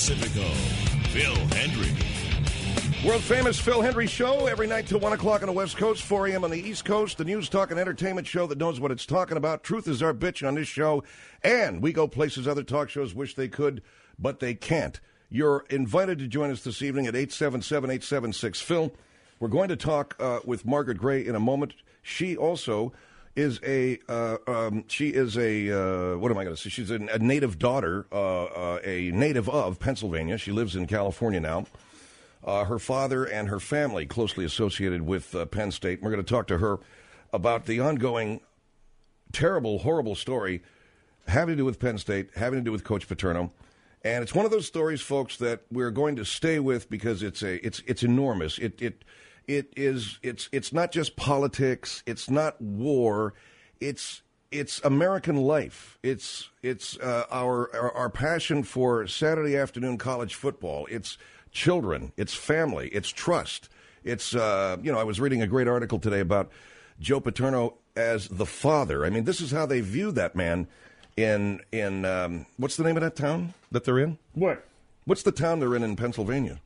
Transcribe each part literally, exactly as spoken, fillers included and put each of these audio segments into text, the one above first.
Pacifico, Phil Hendrie. World-famous Phil Hendrie Show every night till one o'clock on the West Coast, four a.m. on the East Coast. The news, talk, and entertainment show that knows what it's talking about. Truth is our bitch on this show. And we go places other talk shows wish they could, but they can't. You're invited to join us this evening at eight seven seven, eight seven six, Phil. We're going to talk uh, with Margaret Gray in a moment. She also is a, uh, um, she is a, uh, what am I going to say? She's a, a native daughter, uh, uh, a native of Pennsylvania. She lives in California now. Uh, her father and her family closely associated with uh, Penn State. We're going to talk to her about the ongoing terrible, horrible story having to do with Penn State, having to do with Coach Paterno. And it's one of those stories, folks, that we're going to stay with because it's a it's it's enormous. It it it is it's it's not just politics. It's not war. It's it's American life. It's it's uh, our, our our passion for Saturday afternoon college football. It's children, it's family, it's trust. It's, uh, you know, I was reading a great article today about Joe Paterno as the father. I mean, this is how they view that man in, in um, what's the name of that town that they're in? What? What's the town they're in in Pennsylvania?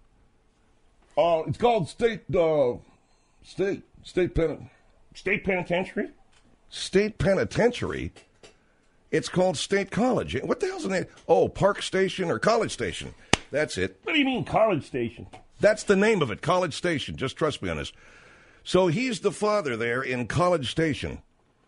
Uh, it's called State, uh, State, State Pen- State Penitentiary? State Penitentiary? It's called State College. What the hell's the name? Oh, Park Station or College Station. That's it. What do you mean, College Station? That's the name of it, College Station. Just trust me on this. So he's the father there in College Station.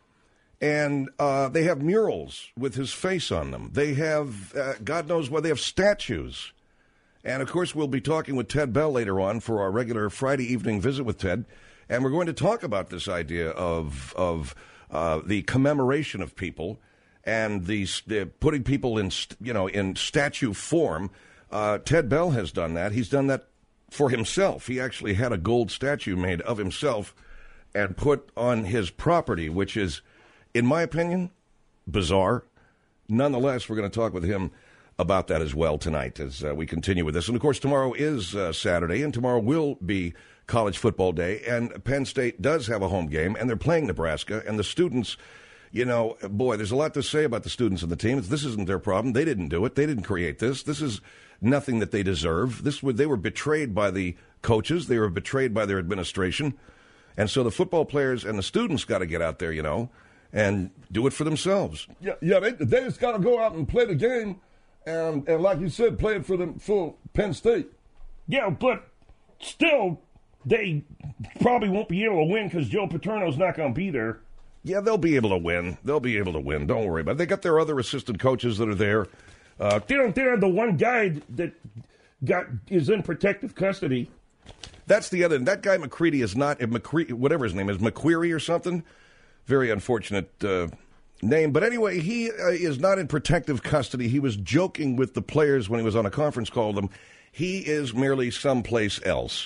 And uh, they have murals with his face on them. They have, uh, God knows what, they have statues. And, of course, we'll be talking with Ted Bell later on for our regular Friday evening visit with Ted. And we're going to talk about this idea of, of uh, the commemoration of people and the, the putting people in, you know, in statue form. Uh, Ted Bell has done that. He's done that for himself. He actually had a gold statue made of himself and put on his property, which is, in my opinion, bizarre. Nonetheless, we're going to talk with him about that as well tonight as uh, we continue with this. And, of course, tomorrow is uh, Saturday, and tomorrow will be college football day. And Penn State does have a home game, and they're playing Nebraska. And the students, you know, boy, there's a lot to say about the students and the team. This isn't their problem. They didn't do it. They didn't create this. This is nothing that they deserve. This would, they were betrayed by the coaches. They were betrayed by their administration. And so the football players and the students got to get out there, you know, and do it for themselves. Yeah, yeah, they, they just got to go out and play the game, and and like you said, play it for them for Penn State. Yeah, but still, they probably won't be able to win because Joe Paterno's not going to be there. Yeah, they'll be able to win. They'll be able to win. Don't worry about it. They got their other assistant coaches that are there. Uh, they're, they're the one guy that got is in protective custody. That's the other. That guy McCready is not McCre- whatever his name is, McQuarrie or something. Very unfortunate uh, name. But anyway, he uh, is not in protective custody. He was joking with the players when he was on a conference call with them. He is merely someplace else.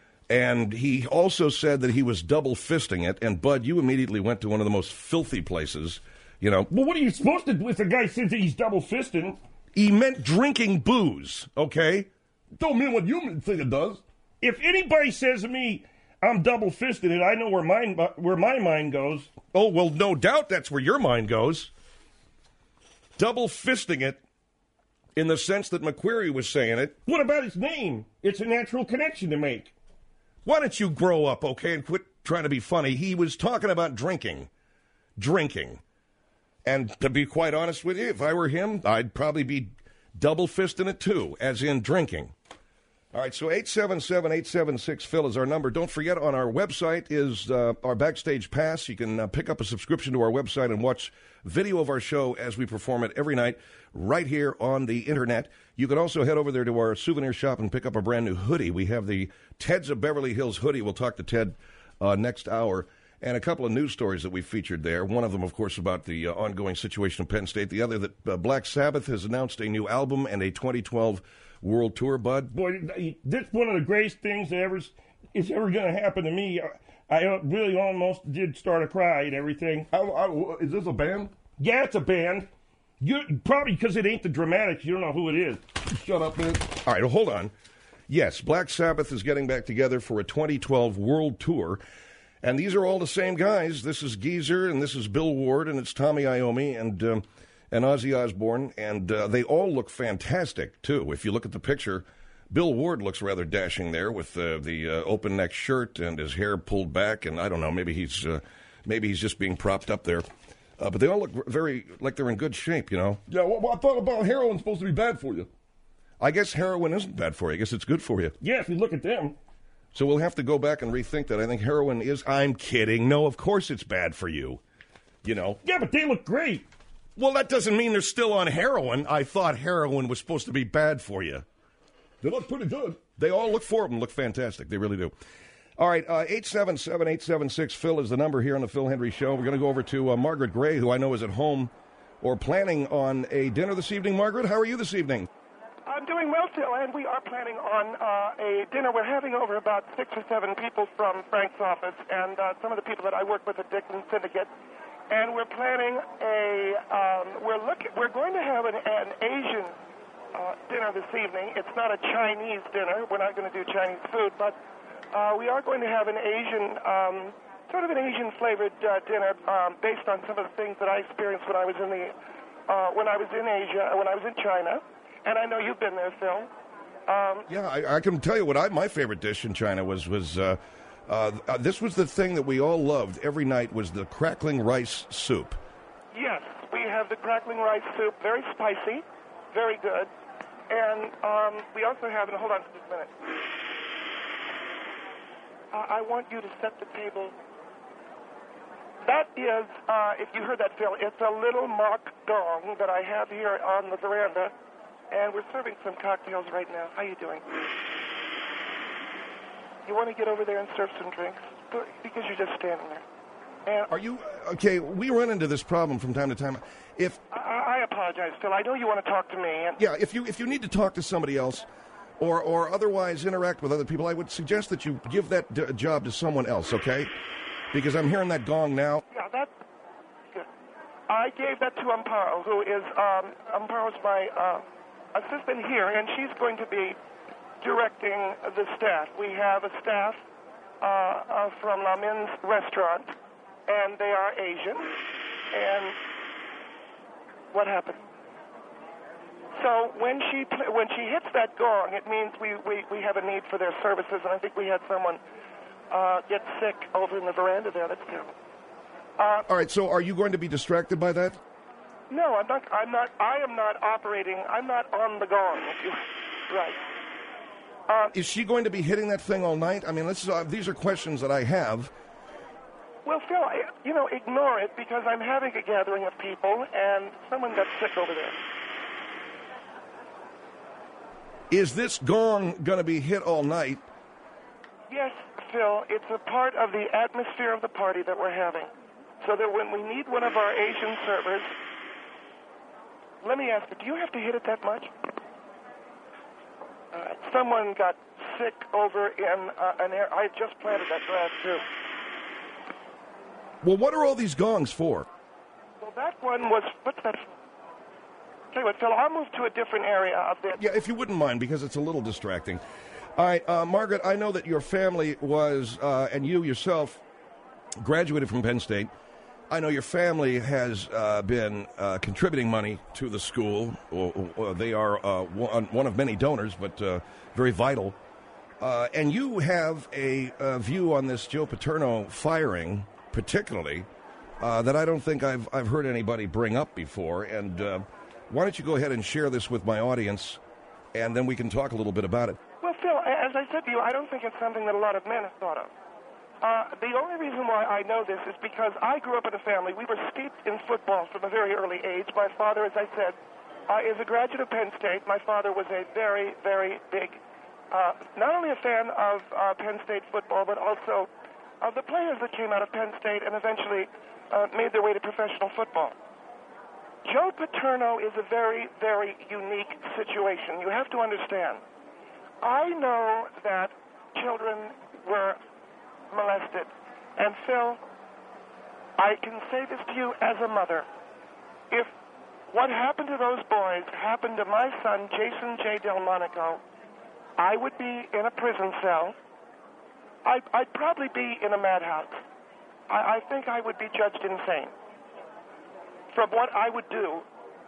And he also said that he was double fisting it. And, Bud, you immediately went to one of the most filthy places, you know. Well, what are you supposed to do if a guy says that he's double fisting? He meant drinking booze, okay? Don't mean what you think it does. If anybody says to me, I'm double fisting it, I know where mine, where my mind goes. Oh, well, no doubt that's where your mind goes. Double fisting it in the sense that McQuarrie was saying it. What about his name? It's a natural connection to make. Why don't you grow up, okay, and quit trying to be funny? He was talking about drinking. Drinking. And to be quite honest with you, if I were him, I'd probably be double-fisting it too, as in drinking. All right, so eight seven seven, eight seven six, Phil is our number. Don't forget, on our website is uh, our Backstage Pass. You can uh, pick up a subscription to our website and watch video of our show as we perform it every night right here on the Internet. You can also head over there to our souvenir shop and pick up a brand new hoodie. We have the Ted's of Beverly Hills hoodie. We'll talk to Ted uh, next hour. And a couple of news stories that we featured there. One of them, of course, about the uh, ongoing situation in Penn State. The other, that uh, Black Sabbath has announced a new album and a twenty twelve world tour, Bud. Boy, that's one of the greatest things that ever is ever going to happen to me. I, I really almost did start a cry and everything. I, I, is this a band? Yeah, it's a band. You probably because it ain't the Dramatics. You don't know who it is. Shut up, man. All right, well, hold on. Yes, Black Sabbath is getting back together for a twenty twelve world tour. And these are all the same guys. This is Geezer, and this is Bill Ward, and it's Tommy Iommi. And um, and Ozzy Osbourne, and uh, they all look fantastic, too. If you look at the picture, Bill Ward looks rather dashing there with uh, the uh, open neck shirt and his hair pulled back, and I don't know, maybe he's uh, maybe he's just being propped up there. Uh, but they all look very like they're in good shape, you know. Yeah, well, I thought about heroin's supposed to be bad for you. I guess heroin isn't bad for you. I guess it's good for you. Yeah, if you look at them. So we'll have to go back and rethink that. I think heroin is... I'm kidding. No, of course it's bad for you. You know. Yeah, but they look great. Well, that doesn't mean they're still on heroin. I thought heroin was supposed to be bad for you. They look pretty good. They all look for them, look fantastic. They really do. All right, uh, eight seven seven, eight seven six, Phil is the number here on the Phil Hendry Show. We're going to go over to uh, Margaret Gray, who I know is at home or planning on a dinner this evening. Margaret, how are you this evening? I'm doing well, Phil, and we are planning on uh, a dinner. We're having over about six or seven people from Frank's office and uh, some of the people that I work with at Dixon Syndicate. And we're planning a, um, we're looking, we're going to have an, an Asian uh, dinner this evening. It's not a Chinese dinner. We're not going to do Chinese food, but uh, we are going to have an Asian, um, sort of an Asian-flavored uh, dinner um, based on some of the things that I experienced when I was in the, uh, when I was in Asia, when I was in China. And I know you've been there, Phil. Um, yeah, I, I can tell you what I, my favorite dish in China was was uh, uh, uh, this was the thing that we all loved every night was the crackling rice soup. Yes, we have the crackling rice soup, very spicy, very good, and um, we also have. And hold on just a minute. Uh, I want you to set the table. That is, uh, if you heard that, Phil, it's a little mock gong that I have here on the veranda. And we're serving some cocktails right now. How you doing? You want to get over there and serve some drinks? Because you're just standing there. And Are you... Okay, we run into this problem from time to time. If I, I apologize, Phil. I know you want to talk to me. And Yeah, if you if you need to talk to somebody else or, or otherwise interact with other people, I would suggest that you give that d- job to someone else, okay? Because I'm hearing that gong now. Yeah, that's good. I gave that to Amparo, who is... Um, Amparo's my... Uh, assistant here, and she's going to be directing the staff. We have a staff uh, uh, from La Min's restaurant, and they are Asian. And what happened? So when she when she hits that gong, it means we, we, we have a need for their services, and I think we had someone uh, get sick over in the veranda there. That's terrible. Uh, All right, so are you going to be distracted by that? No, I'm not. I'm not. I am not operating. I'm not on the gong. If you, right. Uh, Is she going to be hitting that thing all night? I mean, this is, uh, these are questions that I have. well, Phil, I, you know, ignore it because I'm having a gathering of people, and someone got sick over there. Is this gong going to be hit all night? Yes, Phil. It's a part of the atmosphere of the party that we're having. So that when we need one of our Asian servers. Let me ask you, do you have to hit it that much? Uh, someone got sick over in uh, an area. I just planted that grass, too. Well, what are all these gongs for? Well, that one was... What's that? Tell you what, Phil, I'll move to a different area of this. Yeah, if you wouldn't mind, because it's a little distracting. All right, uh, Margaret, I know that your family was, uh, and you yourself, graduated from Penn State. I know your family has uh, been uh, contributing money to the school. Or, or they are uh, one, one of many donors, but uh, very vital. Uh, and you have a, a view on this Joe Paterno firing, particularly, uh, that I don't think I've I've heard anybody bring up before. And uh, why don't you go ahead and share this with my audience, and then we can talk a little bit about it. Well, Phil, as I said to you, I don't think it's something that a lot of men have thought of. Uh, the only reason why I know this is because I grew up in a family. We were steeped in football from a very early age. My father, as I said, uh, is a graduate of Penn State. My father was a very, very big, uh, not only a fan of uh, Penn State football, but also of the players that came out of Penn State and eventually uh, made their way to professional football. Joe Paterno is a very, very unique situation. You have to understand. I know that children were molested. And Phil, I can say this to you as a mother. If what happened to those boys happened to my son, Jason J. Delmonico, I would be in a prison cell. I'd, I'd probably be in a madhouse. I, I think I would be judged insane from what I would do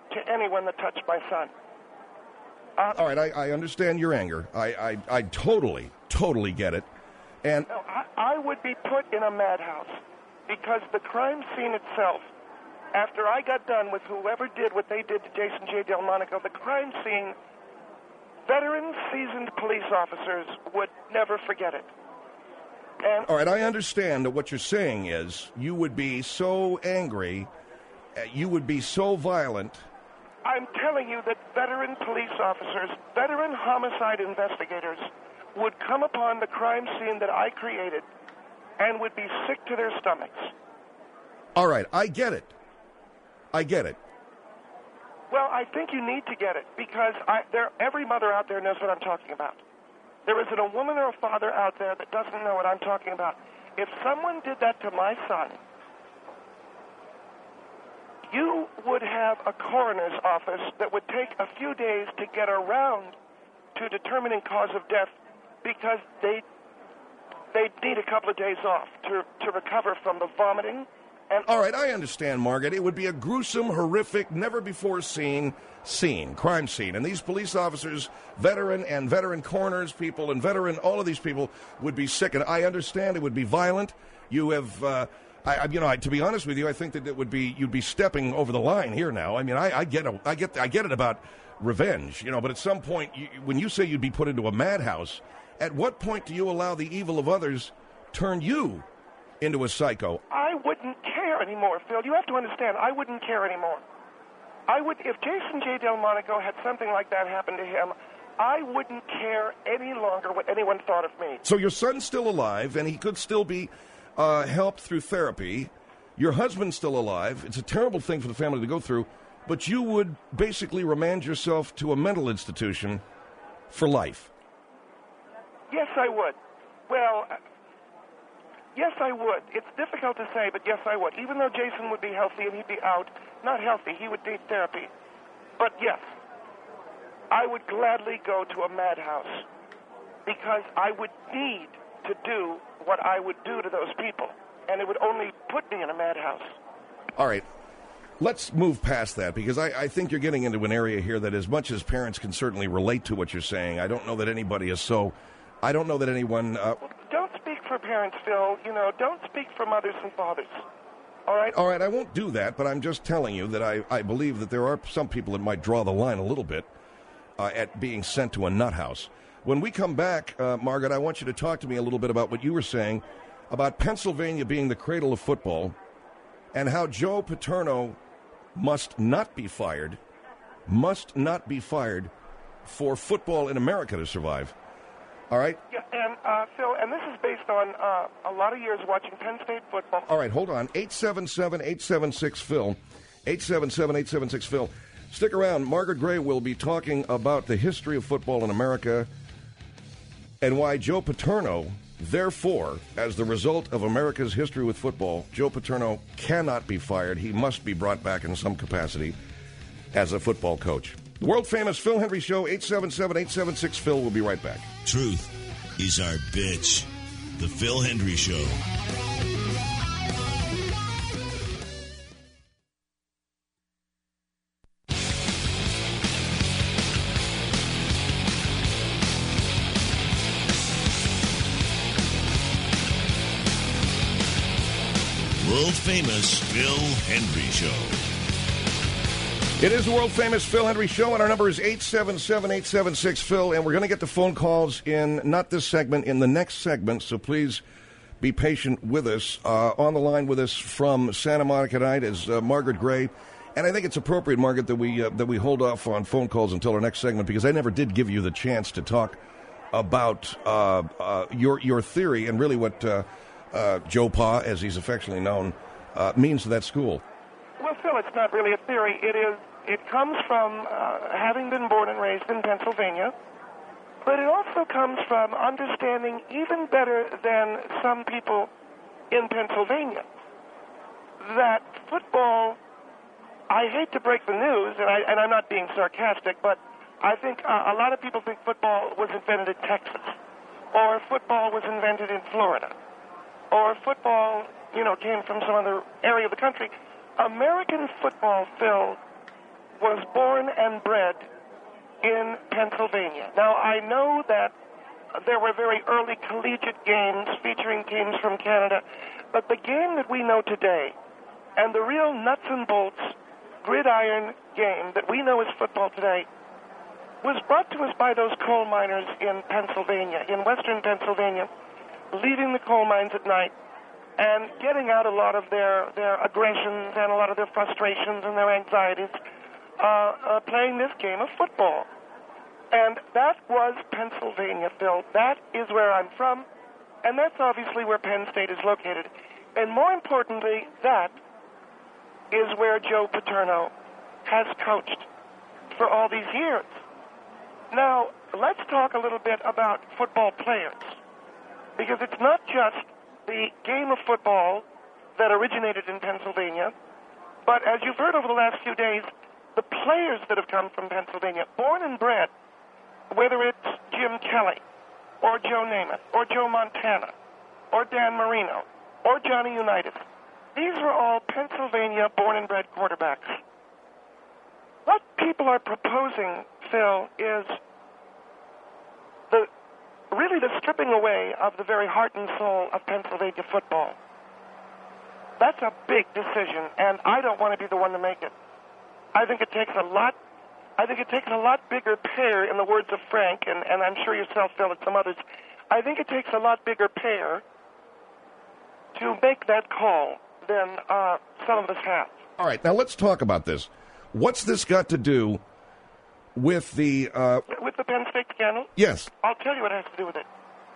to anyone that touched my son. Uh, All right, I, I understand your anger. I, I, I totally, totally get it. And no, I, I would be put in a madhouse because the crime scene itself, after I got done with whoever did what they did to Jason J. Delmonico, the crime scene, veteran, seasoned police officers would never forget it. And all right, I understand that what you're saying is you would be so angry, uh, you would be so violent. I'm telling you that veteran police officers, veteran homicide investigators, would come upon the crime scene that I created and would be sick to their stomachs. All right, I get it. I get it. Well, I think you need to get it because I, there, every mother out there knows what I'm talking about. There isn't a woman or a father out there that doesn't know what I'm talking about. If someone did that to my son, you would have a coroner's office that would take a few days to get around to determining cause of death because they they need a couple of days off to, to recover from the vomiting. And all right, I understand, Margaret. It would be a gruesome, horrific, never-before-seen scene, crime scene. And these police officers, veteran and veteran coroners people and veteran, all of these people would be sick. And I understand it would be violent. You have... Uh, I, you know, I, to be honest with you, I think that it would be you'd be stepping over the line here now. I mean, I, I get, a, I get, I get it about revenge, you know. But at some point, you, when you say you'd be put into a madhouse, at what point do you allow the evil of others turn you into a psycho? I wouldn't care anymore, Phil. You have to understand, I wouldn't care anymore. I would, if Jason J. Delmonico had something like that happen to him, I wouldn't care any longer what anyone thought of me. So your son's still alive, and he could still be. Uh, helped through therapy. Your husband's still alive. It's a terrible thing for the family to go through, but you would basically remand yourself to a mental institution for life. Yes, I would. Well, uh, yes, I would. It's difficult to say, but yes, I would. Even though Jason would be healthy and he'd be out, not healthy, he would need therapy. But yes, I would gladly go to a madhouse because I would need to do what I would do to those people, and it would only put me in a madhouse. All right. Let's move past that, because I, I think you're getting into an area here that, as much as parents can certainly relate to what you're saying, I don't know that anybody is so... I don't know that anyone... Uh, well, don't speak for parents, Phil. You know, don't speak for mothers and fathers. All right? All right, I won't do that, but I'm just telling you that I, I believe that there are some people that might draw the line a little bit uh, at being sent to a nut house. When we come back, uh, Margaret, I want you to talk to me a little bit about what you were saying about Pennsylvania being the cradle of football and how Joe Paterno must not be fired, must not be fired for football in America to survive. All right? Yeah, and, uh, Phil, and this is based on uh, a lot of years watching Penn State football. All right, hold on. eight seven seven, eight seven six, Phil. eight seven seven, eight seven six, Phil. Stick around. Margaret Gray will be talking about the history of football in America and why Joe Paterno, therefore, as the result of America's history with football, Joe Paterno cannot be fired. He must be brought back in some capacity as a football coach. The world-famous Phil Hendrie Show, eight seven seven, eight seven six, Phil. We'll be right back. Truth is our bitch. The Phil Hendrie Show. World-famous Phil Hendrie Show. It is the world-famous Phil Hendrie Show, and our number is eight seven seven, eight seven six, Phil, and we're going to get the phone calls in, not this segment, in the next segment, so please be patient with us. Uh, on the line with us from Santa Monica tonight is uh, Margaret Gray, and I think it's appropriate, Margaret, that we, uh, that we hold off on phone calls until our next segment, because I never did give you the chance to talk about uh, uh, your, your theory and really what... Uh, Uh, Joe Pa, as he's affectionately known, uh, means to that school. Well, Phil, it's not really a theory. It is. It comes from uh, having been born and raised in Pennsylvania, but it also comes from understanding even better than some people in Pennsylvania that football, I hate to break the news, and, I, and I'm not being sarcastic, but I think uh, a lot of people think football was invented in Texas, or football was invented in Florida, or football, you know, came from some other area of the country. American football, Phil, was born and bred in Pennsylvania. Now, I know that there were very early collegiate games featuring teams from Canada, but the game that we know today, and the real nuts and bolts gridiron game that we know as football today, was brought to us by those coal miners in Pennsylvania, in western Pennsylvania, leaving the coal mines at night and getting out a lot of their, their aggressions and a lot of their frustrations and their anxieties uh, uh, playing this game of football. And that was Pennsylvania, Phil. That is where I'm from, and that's obviously where Penn State is located. And more importantly, that is where Joe Paterno has coached for all these years. Now, let's talk a little bit about football players, because it's not just the game of football that originated in Pennsylvania, but as you've heard over the last few days, the players that have come from Pennsylvania, born and bred, whether it's Jim Kelly, or Joe Namath, or Joe Montana, or Dan Marino, or Johnny Unitas, these are all Pennsylvania born and bred quarterbacks. What people are proposing, Phil, is the really the stripping away of the very heart and soul of Pennsylvania football. That's a big decision, and I don't want to be the one to make it. I think it takes a lot I think it takes a lot bigger pear, in the words of Frank, and, and I'm sure yourself, Phil, and some others. I think it takes a lot bigger pear to make that call than uh, some of us have. All right, now let's talk about this. What's this got to do with the... Uh... With the Penn State scandal? Yes. I'll tell you what it has to do with it.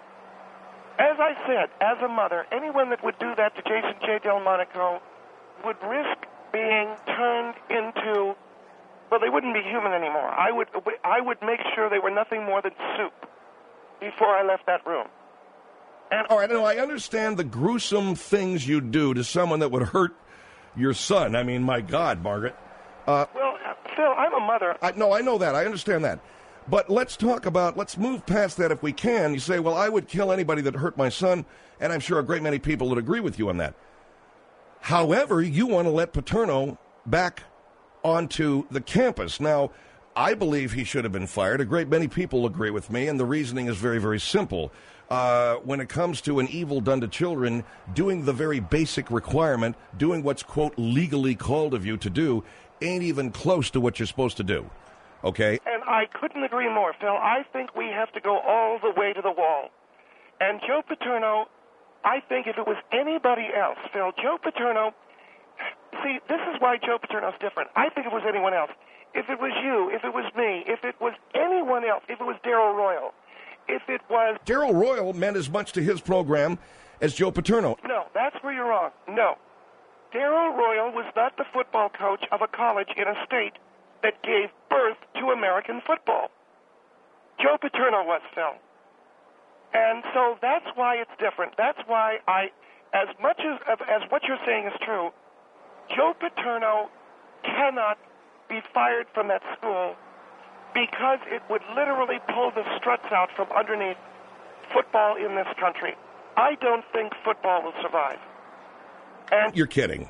As I said, as a mother, anyone that would do that to Jason J. Delmonico would risk being turned into... Well, they wouldn't be human anymore. I would I would make sure they were nothing more than soup before I left that room. And all right, no, I understand the gruesome things you do to someone that would hurt your son. I mean, my God, Margaret. Uh, well, Phil, I'm a mother. I, no, I know that. I understand that. But let's talk about, let's move past that if we can. You say, well, I would kill anybody that hurt my son, and I'm sure a great many people would agree with you on that. However, you want to let Paterno back onto the campus. Now, I believe he should have been fired. A great many people agree with me, and the reasoning is very, very simple. Uh, when it comes to an evil done to children, doing the very basic requirement, doing what's, quote, legally called of you to do, ain't even close to what you're supposed to do. Okay? And I couldn't agree more, Phil. I think we have to go all the way to the wall. And Joe Paterno, I think if it was anybody else, Phil, Joe Paterno, see, this is why Joe Paterno's different. I think if it was anyone else, if it was you, if it was me, if it was anyone else, if it was Darrell Royal, if it was... Darrell Royal meant as much to his program as Joe Paterno. No, that's where you're wrong. No. Darrell Royal was not the football coach of a college in a state that gave birth to American football. Joe Paterno was, Phil. And so that's why it's different. That's why I, as much as, as what you're saying is true, Joe Paterno cannot be fired from that school because it would literally pull the struts out from underneath football in this country. I don't think football will survive. And you're kidding.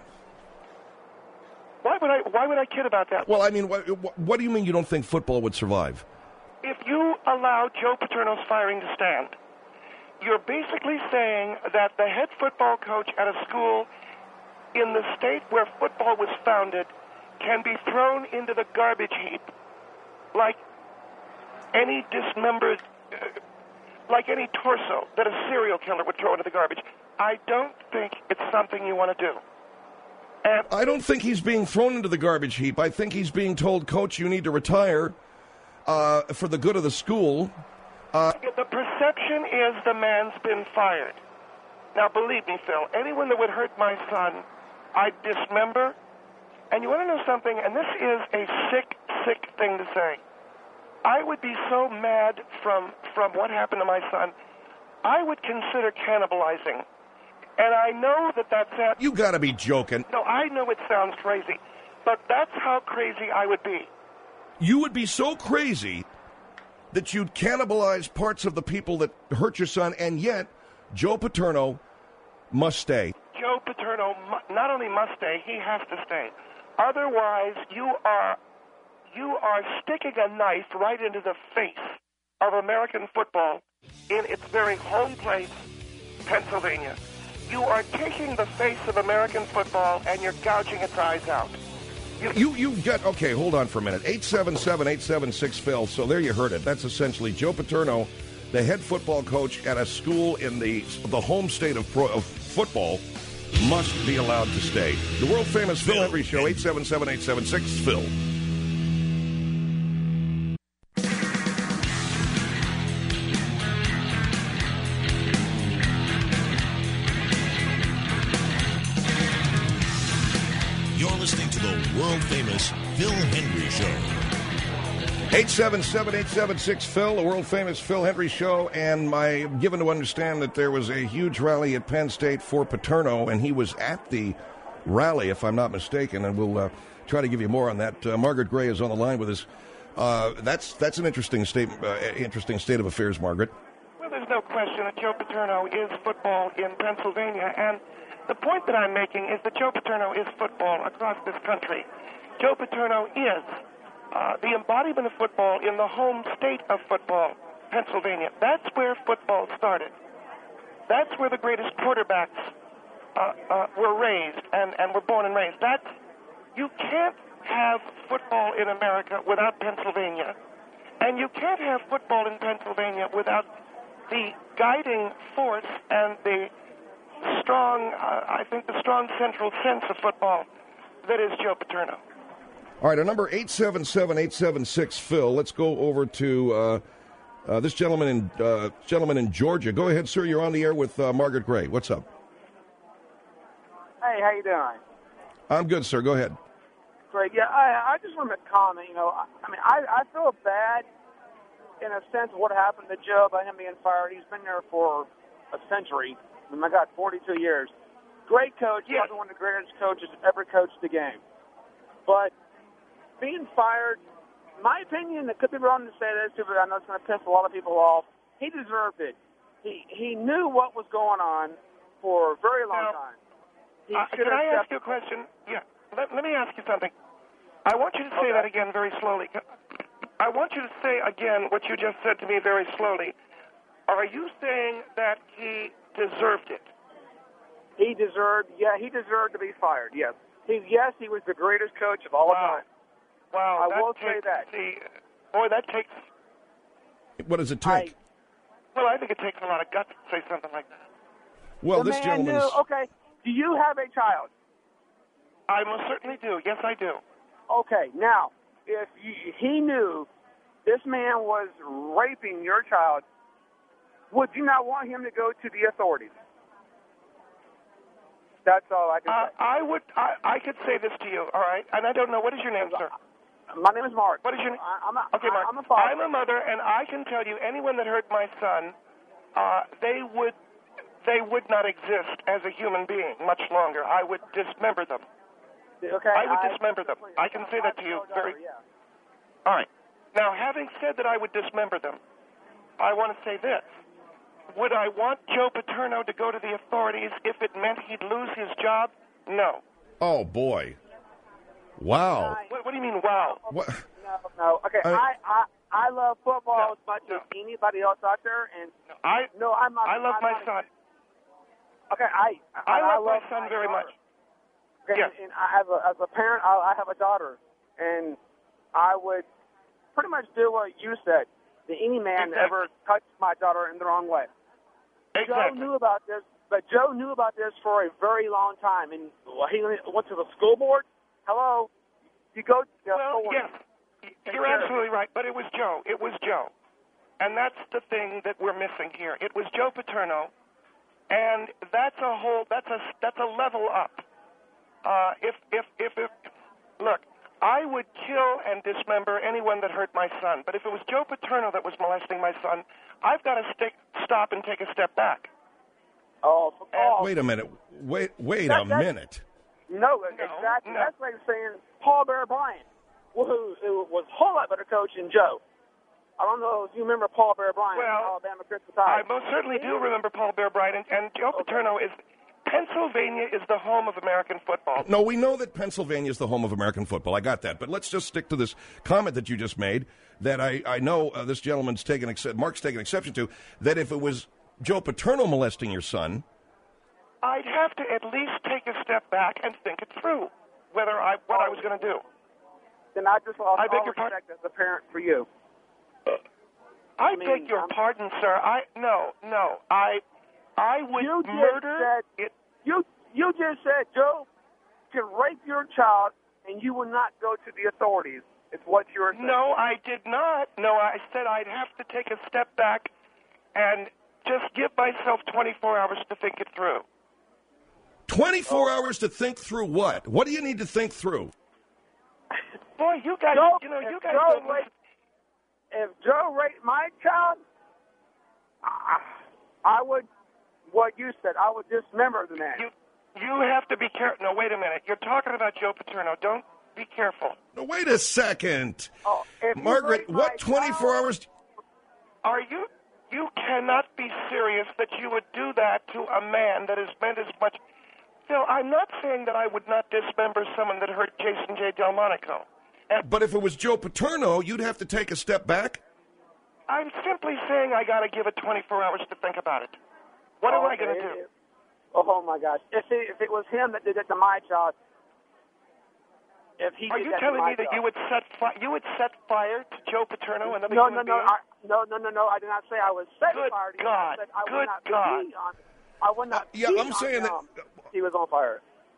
Why would I? Why would I kid about that? Well, I mean, what, what do you mean you don't think football would survive? If you allow Joe Paterno's firing to stand, you're basically saying that the head football coach at a school in the state where football was founded can be thrown into the garbage heap like any dismembered, uh, like any torso that a serial killer would throw into the garbage. I don't think it's something you want to do. And I don't think he's being thrown into the garbage heap. I think he's being told, Coach, you need to retire uh, for the good of the school. Uh, the perception is the man's been fired. Now, believe me, Phil, anyone that would hurt my son, I'd dismember. And you want to know something? And this is a sick, sick thing to say. I would be so mad from, from what happened to my son, I would consider cannibalizing. And I know that that sounds... You got to be joking. No, I know it sounds crazy, but that's how crazy I would be. You would be so crazy that you'd cannibalize parts of the people that hurt your son, and yet Joe Paterno must stay. Joe Paterno not only must stay, he has to stay. Otherwise, you are you are sticking a knife right into the face of American football in its very home place, Pennsylvania. You are taking the face of American football and you're gouging its eyes out. You, you, you get, okay, hold on for a minute. eight seven seven, eight seven six, Phil. So there you heard it. That's essentially Joe Paterno, the head football coach at a school in the the home state of, pro, of football, must be allowed to stay. The world-famous Phil Henry Show, eight seven seven, eight seven six, Phil. You're listening to the world-famous Phil Henry Show. eight seven seven, eight seven six, Phil, the world-famous Phil Henry Show, and my given to understand that there was a huge rally at Penn State for Paterno, and he was at the rally, if I'm not mistaken, and we'll uh, try to give you more on that. Uh, Margaret Gray is on the line with us. Uh, that's that's an interesting state, uh, interesting state of affairs, Margaret. Well, there's no question that Joe Paterno is football in Pennsylvania, and the point that I'm making is that Joe Paterno is football across this country. Joe Paterno is Uh, the embodiment of football in the home state of football, Pennsylvania. That's where football started. That's where the greatest quarterbacks uh, uh, were raised and, and were born and raised. That's, you can't have football in America without Pennsylvania. And you can't have football in Pennsylvania without the guiding force and the strong, uh, I think the strong central sense of football that is Joe Paterno. All right, our number eight seven seven, eight seven six, Phil. Let's go over to uh, uh, this gentleman in uh, gentleman in Georgia. Go ahead, sir. You're on the air with uh, Margaret Gray. What's up? Hey, how you doing? I'm good, sir. Go ahead. Great. Yeah, I, I just want to comment. You know, I, I mean, I, I feel bad in a sense of what happened to Joe by him being fired. He's been there for a century. I mean, I got forty-two years. Great coach. Yes. Probably one of the greatest coaches ever coached the game. But being fired, my opinion, it could be wrong to say this, but I know it's going to piss a lot of people off. He deserved it. He he knew what was going on for a very long now, time. He uh, can I ask you a question? Yeah. Let, let me ask you something. I want you to say Okay. that again very slowly. I want you to say again what you just said to me very slowly. Are you saying that he deserved it? He deserved, yeah, he deserved to be fired, yes. He, yes, he was the greatest coach of all Wow. time. Wow, I that will takes, say that. See, boy, that takes. What does it take? I, Well, I think it takes a lot of guts to say something like that. well, the this man gentleman knew, is... okay, do you have a child? I most certainly do. Yes, I do. Okay, now, if you, he knew this man was raping your child, would you not want him to go to the authorities? That's all I can Uh, say. I would. I, I could say this to you. All right, and I don't know what is your name, sir. My name is Mark. What is your name? I, I'm a, Okay, Mark. I'm a father. I'm a mother, and I can tell you, anyone that hurt my son, uh, they would, they would not exist as a human being much longer. I would dismember them. Okay, I would dismember them. I can say that to you very. Yeah. All right. Now, having said that, I would dismember them. I want to say this. Would I want Joe Paterno to go to the authorities if it meant he'd lose his job? No. Oh, boy. Wow. What, what do you mean, wow? What? No, no. Okay, I- I, I, I love football No, as much no. as anybody else out there, and I no, I'm not. I love I'm my not, son. Okay, I I I, love my love son very daughter. much. Okay, Yes. and I have a, as a parent, I, I have a daughter, and I would pretty much do what you said. That any man Exactly. ever touched my daughter in the wrong way. Joe Exactly. knew about this, but Joe knew about this for a very long time, and he went to the school board. Hello, you go to the Well, authorities. yes, you're absolutely right. But it was Joe. It was Joe, and that's the thing that we're missing here. It was Joe Paterno, and that's a whole. That's a that's a level up. Uh, if if if if look, I would kill and dismember anyone that hurt my son. But if it was Joe Paterno that was molesting my son, I've got to stick, stop and take a step back. Oh, oh Wait a minute. Wait wait That- a that- minute. no, exactly. no. That's like saying Paul Bear Bryant, who, who was a whole lot better coach than Joe. I don't know if you remember Paul Bear Bryant, Well, Alabama Crystal I Tide. most certainly do remember Paul Bear Bryant, and, and Joe Paterno is Pennsylvania is the home of American football. No, we know that Pennsylvania is the home of American football. I got that. But let's just stick to this comment that you just made that I, I know uh, this gentleman's taken, ex- Mark's taken exception to, that if it was Joe Paterno molesting your son, I'd have to at least take a step back and think it through, whether I what I was going to do. Then I just lost I beg all your pardon? respect as a parent for you. I, I mean, beg your I'm- pardon, sir. I no, no. I I would You just murder said- it. You you just said Joe can rape your child and you will not go to the authorities. It's what you're saying. No, I did not. No, I said I'd have to take a step back and just give myself twenty-four hours to think it through. twenty-four hours to think through what? What do you need to think through? Boy, you guys, Joe, you know, you if guys Joe don't raped, if Joe raped my child, I, I would, what you said, I would dismember the man. You, you have to be careful. No, wait a minute. You're talking about Joe Paterno. Don't be careful. No, wait a second. Oh, if you Margaret, rape my what twenty-four child- hours? Are you? You cannot be serious that you would do that to a man that has meant as much. Phil, I'm not saying that I would not dismember someone that hurt Jason J. Delmonico. And But if it was Joe Paterno, you'd have to take a step back? I'm simply saying I got to give it twenty-four hours to think about it. What am I going to do? Oh my gosh! If it, if it was him that did it to my child, if he Are did you that to telling my me that child, you would set fi- you would set fire to Joe Paterno and other No, human no, no, beings? I, no, no, no, no. I did not say I was set Good fire. to him. God. I said I Good would not God. be on. I would not. Uh, yeah, be I'm on saying that- him. He was on fire.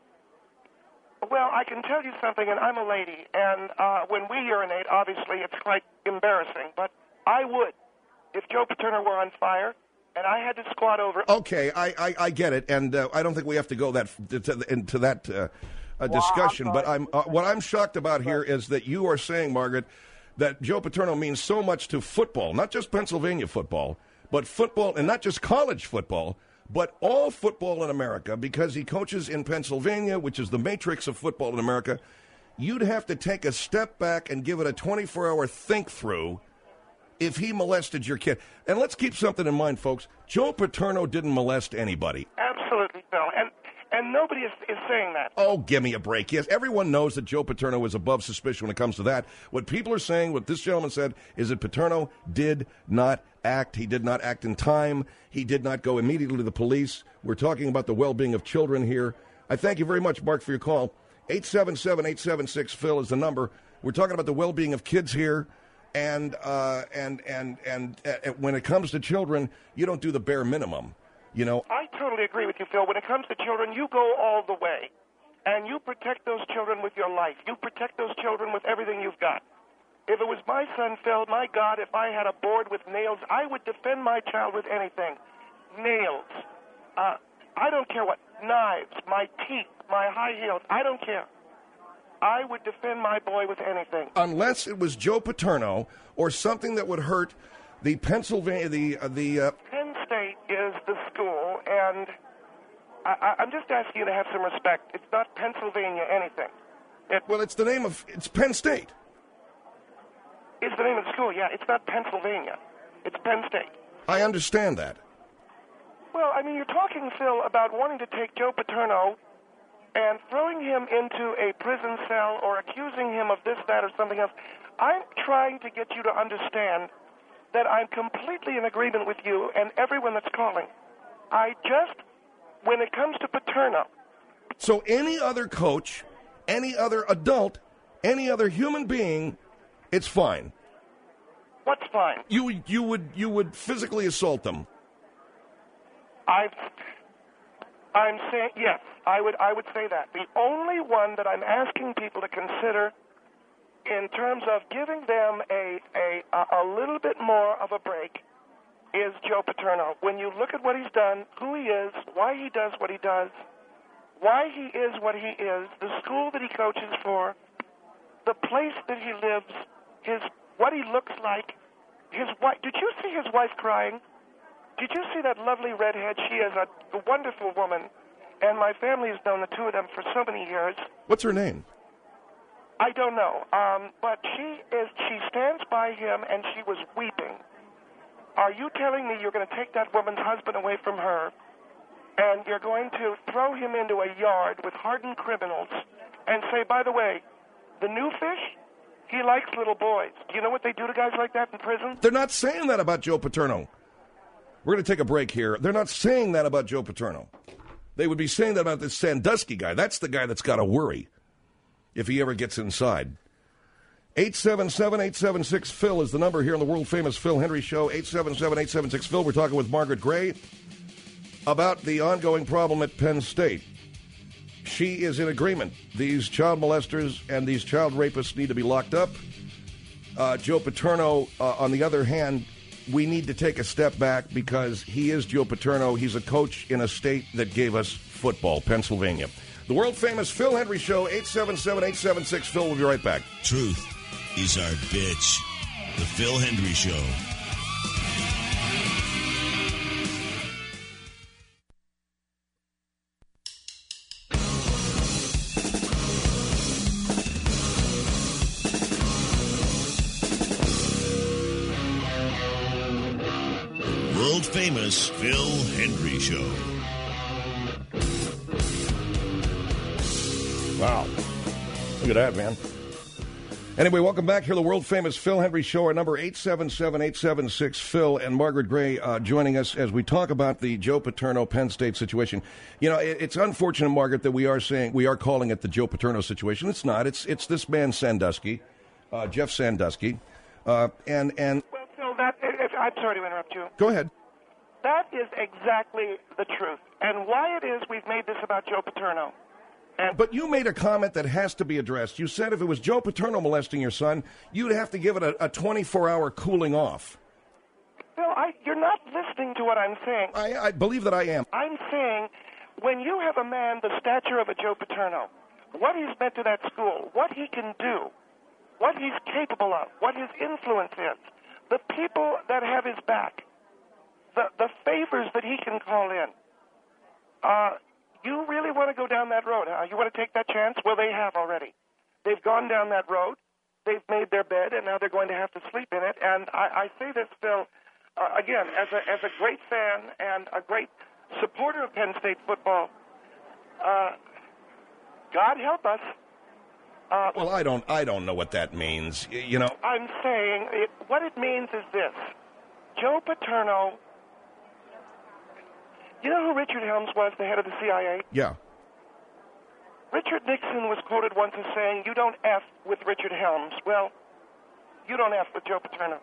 Well, I can tell you something, and I'm a lady, and uh, when we urinate, obviously it's quite embarrassing, but I would, if Joe Paterno were on fire, and I had to squat over. Okay, I, I, I get it, and uh, I don't think we have to go that to, to, into that uh, uh, discussion. I'm but sorry. I'm uh, what I'm shocked about here is that you are saying, Margaret, that Joe Paterno means so much to football, not just Pennsylvania football, but football, and not just college football, but all football in America, because he coaches in Pennsylvania, which is the matrix of football in America. You'd have to take a step back and give it a twenty-four hour think through if he molested your kid. And let's keep something in mind, folks. Joe Paterno didn't molest anybody. Absolutely, Bill, and and nobody is, is saying that. Oh, give me a break. Yes, everyone knows that Joe Paterno is above suspicion when it comes to that. What people are saying, what this gentleman said, is that Paterno did not act. He did not act in time. He did not go immediately to the police. We're talking about the well-being of children here. I thank you very much, Mark, for your call. eight seven seven, eight seven six, Phil is the number. We're talking about the well-being of kids here. And, uh, and, and, and uh, when it comes to children, you don't do the bare minimum. You know, I totally agree with you, Phil. When it comes to children, you go all the way, and you protect those children with your life. You protect those children with everything you've got. If it was my son, Phil, my God, if I had a board with nails, I would defend my child with anything. Nails. Uh, I don't care what. Knives, my teeth, my high heels. I don't care. I would defend my boy with anything. unless it was Joe Paterno or something that would hurt the Pennsylvania, the uh, the. Uh, Penn State is the school, and I, I, I'm just asking you to have some respect. It's not Pennsylvania anything. It well, it's the name of it's Penn State. is the name of the school, yeah. It's not Pennsylvania. It's Penn State. I understand that. Well, I mean, you're talking, Phil, about wanting to take Joe Paterno and throwing him into a prison cell or accusing him of this, that, or something else. I'm trying to get you to understand that I'm completely in agreement with you and everyone that's calling. I just, when it comes to Paterno, So any other coach, any other adult, any other human being, it's fine. what's fine? You you would you would physically assault them. I've, I'm saying, yes, I would, I would say that. The only one that I'm asking people to consider in terms of giving them a, a, a little bit more of a break is Joe Paterno. When you look at what he's done, who he is, why he does what he does, why he is what he is, the school that he coaches for, the place that he lives, his what he looks like, his wife. Did you see his wife crying? Did you see that lovely redhead? She is a, a wonderful woman, and my family has known the two of them for so many years. What's her name? I don't know, um, but she is. She stands by him, and she was weeping. Are you telling me you're going to take that woman's husband away from her and you're going to throw him into a yard with hardened criminals and say, by the way, the new fish, he likes little boys. Do you know what they do to guys like that in prison? They're not saying that about Joe Paterno. We're going to take a break here. They're not saying that about Joe Paterno. They would be saying that about this Sandusky guy. That's the guy that's got to worry if he ever gets inside. eight seven seven, eight seven six, Phil is the number here on the world-famous Phil Hendry Show. eight seven seven, eight seven six, Phil. We're talking with Margaret Gray about the ongoing problem at Penn State. She is in agreement. These child molesters and these child rapists need to be locked up. Uh, Joe Paterno, uh, on the other hand, we need to take a step back because he is Joe Paterno. He's a coach in a state that gave us football, Pennsylvania. The world-famous Phil Hendry Show, eight seven seven, eight seven six, Phil. We'll be right back. Truth is our bitch. The Phil Hendry Show. World-famous Phil Hendry Show. Wow. Look at that, man. Anyway, welcome back here, the world-famous Phil Hendry Show. Our number eight seven seven, eight seven six, Phil, and Margaret Gray uh, joining us as we talk about the Joe Paterno Penn State situation. You know, it, it's unfortunate, Margaret, that we are saying we are calling it the Joe Paterno situation. It's not. It's it's this man Sandusky, uh, Jeff Sandusky, uh, and and. Well, Phil, that if, I'm sorry to interrupt you. Go ahead. That is exactly the truth, and why it is we've made this about Joe Paterno. And but you made a comment that has to be addressed. You said if it was Joe Paterno molesting your son, you'd have to give it a, a twenty-four hour cooling off. Phil, I, you're not listening to what I'm saying. I, I believe that I am. I'm saying when you have a man the stature of a Joe Paterno, what he's meant to that school, what he can do, what he's capable of, what his influence is, the people that have his back, the, the favors that he can call in, uh, you really want to go down that road, huh? You want to take that chance? Well, they have already. They've gone down that road. They've made their bed, and now they're going to have to sleep in it. And I, I say this, Phil, uh, again, as a, as a great fan and a great supporter of Penn State football, uh, God help us. Uh, Well, I don't I don't know what that means. Y- You know, I'm saying it, what it means is this. Joe Paterno, you know who Richard Helms was, the head of the C I A? yeah. Richard Nixon was quoted once as saying, you don't F with Richard Helms. Well, you don't F with Joe Paterno.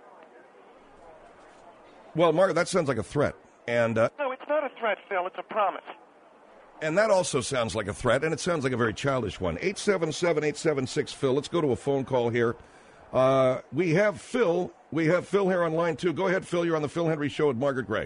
Well, Margaret, that sounds like a threat. And uh, No, it's not a threat, Phil. It's a promise. and that also sounds like a threat, and it sounds like a very childish one. eight seven seven, eight seven six, Phil. Let's go to a phone call here. Uh, we have Phil. We have Phil here on line two. Go ahead, Phil. You're on the Phil Hendry Show with Margaret Gray.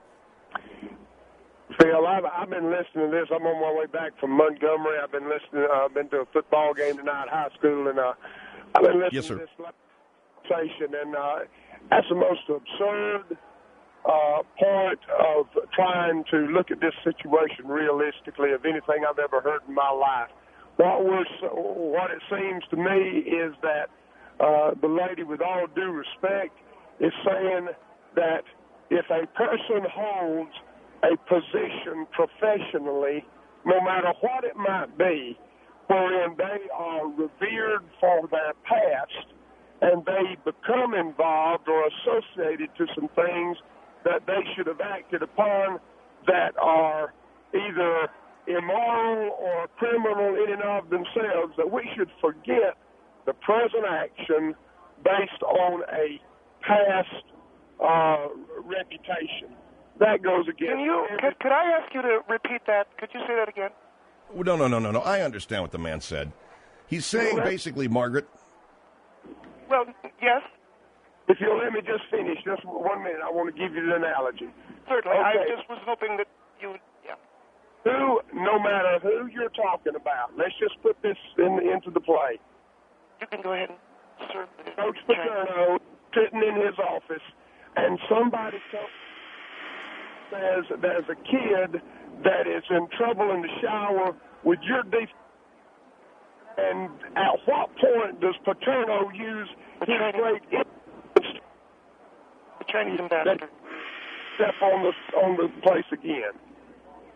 Phil, I've, I've been listening to this. I'm on my way back from Montgomery. I've been listening. Uh, I've been to a football game tonight at high school, and uh, I've been listening Yes, sir. to this conversation, and uh, that's the most absurd uh, point of trying to look at this situation realistically of anything I've ever heard in my life. What we're, what it seems to me is that uh, the lady, with all due respect, is saying that if a person holds a position professionally, no matter what it might be, wherein they are revered for their past and they become involved or associated to some things that they should have acted upon that are either immoral or criminal in and of themselves, that we should forget the present action based on a past uh, reputation. That goes against. Can you? every- Could, could I ask you to repeat that? Could you say that again? No, no, no, no, no. I understand what the man said. He's saying basically, Margaret, Well, yes, If you'll let me just finish, just one minute, I want to give you the analogy. certainly. I Okay. just was hoping that you. Yeah. Who, no matter who you're talking about, let's just put this in, into the play. You can go ahead and serve the Coach drink. Paterno sitting in his office, and somebody comes, says there's a kid that is in trouble in the shower with your defense. And at what point does Paterno use his great influence The Chinese ambassador. step on the on the place again?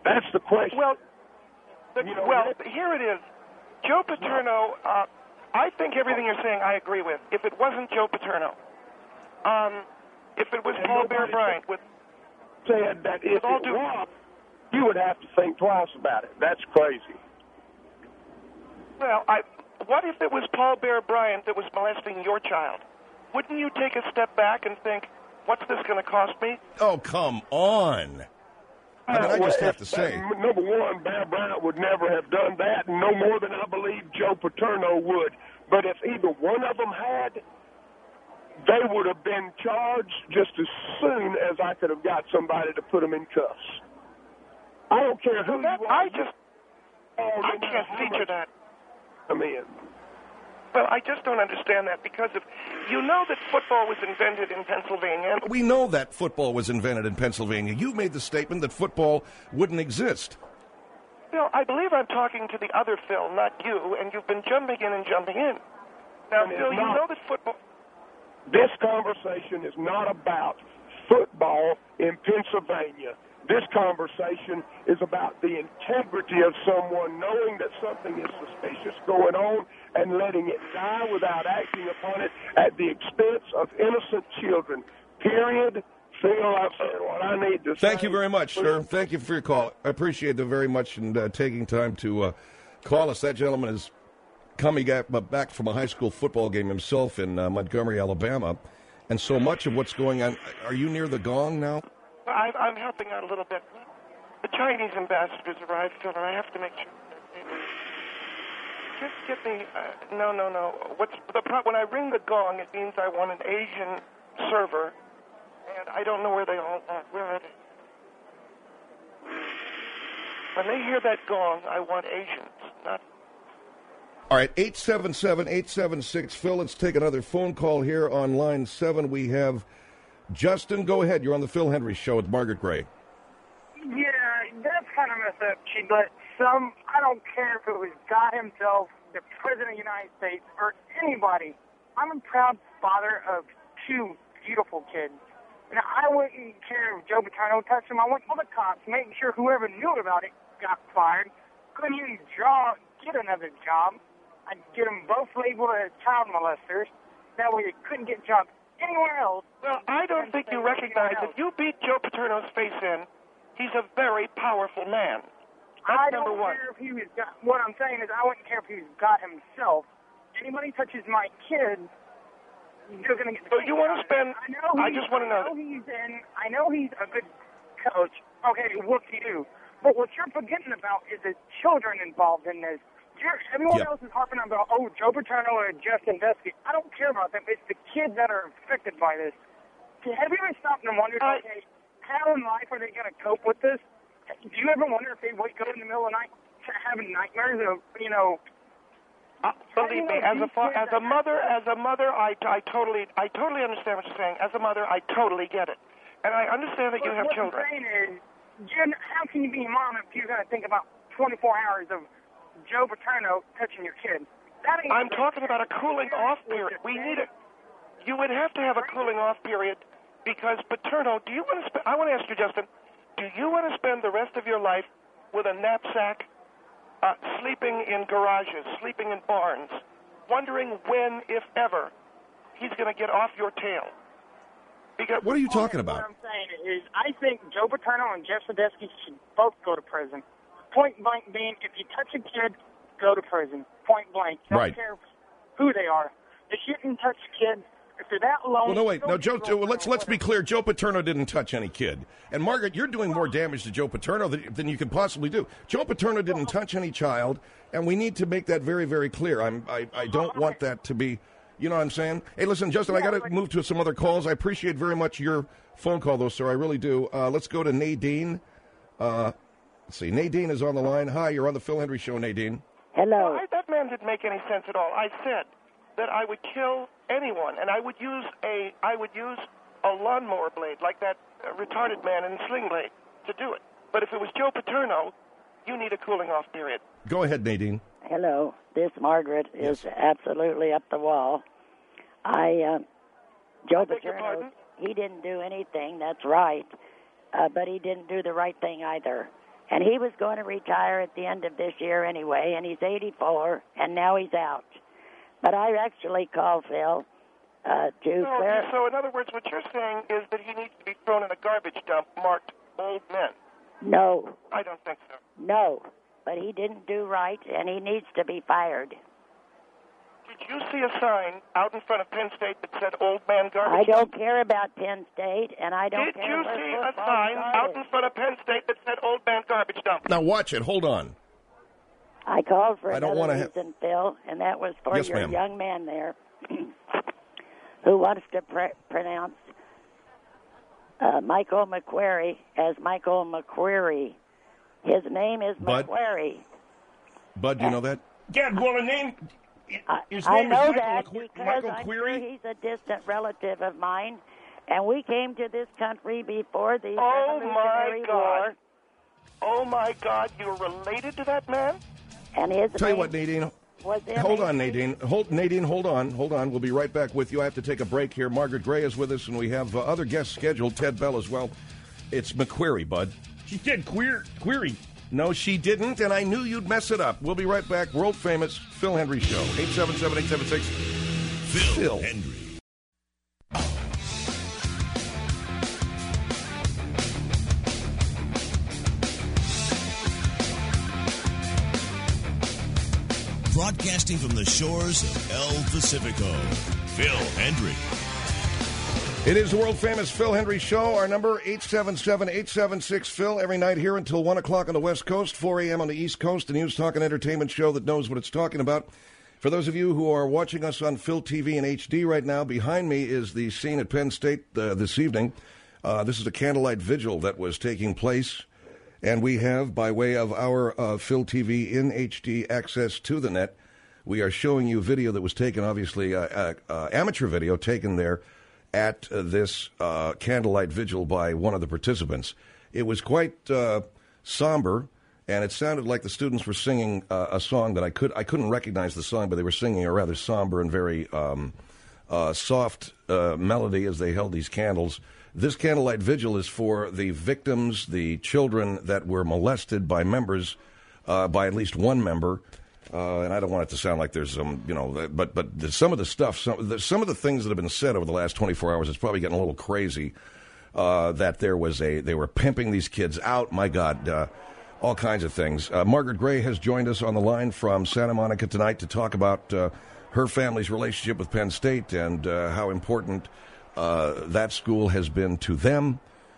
That's the question. Well, the, You know, well, that- here it is. Joe Paterno, uh, I think everything you're saying I agree with. If it wasn't Joe Paterno, um, if it was And Paul Bear nobody Bryant with said that if with all it due- was, you would have to think twice about it. That's crazy. Well, I, what if it was Paul Bear Bryant that was molesting your child? Wouldn't you take a step back and think, what's this going to cost me? Oh, come on. I mean, I Well, just have if- to say. uh, number one, Bear Bryant would never have done that, no more than I believe Joe Paterno would. But if either one of them had, they would have been charged just as soon as I could have got somebody to put them in cuffs. I don't care who That, you are. I just, Oh, no I matter can't how feature much that. I'm in. Well, I just don't understand that because of, you know that football was invented in Pennsylvania. We know that football was invented in Pennsylvania. You made the statement that football wouldn't exist. Phil, I believe I'm talking to the other Phil, not you, and you've been jumping in and jumping in. Now, And it's Phil, you not. know that football... This conversation is not about football in Pennsylvania. This conversation is about the integrity of someone knowing that something is suspicious going on and letting it die without acting upon it at the expense of innocent children. Period. Phil, I've said what I need to say. Thank you very much, sir. Thank you for your call. I appreciate it very much and uh, taking time to uh, call us. That gentleman is coming back from a high school football game himself in uh, Montgomery, Alabama. And so much of what's going on. Are you near the gong now? I, I'm helping out a little bit. The Chinese ambassadors arrived, Phil, and I have to make sure. Just get me. Uh, no, no, no. What's the pro- when I ring the gong? It means I want an Asian server, and I don't know where they all are. Where are they? When they hear that gong, I want Asians, not. All right, eight seven seven, eight seven six, Phil. Let's take another phone call here on line seven. We have Justin. Go ahead. You're on the Phil Hendry Show with Margaret Gray. Yeah, that's kind of messed up, She, but some, I don't care if it was God himself, the President of the United States, or anybody. I'm a proud father of two beautiful kids. And I wouldn't care if Joe Paterno touched them. I went to the cops, making sure whoever knew about it got fired. Couldn't even draw, get another job. I'd get them both labeled as child molesters. That way they couldn't get jobs anywhere else. Well, I don't think you recognize if you beat Joe Paterno's face in, he's a very powerful man. That's I number don't one. care if he was God. What I'm saying is I wouldn't care if he was God himself. Anybody touches my kids, you're going to get. So you want to spend? I know. I he's- just want to know. I know he's in. I know he's a good coach. Okay, whoop-de-doo. But what you're forgetting about is the children involved in this. You're, everyone Yeah. else is harping on about, oh, Joe Paterno or Justin Dusky. I don't care about them. It's the kids that are affected by this. Have you ever stopped and wondered, I- okay, how in life are they going to cope with this? Do you ever wonder if they wake up in the middle of the night having nightmares of, you know, Uh, believe me, as a fa- as a mother, as a mother, I, I totally I totally understand what you're saying. As a mother, I totally get it, and I understand that you have what children. I'm saying is, Jen, how can you be a mom if you're going to think about twenty-four hours of Joe Paterno touching your kid? That ain't I'm talking about a cooling off period. We need it. You would have to have a cooling off period because Paterno. Do you want to? Sp- I want to ask you, Justin. Do you want to spend the rest of your life with a knapsack, uh, sleeping in garages, sleeping in barns, wondering when, if ever, he's going to get off your tail? Because What are you talking What about? I'm saying is, I think Joe Paterno and Jeff Sadecki should both go to prison. Point blank being, if you touch a kid, go to prison. Point blank. Don't Right. care who they are. They shouldn't touch kids. If they're that lonely... Well, no, wait. go No, get Joe. a Joe, let's let's be girlfriend. clear. Joe Paterno didn't touch any kid. And Margaret, you're doing more damage to Joe Paterno than, than you can possibly do. Joe Paterno didn't touch any child, and we need to make that very, very clear. I'm I, I don't want that to be. You know what I'm saying? Hey, listen, Justin, I got to move to some other calls. I appreciate very much your phone call, though, sir. I really do. Uh, let's go to Nadine. Uh, let's see. Nadine is on the line. Hi, you're on the Phil Hendry Show, Nadine. Hello. Well, I, that man didn't make any sense at all. I said that I would kill anyone, and I would use a I would use a lawnmower blade like that uh, retarded man in Sling Blade to do it. But if it was Joe Paterno, you need a cooling off period. Go ahead, Nadine. Hello. This Margaret is Yes. absolutely up the wall. I, uh, Joe I beg your Paterno, pardon? he didn't do anything. That's right. Uh, but he didn't do the right thing either. And he was going to retire at the end of this year anyway, and he's eighty-four, and now he's out. But I actually called Phil uh, to... So, clar- so in other words, what you're saying is that he needs to be thrown in a garbage dump marked old men. No. I don't think so. No, but he didn't do right, and he needs to be fired. Did you see a sign out in front of Penn State that said old man garbage I don't dump? care about Penn State, and I don't Did care you where see a football sign started. out in front of Penn State that said old man garbage dump? Now watch it. Hold on. I called for I don't another wanna reason, Phil, and that was for Yes, your ma'am. young man there who wants to pr- pronounce uh, Michael McQuarrie as Michael McQuarrie. His name is Bud? McQuarrie. Bud, do you know that? Yeah, well, the name. His I name know is Michael, that McQu- because Michael I'm Query. sure he's a distant relative of mine, and we came to this country before the Oh, my Revolutionary God. War. Oh, my God, you're related to that man? And his Tell you name what, Nadine. was Hold on, M A C. Nadine. Hold, Nadine, hold on. Hold on. We'll be right back with you. I have to take a break here. Margaret Gray is with us, and we have uh, other guests scheduled. Ted Bell as well. It's McQuarrie, Bud. She said queer, query. No, she didn't, and I knew you'd mess it up. We'll be right back. World famous Phil Hendry Show. eight seven seven, eight seven six, Phil Phil. Hendry. Broadcasting from the shores of El Pacifico, Phil Hendry. It is the world famous Phil Hendry Show. Our number, eight seven seven, eight seven six, Phil. Every night here until one o'clock on the West Coast, four a.m. on the East Coast. The news, talk, and entertainment show that knows what it's talking about. For those of you who are watching us on Phil T V in H D right now, behind me is the scene at Penn State uh, this evening. Uh, this is a candlelight vigil that was taking place. And we have, by way of our uh, Phil T V in H D access to the net, we are showing you video that was taken, obviously, uh, uh, uh, amateur video taken there at uh, this uh, candlelight vigil by one of the participants. It was quite uh, somber, and it sounded like the students were singing uh, a song that I could I couldn't recognize the song, but they were singing a rather somber and very um, uh, soft uh, melody as they held these candles. This candlelight vigil is for the victims, the children that were molested by members, uh, by at least one member. Uh, and I don't want it to sound like there's some, you know, but but the, some of the stuff, some, the, some of the things that have been said over the last twenty-four hours, it's probably getting a little crazy. Uh, that there was a, they were pimping these kids out. My God, uh, all kinds of things. Uh, Margaret Gray has joined us on the line from Santa Monica tonight to talk about uh, her family's relationship with Penn State and uh, how important uh, that school has been to them,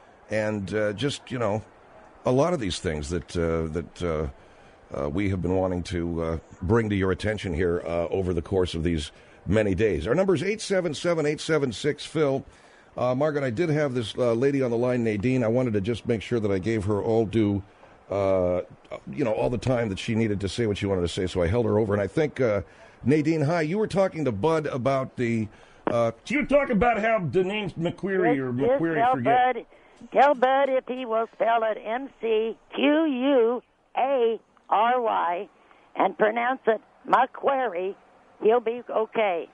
and uh, just you know, a lot of these things that uh, that. Uh, Uh, we have been wanting to uh, bring to your attention here uh, over the course of these many days. Our number is eight seven seven, eight seven six, Phil. Uh, Margaret, I did have this uh, lady on the line, Nadine. I wanted to just make sure that I gave her all due, uh, you know, all the time that she needed to say what she wanted to say, so I held her over. And I think, uh, Nadine, hi, you were talking to Bud about the... Uh, you were talking about how the name's McQuarrie or Just McQuarrie, tell forget. Bud, tell Bud if he will spell it M C Q U A R Y and pronounce it McQuarrie, he'll be okay.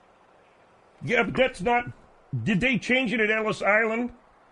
Yeah, but that's not... Did they change it at Ellis Island?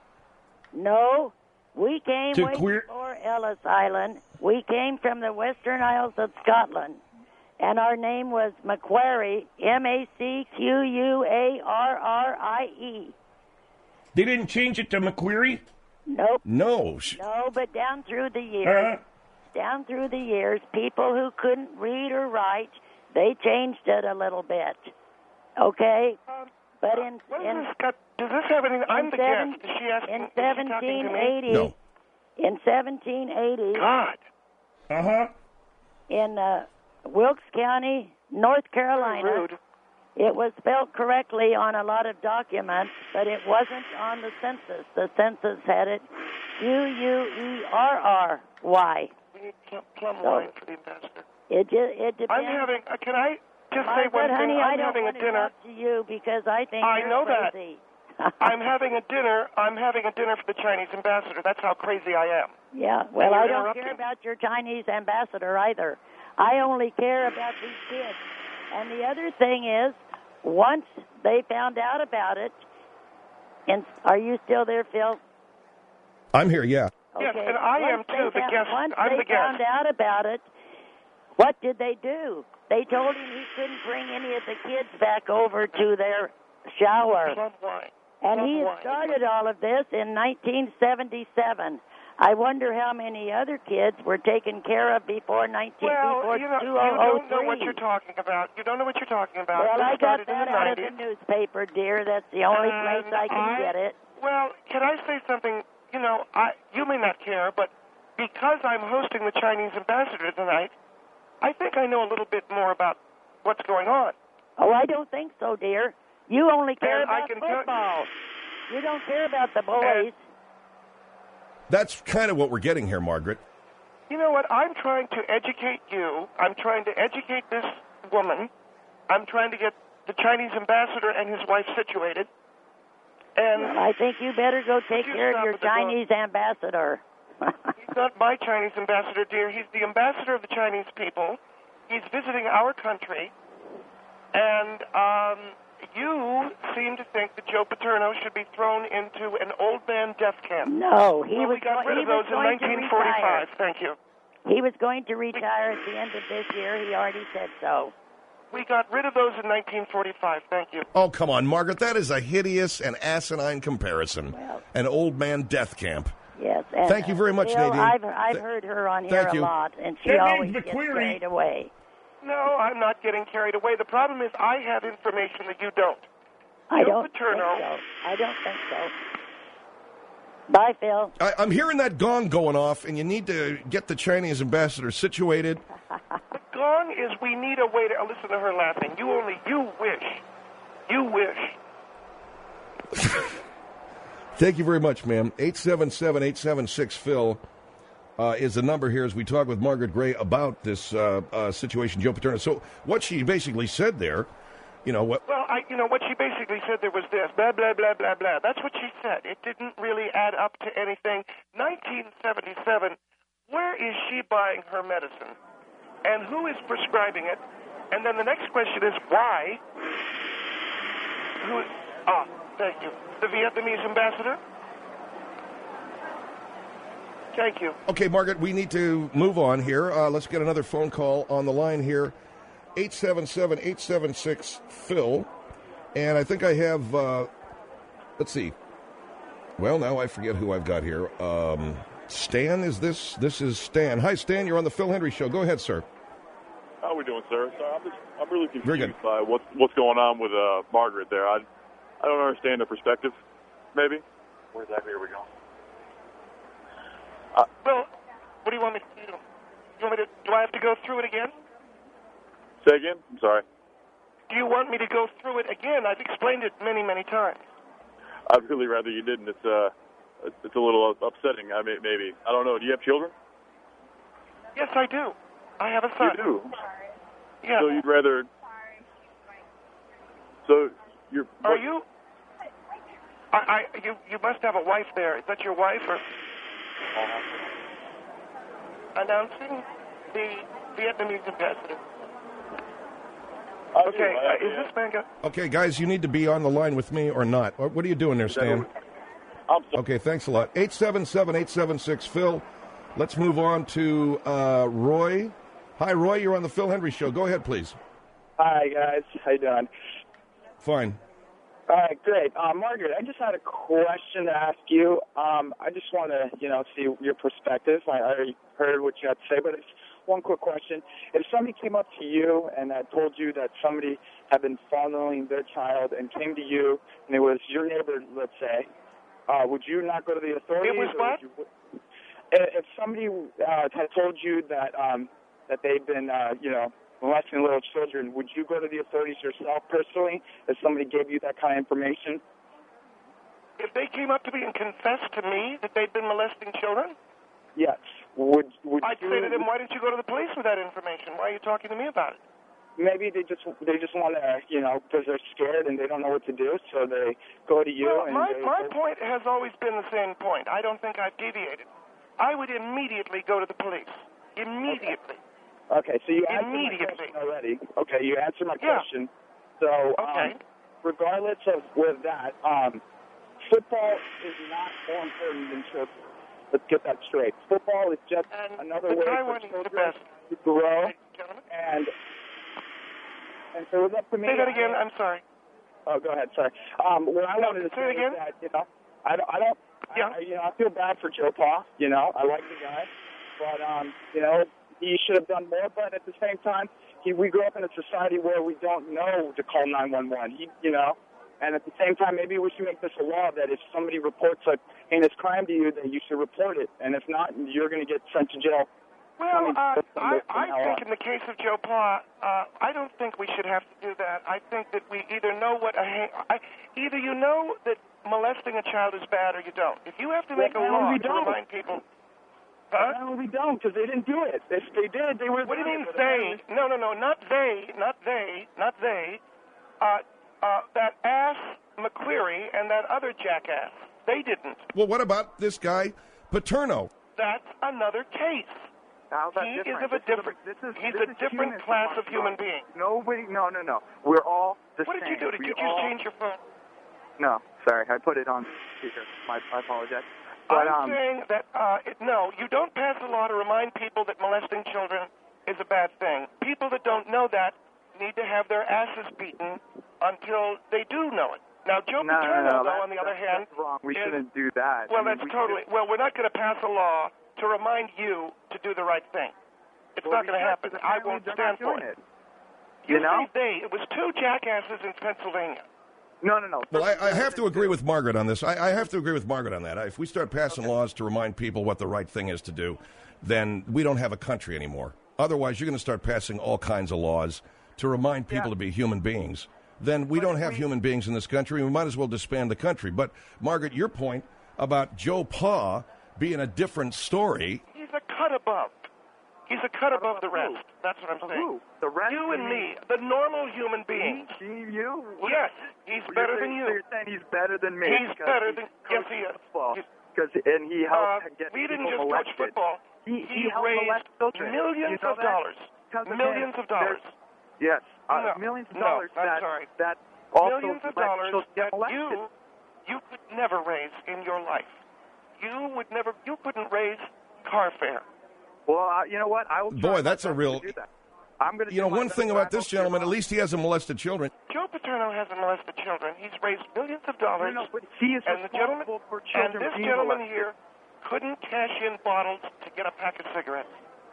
No, we came To way queer- before Ellis Island. We came from the Western Isles of Scotland, and our name was McQuarrie, M A C Q U A R R I E. They didn't change it to McQuarrie? Nope. No. No, but down through the years... Uh-huh. Down through the years, people who couldn't read or write, they changed it a little bit. Okay? Um, but in... What in does this got, does this have anything... I'm the seven, guest. Is she asking... in is she talking to seventeen me? eighty... No. In seventeen eighty... God. Uh-huh. In uh, Wilkes County, North Carolina... Rude. It was spelled correctly on a lot of documents, but it wasn't on the census. The census had it Q U E R R Y. We need plum, plum So, wine for the ambassador. It just, it depends. I'm having... Uh, can I just My say one good thing? honey, I'm I don't having want a to dinner. talk to you because I think I you're know that. crazy. I'm having a dinner. I'm having a dinner for the Chinese ambassador. That's how crazy I am. Yeah, well, you're I don't interrupting. care about your Chinese ambassador either. I only care about these kids. And the other thing is, once they found out about it, and are you still there, Phil? I'm here, yeah. Yes, Okay. and I once am too, they the found, guest. Once I'm they the guest. found out about it, what did they do? They told him he couldn't bring any of the kids back over to their shower. Club wine. And Club he had wine. started all of this in nineteen seventy-seven. I wonder how many other kids were taken care of before nineteen Well, before you, know, two you thousand three. don't know what you're talking about. You don't know what you're talking about. Well, This I got started in that the out of nineties. the newspaper, dear. That's the only And place I can I- get it. Well, can I say something? You know, I you may not care, but because I'm hosting the Chinese ambassador tonight, I think I know a little bit more about what's going on. Oh, I don't think so, dear. You only care And I about can tell- football. You don't care about the boys. That's kind of what we're getting here, Margaret. You know what? I'm trying to educate you. I'm trying to educate this woman. I'm trying to get the Chinese ambassador and his wife situated. And Well, I think you better go take you care of stop your at the door? Chinese ambassador. he's not my Chinese ambassador, dear. He's the ambassador of the Chinese people. He's visiting our country. And um, you seem to think that Joe Paterno should be thrown into an old man death camp. No, he well, was we got go- rid he of was those in going to nineteen forty-five. retire. Thank you. He was going to retire at the end of this year. He already said so. We got rid of those in nineteen forty-five. Thank you. Oh, come on, Margaret. That is a hideous and asinine comparison. Well, An old man death camp. yes. And, Thank you very much, Bill, Nadine. I've, I've Th- heard her on here thank a you. lot, and she That always means gets McQueary- carried away. No, I'm not getting carried away. The problem is I have information that you don't. I Joe don't Paterno. think so. I don't think so. Bye, Phil. I, I'm hearing that gong going off, and you need to get the Chinese ambassador situated. The gong is we need a way to oh, listen to her laughing. You only you wish. You wish. Thank you very much, ma'am. eight seven seven, eight seven six, Phil uh, is the number here as we talk with Margaret Gray about this uh, uh, situation, Joe Paterno. So what she basically said there, you know, what... Well, I, you know, what she basically said there was this, blah, blah, blah, blah, blah. That's what she said. It didn't really add up to anything. nineteen seventy-seven, where is she buying her medicine? And who is prescribing it? And then the next question is, why? Who? Ah, thank you. The Vietnamese ambassador? Thank you. Okay, Margaret, we need to move on here. Uh, let's get another phone call on the line here. eight seven seven, eight seven six, Phil. And I think I have, uh, let's see. Well, now I forget who I've got here. Um, Stan, is this? This is Stan. Hi, Stan. You're on the Phil Hendry Show. Go ahead, sir. How are we doing, sir? So I'm, just, I'm really confused Very good. by what's, what's going on with uh, Margaret there. I, I don't understand the perspective, maybe. Where exactly are we going? Uh, Well, what do you want me to do? You want me to, do I have to go through it again? say again? I'm sorry. Do you want me to go through it again? I've explained it many, many times. I'd really rather you didn't. It's uh, it's, it's a little upsetting. I mean, maybe. I don't know. Do you have children? Yes, I do. I have a son. You do. Yeah. So you'd rather. So you're. Are you? I, I, you, you must have a wife there. Is that your wife or? Announcing the Vietnamese ambassador. I do. Okay, I- uh, is this man go? Okay, guys, you need to be on the line with me or not. What, what are you doing there, Stan? I'm sorry. Okay, thanks a lot. eight seven seven, eight seven six, Phil. Let's move on to uh, Roy. Hi, Roy. You're on the Phil Hendry Show. Go ahead, please. Hi, guys. How you doing? Fine. All right, great. Uh, Margaret, I just had a question to ask you. Um, I just want to, you know, see your perspective. I already heard what you had to say, but it's one quick question. If somebody came up to you and had told you that somebody had been fondling their child and came to you, and it was your neighbor, let's say, uh, would you not go to the authorities? It was or what? would you, if somebody uh, had told you that um, that they'd been, uh, you know, molesting little children, would you go to the authorities yourself personally if somebody gave you that kind of information? If they came up to me and confessed to me that they'd been molesting children, Yes. Would would I'd you, say to them, why didn't you go to the police with that information? Why are you talking to me about it? Maybe they just they just want to, you know, because they're scared and they don't know what to do, so they go to you. Well, and my, they, my they- point has always been the same point. I don't think I've deviated. I would immediately go to the police. Immediately. Okay, so you answered my Immediately. question already. Okay, you answered my Yeah. question. So, Okay. um, regardless of with that, um, football is not more important than children. Let's get that straight. Football is just And another the way guy for wants the children best. to grow. Ladies and gentlemen. And and so it was up to me. Say that again. I'm sorry. Oh, go ahead. Sorry. Um, what I No, wanted to say it say again. is that, you know, I don't, I don't, Yeah. I, you know, I feel bad for Joe Pa. You know, I like the guy, but um, you know, he should have done more. But at the same time, he, we grew up in a society where we don't know to call nine one one. He, you know, and at the same time, maybe we should make this a law that if somebody reports a heinous crime to you, that you should report it, and if not, you're going to get sent to jail. Well, uh, I, I now think on. in the case of Joe Pa, uh, I don't think we should have to do that. I think that we either know what a ha- I, either you know that molesting a child is bad or you don't. If you have to make Well, a law we to don't. remind people, huh? No, we don't, because they didn't do it. If they did, they would have. What do you mean they? No, no, no, not they, not they, not they. Uh, uh, that ass McQueary and that other jackass. They didn't. Well, what about this guy, Paterno? That's another case. How's that He is different? of a This is different. This is, he's this a is different human class of phenomenon. human being. Nobody, no, no, no. We're all the What same. did you do? Did we you just all, change your phone? No, sorry, I put it on speaker. My, I apologize. But I'm um, saying that uh, it, no, you don't pass a law to remind people that molesting children is a bad thing. People that don't know that need to have their asses beaten until they do know it. Now, Joe no, no, Paterno, no, though, that's, on the other that's, hand, that's wrong. We is, shouldn't do that. well, I mean, that's we totally. should- Well, we're not going to pass a law to remind you to do the right thing. It's well, not going to we should, happen. because I apparently won't they're stand not for doing it. it. You, You know? say they. It was two jackasses in Pennsylvania. No, no, no. Well, I, I have to agree with Margaret on this. I, I have to agree with Margaret on that. If we start passing Okay. laws to remind people what the right thing is to do, then we don't have a country anymore. Otherwise, you're going to start passing all kinds of laws to remind people Yeah. to be human beings. Then we But don't if have we- human beings in this country. We might as well disband the country. But, Margaret, your point about Joe Pa being a different story. He's a cut above. He's a cut above the rest. That's what I'm saying. Who? The rest? You and You me, the normal human beings. Me, you? What- Yes, he's You're better saying- than So you. you're saying he's better than me? He's because better than- yes, coached he is. Football. He's- Because and he Uh, helped get we didn't people just molested. coach football. He, He, he helped raised molest children. millions you know of that? dollars. Because of Millions him, of dollars. there's- Yes, uh, No, millions of no, dollars I'm that sorry. that also Millions of let dollars children get that molested. you you could never raise in your life. You would never. You couldn't raise car fare. Well, uh, you know what? I will. try Boy, my that's a best real- to do that. I'm going to. You know, one thing about this gentleman, at least he hasn't molested children. Joe Paterno hasn't molested children. He's raised millions of dollars. No, no, but he is and the gentleman, responsible for and children this being gentleman molested. here couldn't cash in bottles to get a pack of cigarettes.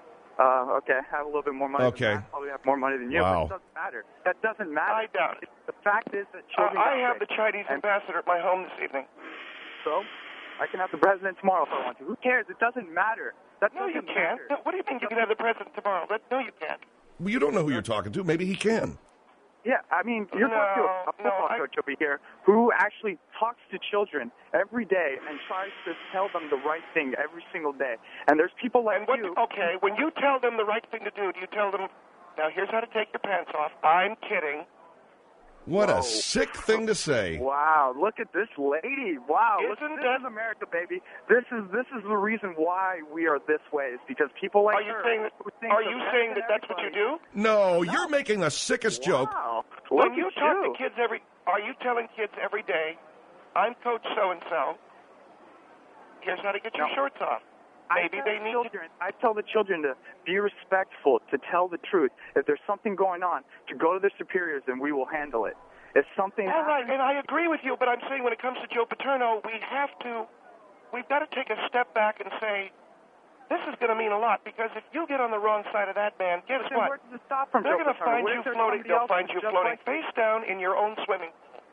Uh, okay, I have a little bit more money. Okay. Than that. Probably have more money than you. Wow. But it doesn't matter. That doesn't matter. I doubt it. The fact is that Uh, children. I got have the raped. Chinese And ambassador at my home this evening. So, I can have the president tomorrow if I want to. Who cares? It doesn't matter. That No, doesn't you can't. matter. No, what do you mean you can have the president tomorrow? That, no, you can't. Well, you don't know who you're talking to. Maybe he can. Yeah, I mean, you're No, talking to a, a no, football I- coach over here who actually talks to children every day and tries to tell them the right thing every single day. And there's people like And what? you. Okay, when you tell them the right thing to do, do you tell them, now here's how to take your pants off? I'm kidding. What Whoa. a sick thing to say. Wow, look at this lady. Wow, look, Isn't this that- is America, baby. This is this is the reason why we are this way. Is because people like Are you her saying that? who think Are the you best saying in that that's what you everybody- do? No, you're making the sickest joke. Wow, When look you at talk you. to kids every, are you telling kids every day, I'm Coach So and So. Here's how to get your No. shorts off. I Maybe tell they need to. children, I tell the children to be respectful, to tell the truth. If there's something going on, to go to their superiors and we will handle it. If something All right, happens, and I agree with you, but I'm saying when it comes to Joe Paterno, we have to, we've got to take a step back and say, this is going to mean a lot, because if you get on the wrong side of that man, guess then what? where does it stop from They're Joe going to Paterno? find What you if there's floating. somebody They'll else find you just floating like- face down in your own swimming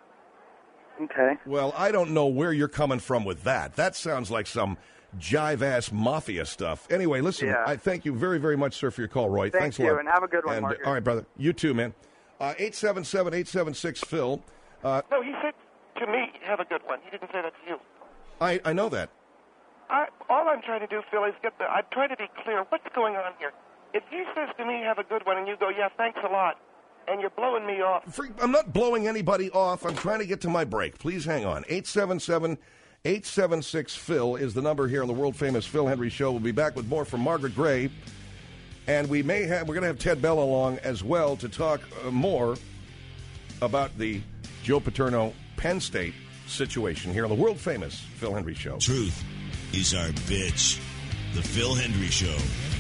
pool. Okay. Well, I don't know where you're coming from with that. That sounds like some jive-ass mafia stuff. Anyway, listen, Yeah. I thank you very, very much, sir, for your call, Roy. Thank Thanks you, a lot. and have a good one, And, Margaret. all right, brother. You too, man. Uh, eight seven seven, eight seven six, Phil. Uh, No, he said to me, have a good one. He didn't say that to you. I, I know that. I, all I'm trying to do, Phil, is get the, I'm trying to be clear. What's going on here? If he says to me, have a good one, and you go, yeah, thanks a lot, and you're blowing me off. For, I'm not blowing anybody off. I'm trying to get to my break. Please hang on. eight seven seven, eight seven six, Phil is the number here on the world-famous Phil Hendry Show. We'll be back with more from Margaret Gray. And we may have, we're going to have Ted Bell along as well to talk uh, more about the Joe Paterno Penn State situation here on the world-famous Phil Hendry Show. Truth is our bitch. The Phil Hendry Show.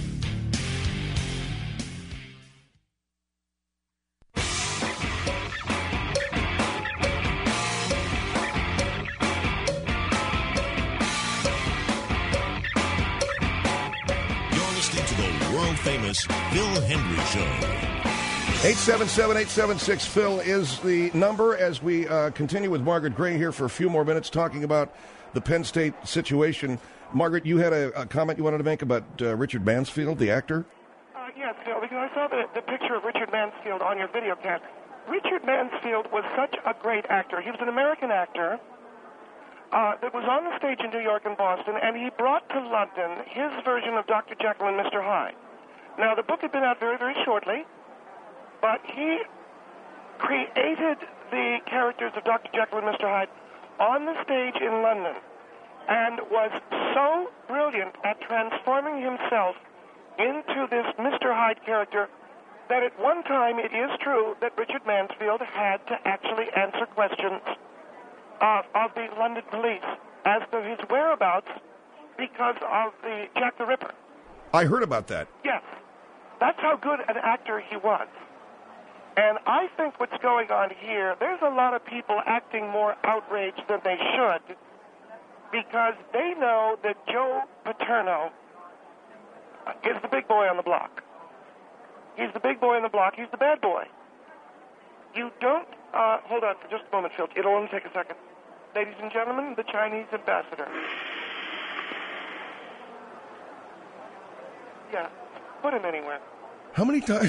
Famous Phil Hendry Show. eight seven seven, eight seven six, Phil is the number as we uh, continue with Margaret Gray here for a few more minutes talking about the Penn State situation. Margaret, you had a, a comment you wanted to make about uh, Richard Mansfield, the actor? Uh, yes, Phil, because I saw the, the picture of Richard Mansfield on your video cast. Richard Mansfield was such a great actor. He was an American actor Uh, that was on the stage in New York and Boston, and he brought to London his version of Doctor Jekyll and Mister Hyde. Now, the book had been out very, very shortly, but he created the characters of Doctor Jekyll and Mister Hyde on the stage in London and was so brilliant at transforming himself into this Mister Hyde character that at one time it is true that Richard Mansfield had to actually answer questions Of, of the London police as to his whereabouts because of the Jack the Ripper. I heard about that. Yes. That's how good an actor he was. And I think what's going on here, there's a lot of people acting more outraged than they should because they know that Joe Paterno is the big boy on the block. He's the big boy on the block. He's the bad boy. You don't... Uh, hold on for just a moment, Phil. It'll only take a second. Ladies and gentlemen, the Chinese ambassador. Yeah, put him anywhere. How many times...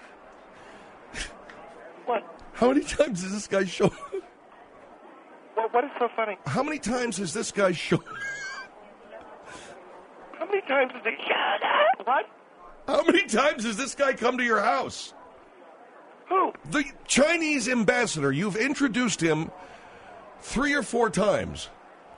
What? How many times has this guy shown... Well, what is so funny? How many times has this guy shown... How many times has he... Shut up! What? How many times has this guy come to your house? Who? The Chinese ambassador. You've introduced him three or four times.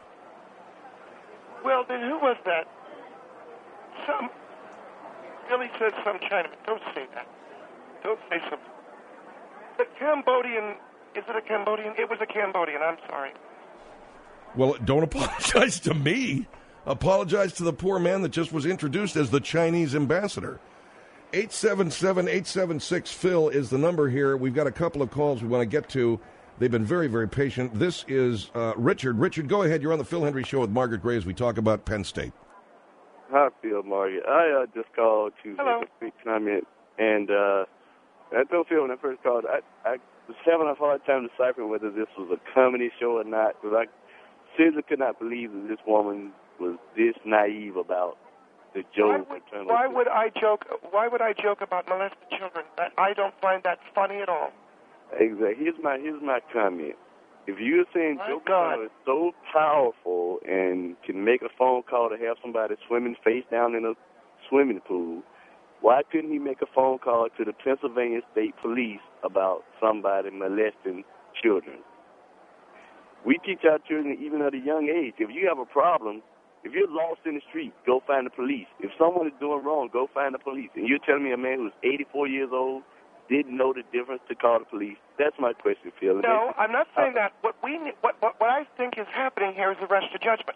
Well, then who was that? Some... Billy says some Chinaman. Don't say that. Don't say something. The Cambodian... Is it a Cambodian? It was a Cambodian. I'm sorry. Well, don't apologize to me. Apologize to the poor man that just was introduced as the Chinese ambassador. eight seven seven, eight seven six, Phil is the number here. We've got a couple of calls we want to get to. They've been very, very patient. This is uh, Richard. Richard, go ahead. You're on the Phil Hendry Show with Margaret Gray as we talk about Penn State. Hi, Phil, Margaret. I uh, just called to Hello. make a quick comment. And uh, I told Phil when I first called, I, I was having a hard time deciphering whether this was a comedy show or not, because I seriously could not believe that this woman was this naive about the Joe Why would, Paterno. why would I joke? Why would I joke about molested children? That I don't find that funny at all. Exactly. Here's my here's my comment. If you're saying My Joe God. Paterno is so powerful and can make a phone call to have somebody swimming face down in a swimming pool, why couldn't he make a phone call to the Pennsylvania State Police about somebody molesting children? We teach our children even at a young age. If you have a problem, if you're lost in the street, go find the police. If someone is doing wrong, go find the police. And you're telling me a man who's eighty-four years old didn't know the difference to call the police? That's my question, Phil. No, I'm not saying that. What we ne- what, what what I think is happening here is a rush to judgment.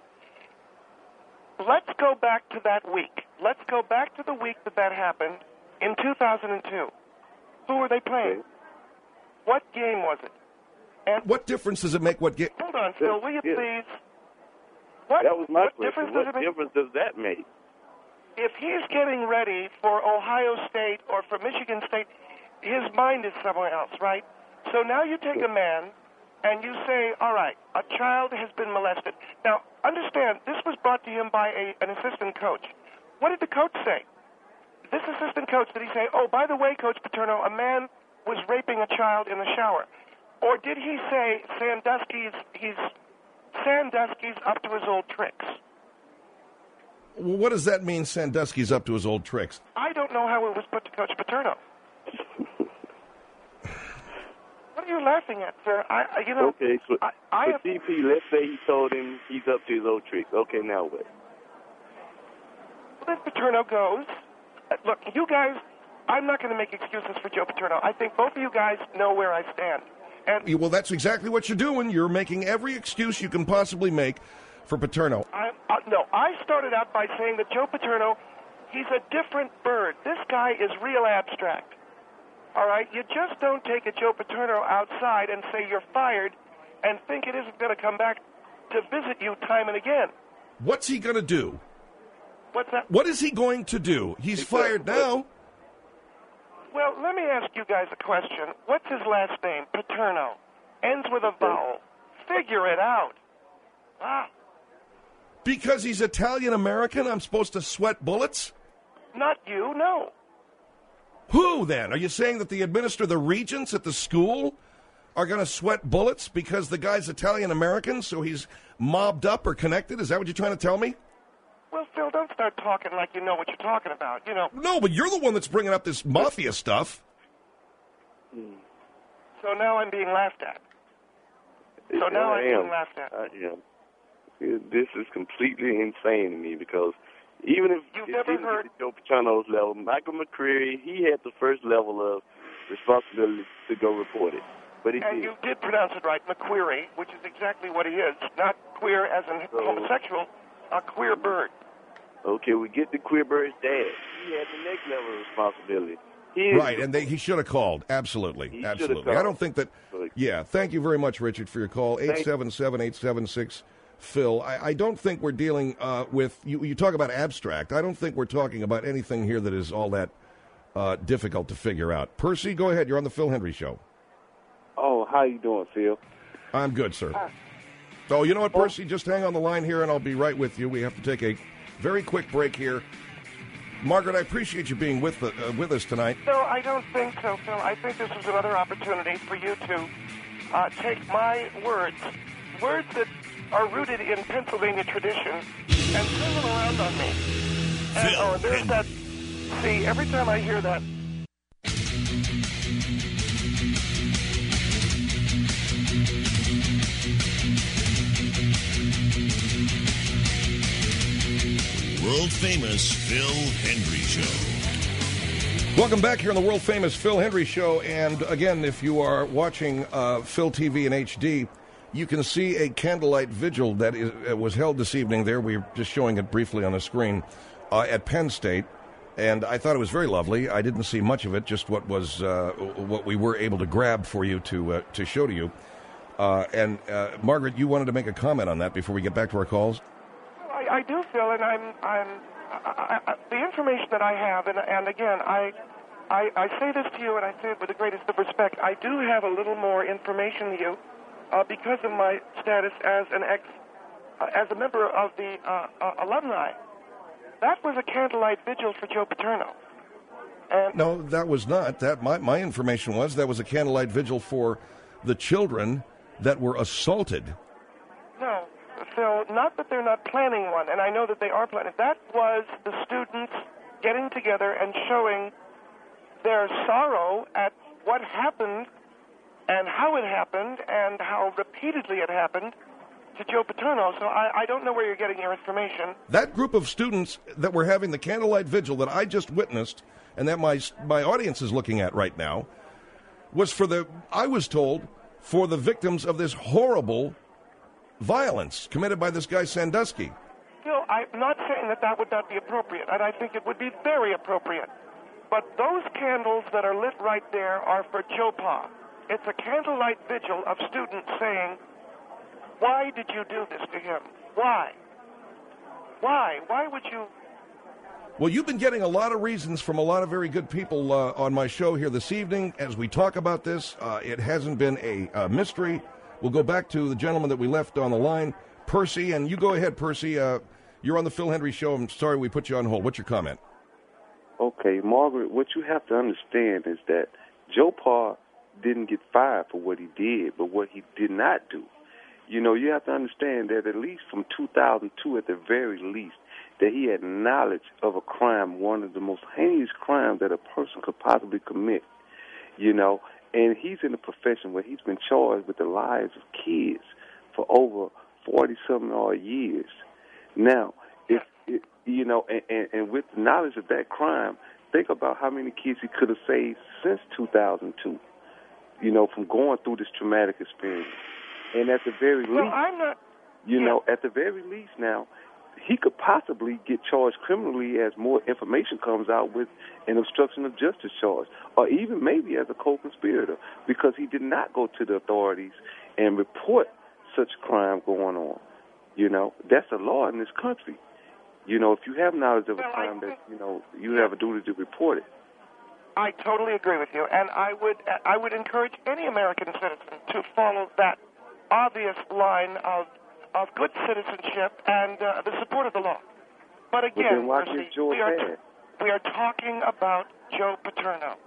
Let's go back to that week. Let's go back to the week that that happened in two thousand two. Who were they playing? What game was it? And What difference does it make what get... hold on, Phil, will you Yeah. please? What, That was my what difference question. does What it make? difference does that make? If he's getting ready for Ohio State or for Michigan State, his mind is somewhere else, right? So now you take a man and you say, all right, a child has been molested. Now, understand, this was brought to him by a, an assistant coach. What did the coach say? This assistant coach, did he say, oh, by the way, Coach Paterno, a man was raping a child in the shower? Or did he say, Sandusky's, he's, Sandusky's up to his old tricks? Well, what does that mean, Sandusky's up to his old tricks? I don't know how it was put to Coach Paterno. What are you laughing at, sir? I, I you know, Okay, so, I, I so have, C P, let's say he told him he's up to his old tricks. Okay, now what? then Paterno goes. Uh, Look, you guys, I'm not going to make excuses for Joe Paterno. I think both of you guys know where I stand. And Well, that's exactly what you're doing. You're making every excuse you can possibly make for Paterno? I, uh, no, I started out by saying that Joe Paterno, he's a different bird. This guy is real abstract. All right? You just don't take a Joe Paterno outside and say you're fired and think it isn't going to come back to visit you time and again. What's he going to do? What's that? What is he going to do? He's fired now. Well, let me ask you guys a question. What's his last name? Paterno. Ends with a vowel. Figure it out. Wow. Because he's Italian-American, I'm supposed to sweat bullets? Not you, no. Who, then? Are you saying that the administrator, the regents at the school, are going to sweat bullets because the guy's Italian-American, so he's mobbed up or connected? Is that what you're trying to tell me? Well, Phil, don't start talking like you know what you're talking about, you know. No, but you're the one that's bringing up this mafia stuff. So now I'm being laughed at. So now I I'm am. being laughed at. I am. This is completely insane to me because even if You've it never didn't heard... get to Joe Paterno's level, Michael McCreary, he had the first level of responsibility to go report it. But he And did. you did pronounce it right, McQueary, which is exactly what he is. Not queer as in So- homosexual, a queer bird. Okay, we get the queer bird's dad. He had the next level of responsibility. He is Right, and they, he should have called. Absolutely. He should Absolutely. have called. I don't think that... Yeah, thank you very much, Richard, for your call. eight seven seven, eight seven six, Phil. I, I don't think we're dealing uh, with... You, you talk about abstract. I don't think we're talking about anything here that is all that uh, difficult to figure out. Percy, go ahead. You're on the Phil Hendry Show. Oh, how you doing, Phil? I'm good, sir. So, you know what, Percy? Just hang on the line here, and I'll be right with you. We have to take a very quick break here. Margaret, I appreciate you being with the, uh, with us tonight. No, I don't think so, Phil. I think this is another opportunity for you to uh, take my words, words that are rooted in Pennsylvania tradition, and turn them around on me. And, Phil oh, there's that. See, every time I hear that. World famous Phil Hendry Show. Welcome back here on the world famous Phil Hendry Show. And again, if you are watching uh, Phil T V in H D, you can see a candlelight vigil that is, uh, was held this evening there. We were just showing it briefly on the screen uh, at Penn State. And I thought it was very lovely. I didn't see much of it, just what was uh, what we were able to grab for you to uh, to show to you. Uh, and uh, Margaret, you wanted to make a comment on that before we get back to our calls? I, I do, Phil, and I'm, I'm, I, I, the information that I have, and, and again, I, I, I say this to you, and I say it with the greatest of respect. I do have a little more information than you, uh, because of my status as an ex, uh, as a member of the uh, uh, alumni. That was a candlelight vigil for Joe Paterno. And No, that was not. That my my information was that was a candlelight vigil for the children that were assaulted. No, Phil, not that they're not planning one, and I know that they are planning. That was the students getting together and showing their sorrow at what happened and how it happened and how repeatedly it happened to Joe Paterno. So I, I don't know where you're getting your information. That group of students that were having the candlelight vigil that I just witnessed and that my my audience is looking at right now was for the, I was told, for the victims of this horrible violence committed by this guy Sandusky. Phil, I'm not saying that that would not be appropriate, and I think it would be very appropriate. But those candles that are lit right there are for Joe Pa. It's a candlelight vigil of students saying, why did you do this to him? Why? Why? Why would you... Well, you've been getting a lot of reasons from a lot of very good people uh, on my show here this evening as we talk about this. Uh, it hasn't been a, a mystery. We'll go back to the gentleman that we left on the line, Percy, and you go ahead, Percy. Uh, you're on the Phil Hendry Show. I'm sorry we put you on hold. What's your comment? Okay, Margaret, what you have to understand is that Joe Pa didn't get fired for what he did, but what he did not do. You know, you have to understand that at least from two thousand two, at the very least, that he had knowledge of a crime, one of the most heinous crimes that a person could possibly commit, you know, and he's in a profession where he's been charged with the lives of kids for over forty-something odd years. Now, if, if you know, and, and, and with the knowledge of that crime, think about how many kids he could have saved since two thousand two, you know, from going through this traumatic experience. And at the very Well, least... I'm not... You know, at the very least now, he could possibly get charged criminally as more information comes out with an obstruction of justice charge, or even maybe as a co-conspirator, because he did not go to the authorities and report such crime going on. You know, that's the law in this country. You know, if you have knowledge of a crime, that you know, you have a duty to report it. I totally agree with you, and I would I would encourage any American citizen to follow that obvious line of of good citizenship and uh, the support of the law. But again, well, Percy, we are t- we are talking about Joe Paterno.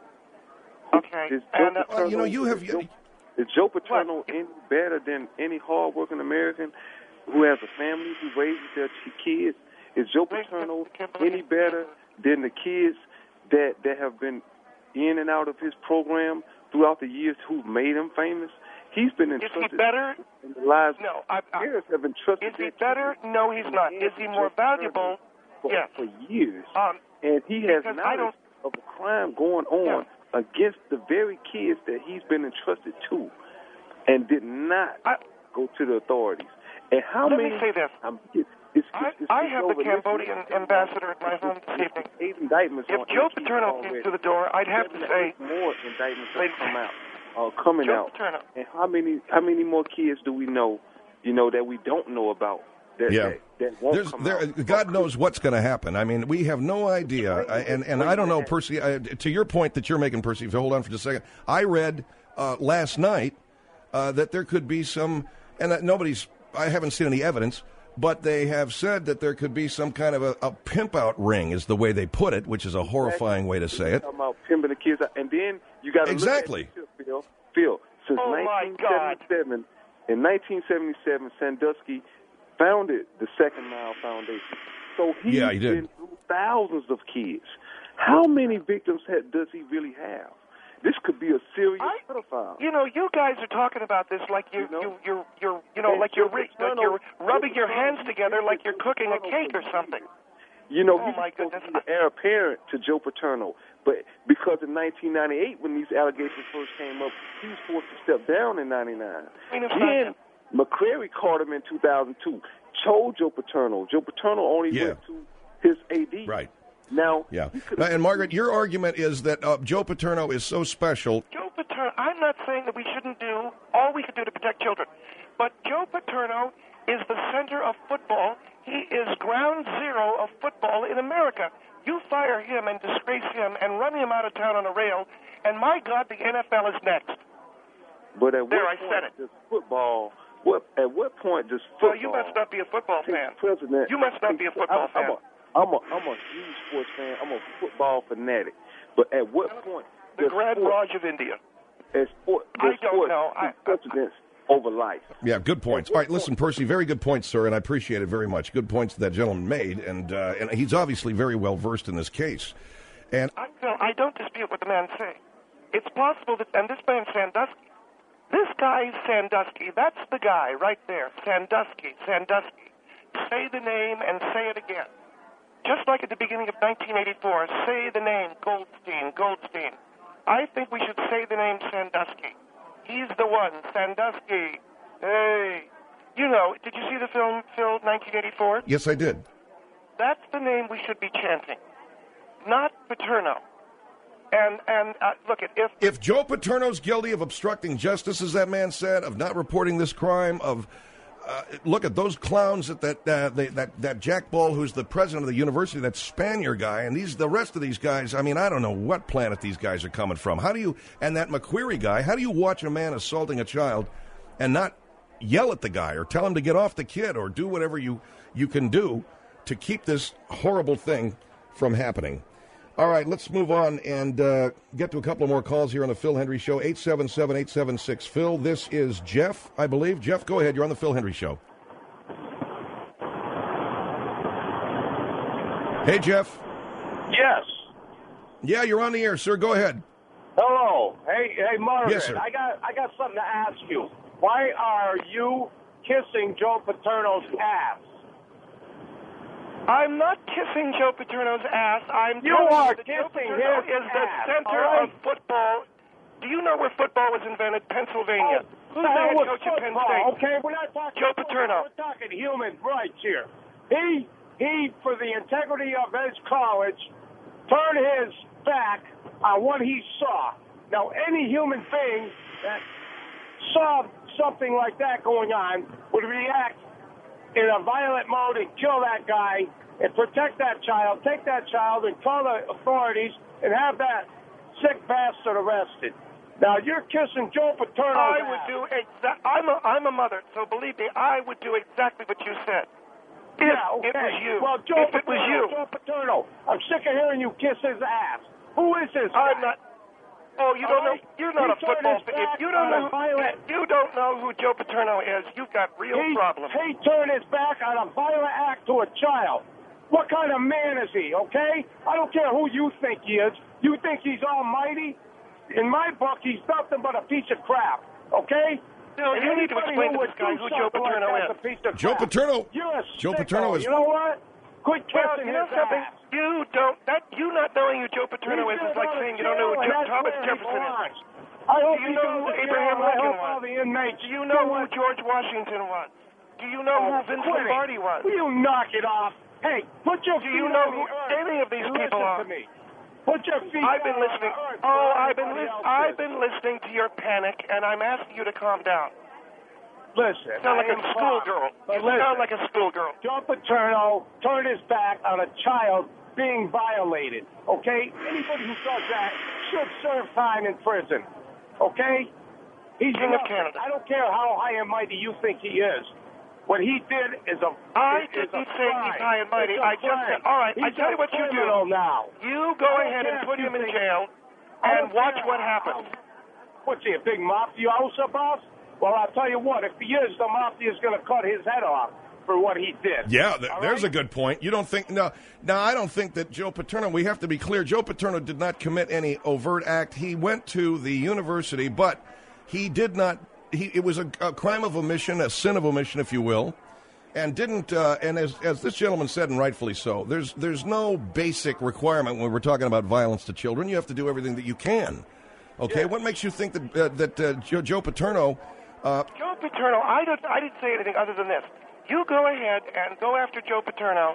Okay, is Joe and uh, Paterno, well, you know, you have is Joe, is Joe Paterno any better than any hardworking American who has a family who raises their kids? Is Joe Paterno any better than the kids that that have been in and out of his program throughout the years who made him famous? He's been entrusted is he better? in the lives. No, I, I, parents have entrusted. Is he better? No, he's not. Is he more valuable? For, yes. For years, um, and he has I knowledge of a crime going on yeah. against the very kids that he's been entrusted to, and did not I, go to the authorities. And how let many? Let me say this. Um, it's, it's, I, it's, I it's have the Cambodian ambassador at my home this evening. Eight indictments if on Joe Paterno came through the door, I'd have to say more indictments have come out, uh, coming Joe out. Paterno. And how many, how many more kids do we know, you know, that we don't know about? That, yeah, that, that won't There's, come there, out. God knows what's going to happen. I mean, we have no idea, I, and and I don't know, Percy. I, to your point that you're making, Percy, if you hold on for just a second, I read uh, last night uh, that there could be some, and that nobody's. I haven't seen any evidence, but they have said that there could be some kind of a, a pimp out ring, is the way they put it, which is a horrifying way to say it. Talking about pimping the kids out, and then you got to exactly. Look at it, Phil. Phil, since oh nineteen seventy-seven, in nineteen seventy-seven, Sandusky founded the Second Mile Foundation. So he's yeah, he did. been through thousands of kids. How many victims ha- does he really have? This could be a serious I, pedophile. You know, you guys are talking about this like you, you, know? you, you're, you're, you know, and like you're, like you're rubbing your hands together like you're cooking a cake or something. You know, oh he's my supposed goodness. to be the heir apparent to Joe Paterno, but because in nineteen ninety-eight, when these allegations first came up, he was forced to step down in ninety-nine. Then McCrary caught him in two thousand two, chose Joe Paterno. Joe Paterno only yeah. went to his A D. Right. Now, yeah. Now, and Margaret, your argument is that uh, Joe Paterno is so special. Joe Paterno, I'm not saying that we shouldn't do all we could do to protect children, but Joe Paterno is the center of football. He is ground zero of football in America. You fire him and disgrace him and run him out of town on a rail, and my God, the N F L is next. But at there, what I point said it. does football? What at what point does football? Well, you must not be a football fan. President, you must not be a football I'm, fan. I'm a, I'm a I'm a huge sports fan. I'm a football fanatic. But at what point? The Grand Raj of India. As sport, I don't know. I, precedence over life. Yeah, good points. All right, listen, Percy, very good points, sir, and I appreciate it very much. Good points that gentleman made, and uh, and he's obviously very well versed in this case. And I, no, I don't dispute what the man saying. It's possible that, and this man Sandusky, this guy Sandusky, that's the guy right there, Sandusky, Sandusky. Say the name and say it again. Just like at the beginning of nineteen eighty-four, say the name Goldstein, Goldstein. I think we should say the name Sandusky. He's the one, Sandusky. Hey. You know, did you see the film, Phil, nineteen eighty-four? Yes, I did. That's the name we should be chanting, not Paterno. And, and uh, look, at if... If Joe Paterno's guilty of obstructing justice, as that man said, of not reporting this crime, of... Uh, look at those clowns at that, uh, they, that that Jack Ball, who's the president of the university, that Spanier guy, and these the rest of these guys. I mean, I don't know what planet these guys are coming from. How do you and that McQuarrie guy? How do you watch a man assaulting a child and not yell at the guy or tell him to get off the kid or do whatever you you can do to keep this horrible thing from happening? All right, let's move on and uh, get to a couple of more calls here on the Phil Hendry Show. eight seven seven, eight seven six, Phil. This is Jeff, I believe. Jeff, go ahead. You're on the Phil Hendry Show. Hey, Jeff. Yes. Yeah, you're on the air, sir. Go ahead. Hello. Hey, hey, Margaret. Yes, sir. I got, I got something to ask you. Why are you kissing Joe Paterno's ass? I'm not kissing Joe Paterno's ass. I'm you telling are you that kissing Joe Paterno his is the ass, center right? of football. Do you know where football was invented? Pennsylvania. Oh, Who's the hell head with coach at Penn football, State? okay? We're not talking Joe football. Paterno. We're talking human rights here. He, he, for the integrity of his college, turned his back on what he saw. Now, any human being that saw something like that going on would react in a violent mode and kill that guy and protect that child, take that child and call the authorities and have that sick bastard arrested. Now, you're kissing Joe Paterno. I would do exact. I'm a I'm a mother, so believe me, I would do exactly what you said. If Yeah, okay. it was you. Well, Joe if it was Paterno, you. Joe Paterno, I'm sick of hearing you kiss his ass. Who is this guy? I'm not. Oh, you don't All know. right? You're not He a turned football his fan. If back you don't on a know. violent- If you don't know who Joe Paterno is, you've got real he, problems. He turned his back on a violent act to a child. What kind of man is he, okay? I don't care who you think he is. You think he's almighty? In my book, he's nothing but a piece of crap, okay? No, And you need to anybody explain who to this would guy do who Joe something like Paterno that's is. a piece of Joe crap. Paterno. You're a Joe sicko. Paterno is. You know what? Quit Well, kissing you know his something? ass. You don't. That you not knowing who Joe Paterno He's is is been like on saying the you don't know jail, who and Jo- that's Thomas where he Jefferson is. belongs. I hope Do you he know goes who to Abraham jail. I Lincoln hope was? all the inmates. Do you know do who what- George Washington was? Do you know Oh, who Vince quit it. Lombardi was? Will you knock it off? Hey, put your Do feet you know on who the earth any of these and people listen are? to me. Put your feet I've been down on listening. the earth Oh, where I've been everybody lis- else I've is. been listening to your panic, and I'm asking you to calm down. Listen, You sound like I a am schoolgirl. calm, but You listen, sound like a schoolgirl. Joe Paterno turned his back on a child being violated, okay? Anybody who does that should serve time in prison, okay? He's King of nothing. Canada. I don't care how high and mighty you think he is. What he did is a I is didn't a say he's crime. high and mighty. It's a I just said, crime. all right, He's I tell a you what you do. criminal now. You go I don't ahead care and if put you him in think- jail I and don't watch care what how- happens. What's he, a big mafioso boss? Well, I'll tell you what, if he is, the mafia's going to cut his head off for what he did. Yeah, th- All there's right? a good point. You don't think no, no, I don't think that Joe Paterno. We have to be clear. Joe Paterno did not commit any overt act. He went to the university, but he did not. He it was a, a crime of omission, a sin of omission, if you will, and didn't. Uh, and as as this gentleman said, and rightfully so, there's there's no basic requirement when we're talking about violence to children. You have to do everything that you can. Okay, what makes you think that uh, that uh, Joe, Joe Paterno? Uh, Joe Paterno, I didn't, I didn't say anything other than this. You go ahead and go after Joe Paterno,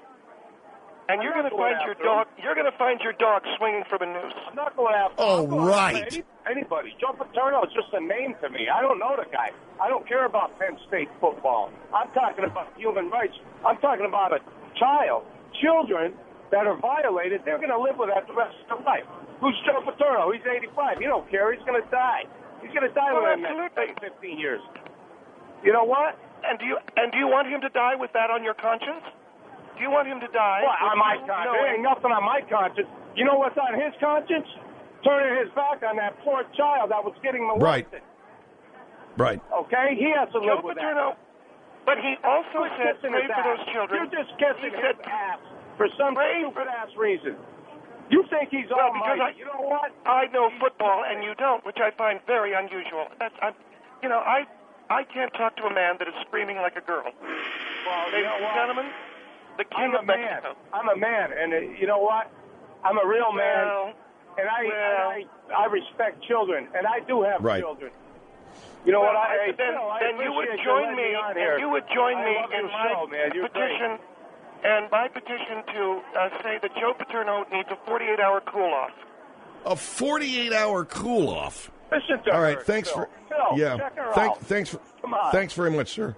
and you're going to going find your after him. dog. You're going to find your dog swinging from a noose. I'm not going after. Oh, I'm going right. after any, anybody. Joe Paterno is just a name to me. I don't know the guy. I don't care about Penn State football. I'm talking about human rights. I'm talking about a child, children that are violated. They're going to live with that the rest of their life. Who's Joe Paterno? He's eighty-five. You don't care. He's going to die. He's going to die Well, within the next absolutely. fifteen years. You know what? And do you and do you want him to die with that on your conscience? Do you want him to die? What, on with my you conscience? knowing- There ain't nothing on my conscience. You know what's on his conscience? Turning his back on that poor child that was getting Right. molested. right. Okay? He has to Joe live with that. Paterno, but he also Quit said kissing pray his for ass. those children. You're just kissing He his said- ass for some Pray stupid ass reason. You think he's Well, because almighty. I- You know what? I know football and you don't, which I find very unusual. That's, I'm, you know, I I can't talk to a man that is screaming like a girl. Well, you Ladies know and what? gentlemen, the king I'm a of man. Mexico. I'm a man, and uh, you know what? I'm a real man, Well, and I, well. and I I respect children, and I do have Right. children. You know well, what? I, I- then, Phil, I then you would appreciate join letting me, on here. and you would join I me love in your my show, man. You're petition, and my petition to uh, say that Joe Paterno needs a forty-eight hour cool-off. A forty-eight hour cool off. Listen to All right, her, thanks Phil. for Phil, yeah. check her Thank, out. thanks for Come on. thanks very much, sir.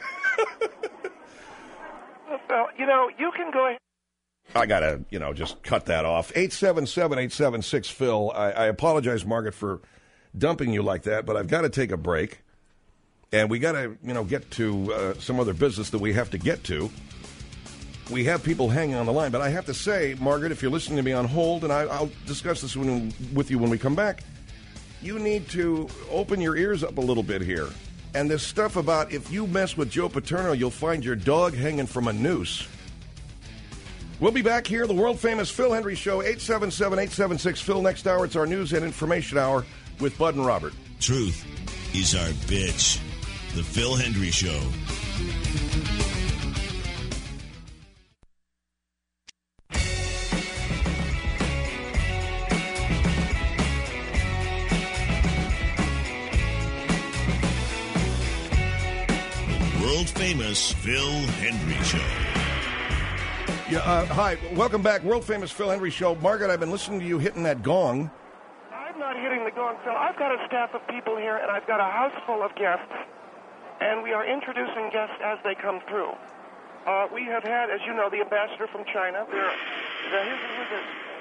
Well, you know, you can go ahead. I gotta, you know, just cut that off. eight seven seven, eight seven six, Phil. I, I apologize, Margaret, for dumping you like that, but I've got to take a break. And we got to, you know, get to uh, some other business that we have to get to. We have people hanging on the line, but I have to say, Margaret, if you're listening to me on hold, and I, I'll discuss this when, with you when we come back, you need to open your ears up a little bit here. And this stuff about if you mess with Joe Paterno, you'll find your dog hanging from a noose. We'll be back here, the world-famous Phil Hendry Show, eight seven seven, eight seven six, Phil. Next hour, it's our news and information hour with Bud and Robert. Truth is our bitch. The Phil Hendry Show. world-famous Phil Hendry Show. Yeah, uh, hi, welcome back, world-famous Phil Hendry Show. Margaret, I've been listening to you hitting that gong. I'm not hitting the gong, Phil. I've got a staff of people here, and I've got a house full of guests, and we are introducing guests as they come through. Uh, we have had, as you know, the ambassador from China. We're, uh, here's, here's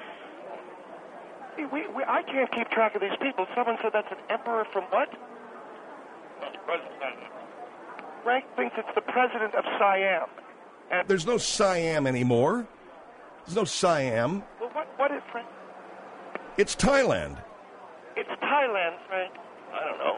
a, we, we, I can't keep track of these people. Someone said that's an emperor from what? Frank thinks it's the president of Siam. And There's no Siam anymore. There's no Siam. Well, what, what is Frank? It's Thailand. It's Thailand, Frank. I don't know.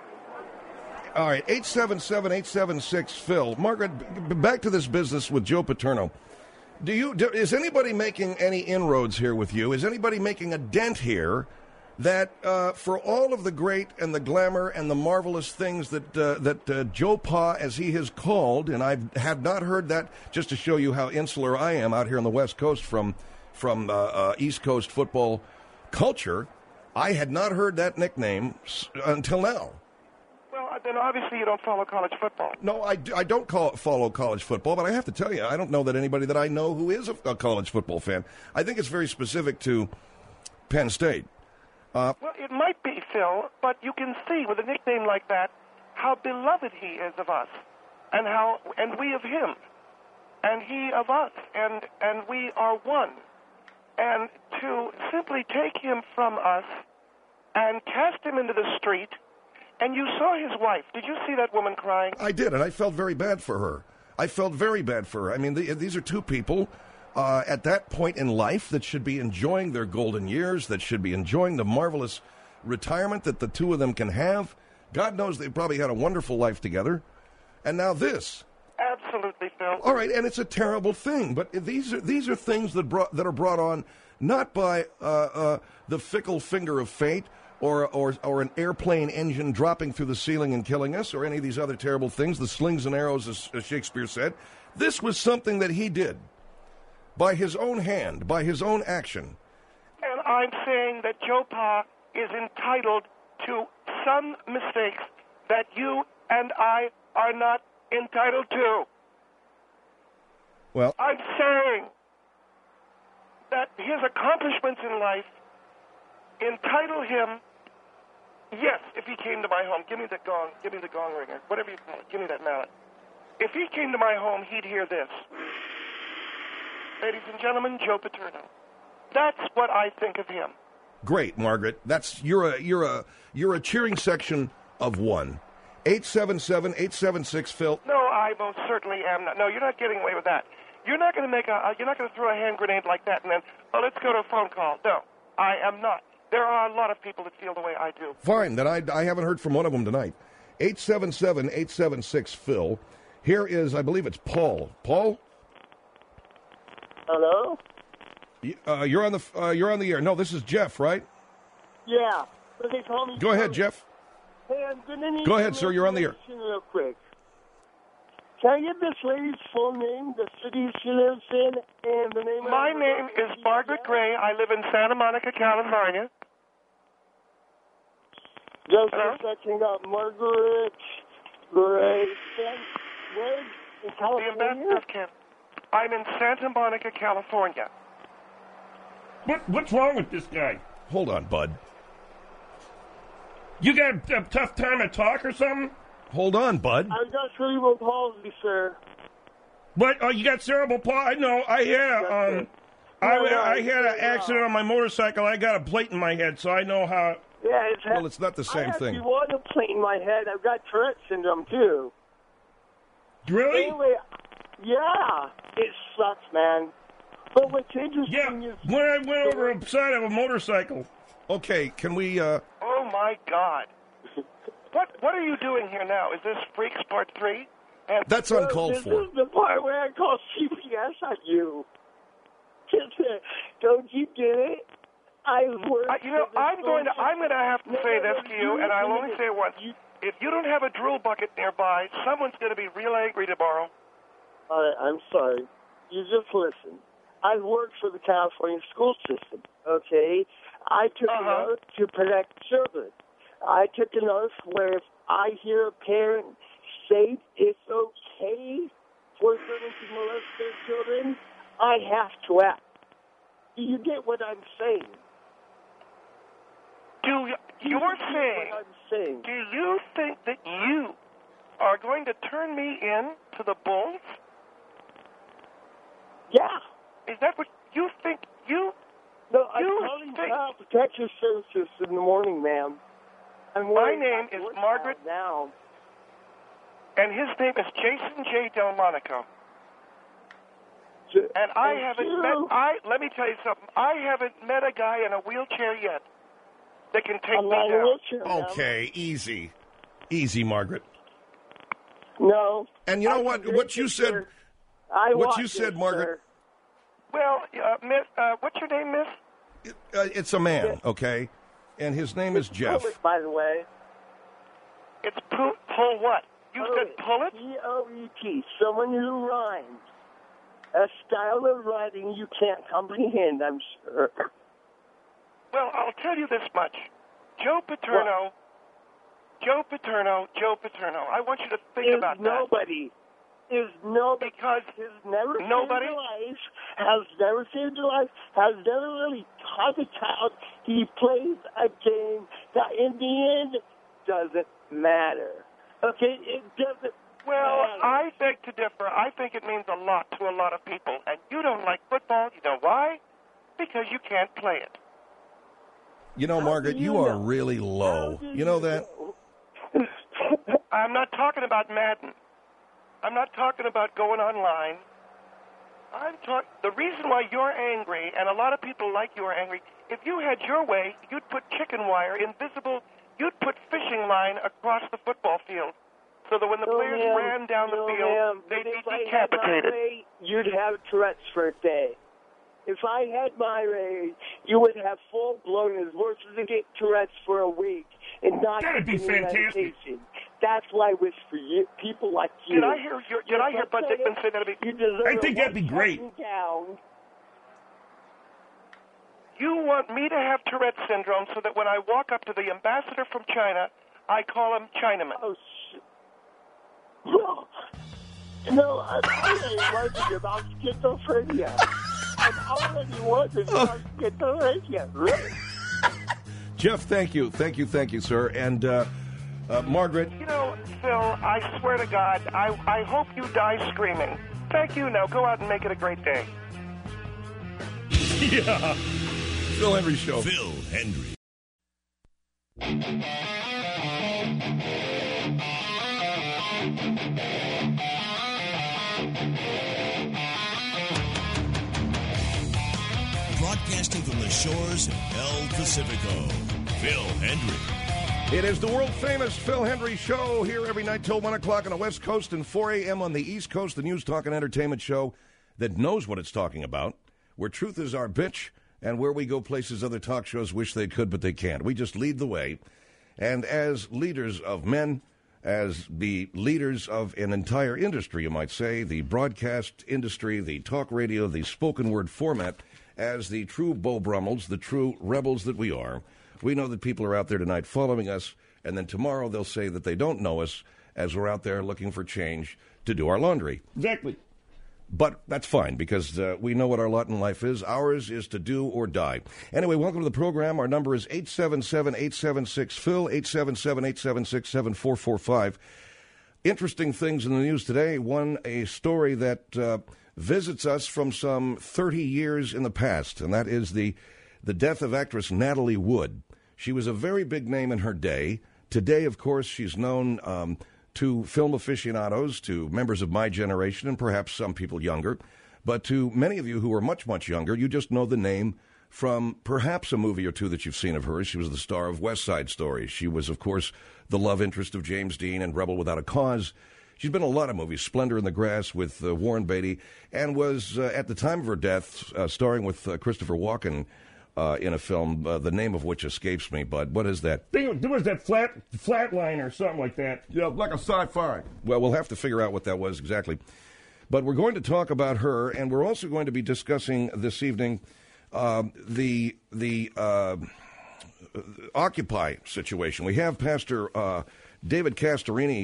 All right, eight seven seven, eight seven six, Phil. Margaret, b- back to this business with Joe Paterno. Do you? Do, is anybody making any inroads here with you? Is anybody making a dent here that uh, for all of the great and the glamour and the marvelous things that uh, that uh, Joe Pa, as he has called, and I have not heard that, just to show you how insular I am out here on the West Coast from from uh, uh, East Coast football culture, I had not heard that nickname s- until now. Well, then obviously you don't follow college football. No, I, I don't call, follow college football, but I have to tell you, I don't know that anybody that I know who is a, a college football fan. I think it's very specific to Penn State. Uh, Well, it might be, Phil, but you can see with a nickname like that how beloved he is of us, and how and we of him, and he of us, and and we are one. And to simply take him from us and cast him into the street. And you saw his wife. Did you see that woman crying? I did, and I felt very bad for her. I felt very bad for her. I mean, the, these are two people uh, at that point in life that should be enjoying their golden years, that should be enjoying the marvelous retirement that the two of them can have. God knows they probably had a wonderful life together. And now this. Absolutely, Phil. All right, and it's a terrible thing, but these are these are things that brought that are brought on not by uh, uh, the fickle finger of fate, or, or or an airplane engine dropping through the ceiling and killing us, or any of these other terrible things, the slings and arrows, as, as Shakespeare said. This was something that he did by his own hand, by his own action. And I'm saying that Joe Pa is entitled to some mistakes that you and I are not entitled to. Well, I'm saying that his accomplishments in life entitle him. Yes, if he came to my home, give me the gong, give me the gong ringer, whatever you call it, give me that mallet. If he came to my home, he'd hear this. Ladies and gentlemen, Joe Paterno. That's what I think of him. Great, Margaret. That's you're a you're a you're a cheering section of one. Eight seven seven eight seven six Phil. No, I most certainly am not. No, you're not getting away with that. You're not going to make a. You're not going to throw a hand grenade like that and then, oh, let's go to a phone call. No, I am not. There are a lot of people that feel the way I do. Fine, then I, I haven't heard from one of them tonight. eight seven seven eight seven six Phil. Here is, I believe it's Paul. Paul? Hello? Uh, you're on the uh, you're on the air. No, this is Jeff, right? Yeah. But they call me Go ahead, Jeff. Hey, I'm gonna need Go ahead, sir. You're on the air. Real quick. Can I get this lady's full name, the city she lives in, and the name My of her name is Margaret Gray. I live in Santa Monica, California. Just Hello? a second, got Margaret Gray. Where in California? The ambassador of Canada. I'm in Santa Monica, California. What, what's wrong with this guy? Hold on, bud. You got a, a tough time to talk or something? Hold on, bud. I got cerebral palsy, sir. What? Oh, you got cerebral palsy? No, I had a, um, I, I had an accident on my motorcycle. I got a plate in my head, so I know how. Yeah, it's Well, it's not the same I thing. actually want a plate in my head. I've got Tourette syndrome too. Really? Anyway, yeah, it sucks, man. But what's interesting Yeah, is when I went over the side of a motorcycle. Okay, can we? Uh... Oh my God! What What are you doing here now? Is this Freaks Part Three? And That's uncalled this for. is the part where I call C P S on you. Don't you get it? I work. I, you know, for the I'm going to social- I'm going to have to No, say no, this no, to you, you- and I'll you- only say it once. If you don't have a drill bucket nearby, someone's going to be real angry tomorrow. All right, I'm sorry. You just listen. I work for the California school system, okay? I took Uh-huh. an oath to protect children. I took an oath where if I hear a parent state it's okay for women to molest their children, I have to ask. Do you get what I'm saying? Do you, you're saying, what I'm saying? Do you think that you are going to turn me in to the Bulls? Yeah. Is that what you think? You? No, I'm you calling think... Child Protective Services in the morning, ma'am. I'm My name is Margaret. Now. And his name is Jason J. Delmonico. J- and I Thank haven't you. met, I, let me tell you something, I haven't met a guy in a wheelchair yet that can take I'm me not in a down. wheelchair, ma'am. Okay, easy. Easy, Margaret. No. And you know I what? can What drink you it, said, sir. I what want you it, said, Margaret, sir. Well, uh, miss, uh, what's your name, miss? uh, it's a man, okay? And his name is Jeff. Pull it, by the way. It's pull, pull what? You Pull said it. pull it? P O E T. Someone who rhymes. A style of writing you can't comprehend, I'm sure. Well, I'll tell you this much. Joe Paterno, Joe Paterno, Joe Paterno. I want you to think Is about that. nobody. Is nobody. Because has never nobody saved a life, has never saved a life, has never really taught a child. He plays a game that in the end doesn't matter. Okay? It doesn't Well, matter. I beg to differ. I think it means a lot to a lot of people. And you don't like football. You know why? Because you can't play it. You know, Margaret, you, you are know? really low. You know that? I'm not talking about Madden. I'm not talking about going online. I'm talk- the reason why you're angry, and a lot of people like you are angry, if you had your way, you'd put chicken wire, invisible, you'd put fishing line across the football field so that when the No, players ma'am. ran down the No, field, ma'am. they'd If be I had my decapitated. way, you'd have Tourette's for a day. If I had my way, you would have full-blown as worse as to get Tourette's for a week and not That'd be get any fantastic. medication. That's why I wish for you, people like you. Did I hear your, did I hear Bud Dickman say that'd be? You deserve I think that'd be great. Down. You want me to have Tourette's syndrome so that when I walk up to the ambassador from China, I call him Chinaman. Oh, shit. No, no, I'm already worried about schizophrenia. I'm already worried about schizophrenia. Really? Jeff, thank you. Thank you, thank you, sir. And uh, uh, Margaret. You know, Phil, I swear to God, I, I hope you die screaming. Thank you. Now go out and make it a great day. Yeah. Phil Hendrie Show. Phil Hendrie. Broadcasting from the shores of El Pacifico, Phil Hendrie. It is the world-famous Phil Hendrie Show here every night till one o'clock on the West Coast and four a.m. on the East Coast, the news, talk, and entertainment show that knows what it's talking about, where truth is our bitch, and where we go places other talk shows wish they could, but they can't. We just lead the way. And as leaders of men, as the leaders of an entire industry, you might say, the broadcast industry, the talk radio, the spoken word format, as the true Beau Brummels, the true rebels that we are, we know that people are out there tonight following us, and then tomorrow they'll say that they don't know us as we're out there looking for change to do our laundry. Exactly. But that's fine, because uh, we know what our lot in life is. Ours is to do or die. Anyway, welcome to the program. Our number is eight seven seven, eight seven six, Phil, eight seven seven, eight seven six, seven four four five. Interesting things in the news today. One, a story that uh, visits us from some thirty years in the past, and that is the, the death of actress Natalie Wood. She was a very big name in her day. Today, of course, she's known um, to film aficionados, to members of my generation, and perhaps some people younger. But to many of you who are much, much younger, you just know the name from perhaps a movie or two that you've seen of hers. She was the star of West Side Story. She was, of course, the love interest of James Dean in Rebel Without a Cause. She's been in a lot of movies, Splendor in the Grass with uh, Warren Beatty, and was, uh, at the time of her death, uh, starring with uh, Christopher Walken uh, in a film, uh, the name of which escapes me, Bud. What is that? There was that flat flatline or something like that. Yeah, like a sci-fi. Well, we'll have to figure out what that was exactly. But we're going to talk about her, and we're also going to be discussing this evening uh, the the uh, Occupy situation. We have Pastor uh, David Castorini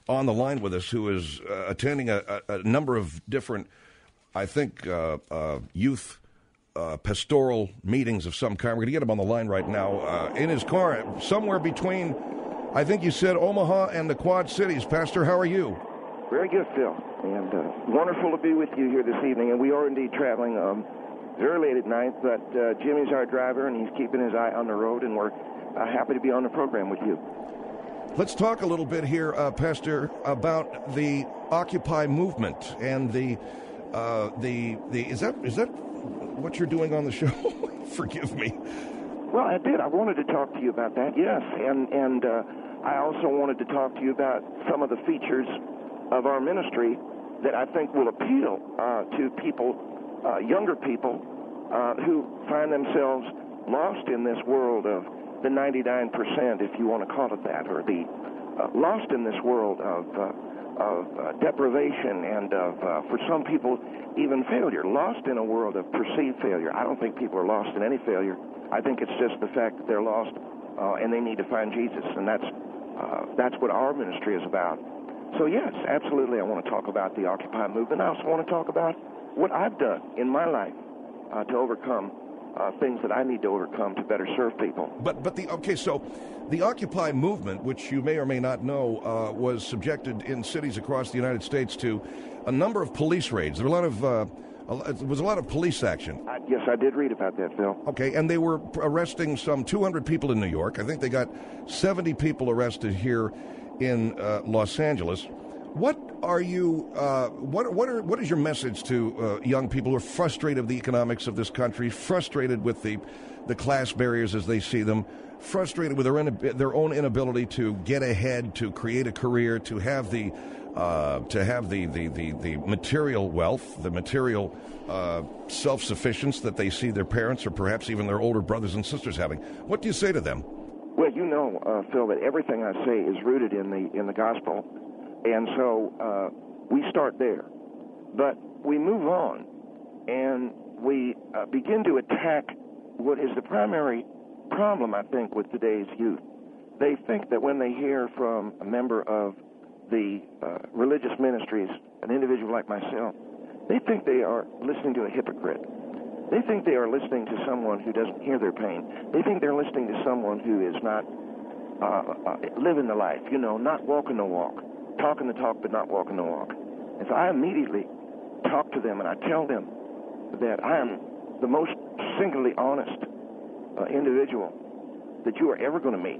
on the line with us who is uh, attending a, a, a number of different, I think, uh, uh, youth uh, pastoral meetings of some kind. We're going to get him on the line right now uh, in his car, somewhere between, I think you said, Omaha and the Quad Cities. Pastor, how are you? Very good, Phil, and uh, wonderful to be with you here this evening. And we are indeed traveling um, very late at night, but uh, Jimmy's our driver, and he's keeping his eye on the road, and we're uh, happy to be on the program with you. Let's talk a little bit here, uh, Pastor, about the Occupy movement and the uh, the the is that is that what you're doing on the show? Forgive me. Well, I did. I wanted to talk to you about that. Yes, and and uh, I also wanted to talk to you about some of the features of our ministry that I think will appeal uh, to people, uh, younger people, uh, who find themselves lost in this world of the ninety-nine percent, if you want to call it that, or the uh, lost in this world of, uh, of uh, deprivation and of, uh, for some people, even failure. Lost in a world of perceived failure. I don't think people are lost in any failure. I think it's just the fact that they're lost uh, and they need to find Jesus, and that's uh, that's what our ministry is about. So, yes, absolutely, I want to talk about the Occupy movement. I also want to talk about what I've done in my life uh, to overcome uh, things that I need to overcome to better serve people. But, but the okay, so the Occupy movement, which you may or may not know, uh, was subjected in cities across the United States to a number of police raids. There were a lot of uh, there was a lot of police action. I, yes, I did read about that, Phil. Okay, and they were arresting some two hundred people in New York. I think they got seventy people arrested here in uh, Los Angeles. What are you? Uh, what what are what is your message to uh, young people who are frustrated with the economics of this country, frustrated with the the class barriers as they see them, frustrated with their in, their own inability to get ahead, to create a career, to have the uh, to have the, the, the, the material wealth, the material uh, self-sufficiency that they see their parents or perhaps even their older brothers and sisters having? What do you say to them? Well, you know, uh, Phil, that everything I say is rooted in the in the gospel, and so uh, we start there. But we move on, and we uh, begin to attack what is the primary problem, I think, with today's youth. They think that when they hear from a member of the uh, religious ministries, an individual like myself, they think they are listening to a hypocrite. They think they are listening to someone who doesn't hear their pain. They think they're listening to someone who is not uh, uh, living the life, you know, not walking the walk, talking the talk but not walking the walk. And so I immediately talk to them and I tell them that I am the most singularly honest uh, individual that you are ever going to meet.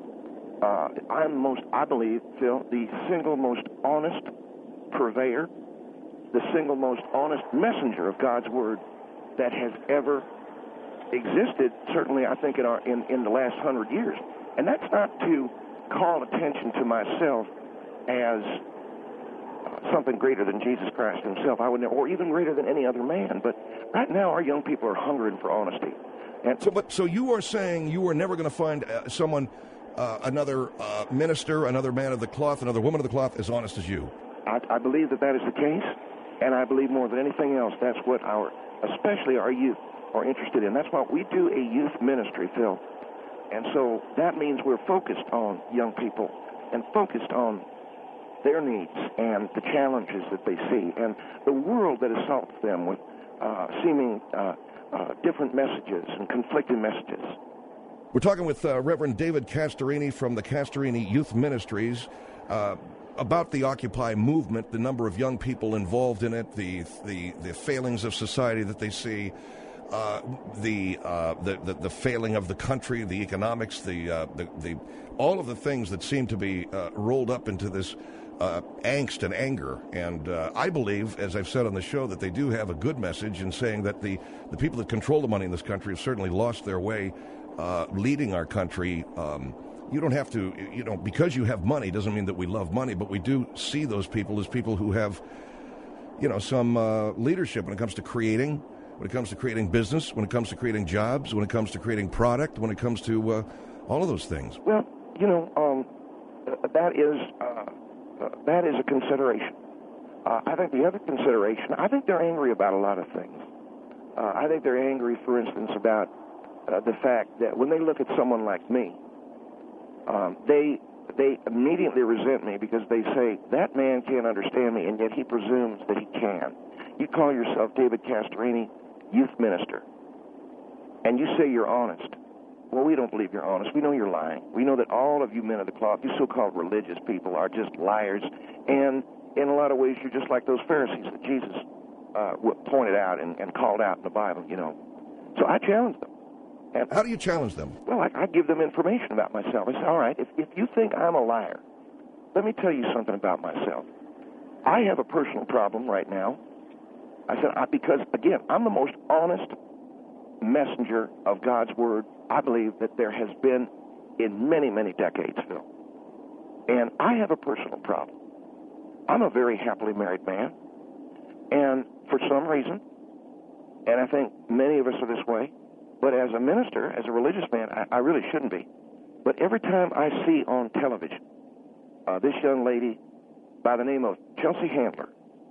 Uh, I'm most, I believe, Phil, the single most honest purveyor, the single most honest messenger of God's Word that has ever existed, certainly I think in, our, in, in the last hundred years. And that's not to call attention to myself as uh, something greater than Jesus Christ himself, I would never, or even greater than any other man. But right now our young people are hungering for honesty. And so, but, so you are saying you are never going to find uh, someone, uh, another uh, minister, another man of the cloth, another woman of the cloth as honest as you? I, I believe that that is the case, and I believe more than anything else that's what our, especially our youth, are interested in. That's why we do a youth ministry, Phil. And so that means we're focused on young people and focused on their needs and the challenges that they see and the world that assaults them with uh, seeming uh, uh, different messages and conflicting messages. We're talking with uh, Reverend David Castorini from the Castorini Youth Ministries uh, about the Occupy movement, the number of young people involved in it, the the, the failings of society that they see, uh, the, uh, the the the failing of the country, the economics, the uh, the, the all of the things that seem to be uh, rolled up into this uh, angst and anger. And uh, I believe, as I've said on the show, that they do have a good message in saying that the the people that control the money in this country have certainly lost their way. Uh, leading our country, um, you don't have to, you know, because you have money doesn't mean that we love money, but we do see those people as people who have, you know, some uh, leadership when it comes to creating, when it comes to creating business, when it comes to creating jobs, when it comes to creating product, when it comes to uh, all of those things. Well, you know, um, that is uh, uh, that is a consideration. Uh, I think the other consideration, I think they're angry about a lot of things. Uh, I think they're angry, for instance, about Uh, the fact that when they look at someone like me, um, they they immediately resent me because they say, that man can't understand me, and yet he presumes that he can. You call yourself David Castorini, youth minister, and you say you're honest. Well, we don't believe you're honest. We know you're lying. We know that all of you men of the cloth, you so-called religious people, are just liars, and in a lot of ways you're just like those Pharisees that Jesus uh, pointed out and, and called out in the Bible, you know. So I challenge them. And, How do you challenge them? Well, I, I give them information about myself. I say, all right, if, if you think I'm a liar, let me tell you something about myself. I have a personal problem right now. I said, I, because, again, I'm the most honest messenger of God's Word, I believe, that there has been in many, many decades, Phil. And I have a personal problem. I'm a very happily married man. And for some reason, and I think many of us are this way, but as a minister, as a religious man, I, I really shouldn't be. But every time I see on television uh, this young lady by the name of Chelsea Handler,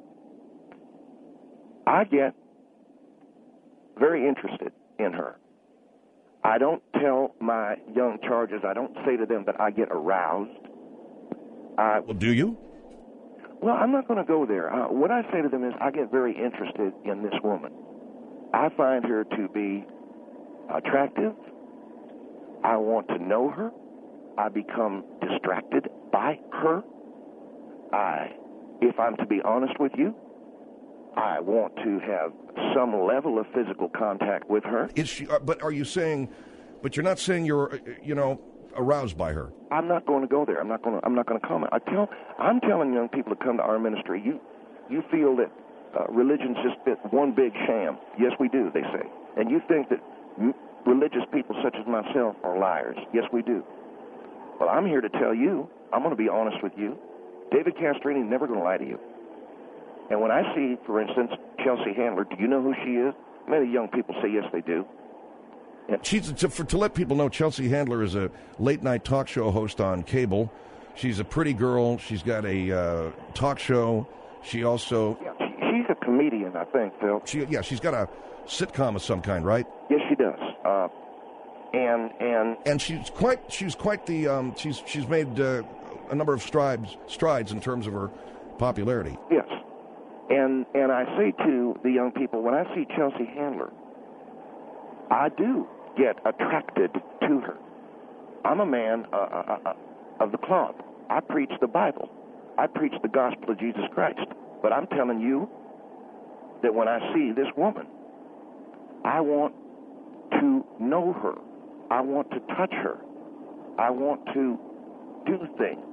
I get very interested in her. I don't tell my young charges, I don't say to them that I get aroused. I, well, do you? Well, I'm not going to go there. Uh, what I say to them is I get very interested in this woman. I find her to be attractive. I want to know her. I become distracted by her. I, if I'm to be honest with you, I want to have some level of physical contact with her. Is she? Uh, but are you saying? But you're not saying you're, uh, you know, aroused by her. I'm not going to go there. I'm not going to. I'm not going to comment. I tell. I'm telling young people to come to our ministry. You, you feel that uh, religion's just one big sham. Yes, we do. They say, and you think that m- religious people such as myself are liars. Yes, we do. Well, I'm here to tell you. I'm going to be honest with you. David Castorini never going to lie to you. And when I see, for instance, Chelsea Handler, do you know who she is? Many young people say yes, they do. Yeah. She's to, for, to let people know, Chelsea Handler is a late-night talk show host on cable. She's a pretty girl. She's got a uh, talk show. She also... Yeah, she, she's a comedian, I think, Phil. She, yeah, she's got a sitcom of some kind, right? Yes, she does. Uh, and and and she's quite she's quite the um, she's she's made uh, a number of strides strides in terms of her popularity. Yes. And and I say to the young people, when I see Chelsea Handler, I do get attracted to her. I'm a man uh, uh, uh, of the cloth. I preach the Bible. I preach the gospel of Jesus Christ. But I'm telling you that when I see this woman, I want to know her. I want to touch her. I want to do things.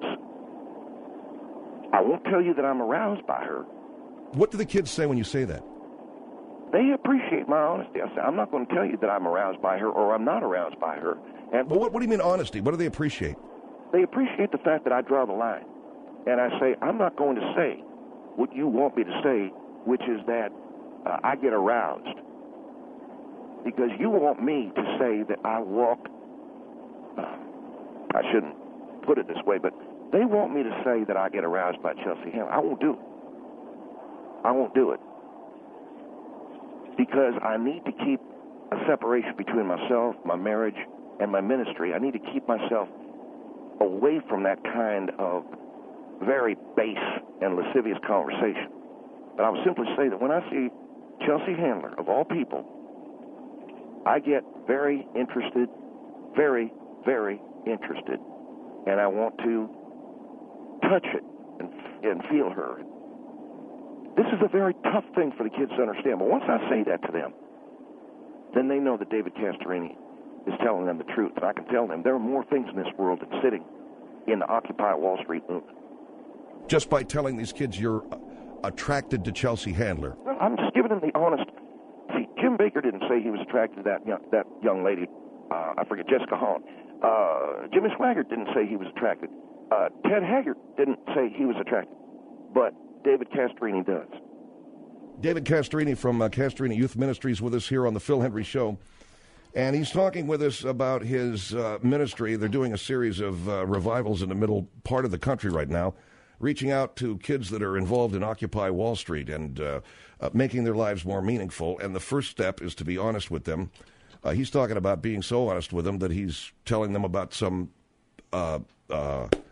I won't tell you that I'm aroused by her. What do the kids say when you say that? They appreciate my honesty. I say, I'm not going to tell you that I'm aroused by her or I'm not aroused by her. And well, what, what do you mean honesty? What do they appreciate? They appreciate the fact that I draw the line. And I say, I'm not going to say what you want me to say, which is that uh, I get aroused. Because you want me to say that I walk, uh, I shouldn't put it this way, but they want me to say that I get aroused by Chelsea Handler. I won't do it. I won't do it. Because I need to keep a separation between myself, my marriage, and my ministry. I need to keep myself away from that kind of very base and lascivious conversation. But I would simply say that when I see Chelsea Handler, of all people, I get very interested, very, very interested, and I want to touch it and, and feel her. This is a very tough thing for the kids to understand, but once I say that to them, then they know that David Castorini is telling them the truth, and I can tell them there are more things in this world than sitting in the Occupy Wall Street movement. Just by telling these kids you're attracted to Chelsea Handler? Well, I'm just giving them the honest... See, Jim Baker didn't say he was attracted to that young, that young lady, uh, I forget, Jessica Hahn. Uh, Jimmy Swaggart didn't say he was attracted. Uh, Ted Haggard didn't say he was attracted. But David Castorini does. David Castorini from uh, Castorini Youth Ministries with us here on the Phil Hendrie Show. And he's talking with us about his uh, ministry. They're doing a series of uh, revivals in the middle part of the country right now, reaching out to kids that are involved in Occupy Wall Street and uh, uh, making their lives more meaningful. And the first step is to be honest with them. Uh, he's talking about being so honest with them that he's telling them about some uh, uh,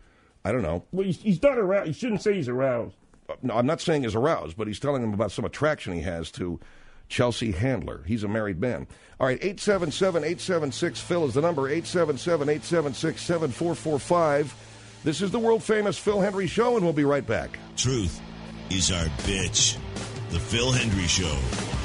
I don't know. Well, he's, he's not aroused. You shouldn't say he's aroused. No, I'm not saying he's aroused, but he's telling him about some attraction he has to Chelsea Handler. He's a married man. All right, eight seven seven, eight seven six, Phil is the number, eight seven seven, eight seven six, seven four four five. This is the world-famous Phil Hendry Show, and we'll be right back. Truth is our bitch. The Phil Hendry Show.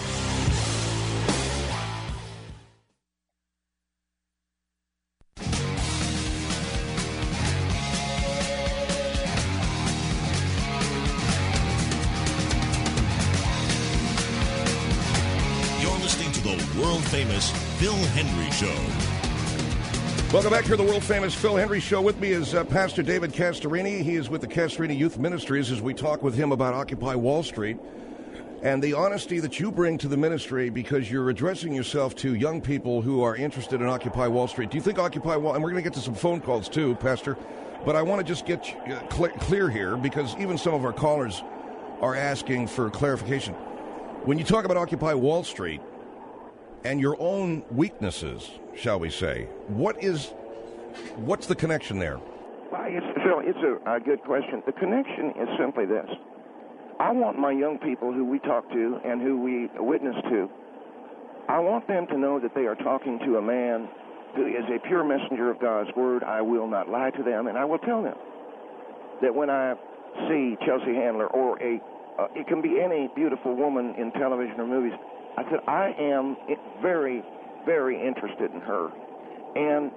World-famous Phil Hendry Show. Welcome back to the world-famous Phil Hendry Show. With me is uh, Pastor David Castorini. He is with the Castorini Youth Ministries as we talk with him about Occupy Wall Street and the honesty that you bring to the ministry because you're addressing yourself to young people who are interested in Occupy Wall Street. Do you think Occupy Wall... And we're going to get to some phone calls too, Pastor, but I want to just get you, uh, cl- clear here because even some of our callers are asking for clarification. When you talk about Occupy Wall Street... and your own weaknesses, shall we say, what is, what's the connection there? Well, it's, Phil, it's a, a good question. The connection is simply this. I want my young people who we talk to and who we witness to, I want them to know that they are talking to a man who is a pure messenger of God's word. I will not lie to them, and I will tell them that when I see Chelsea Handler or a, uh, it can be any beautiful woman in television or movies, I said, I am very, very interested in her, and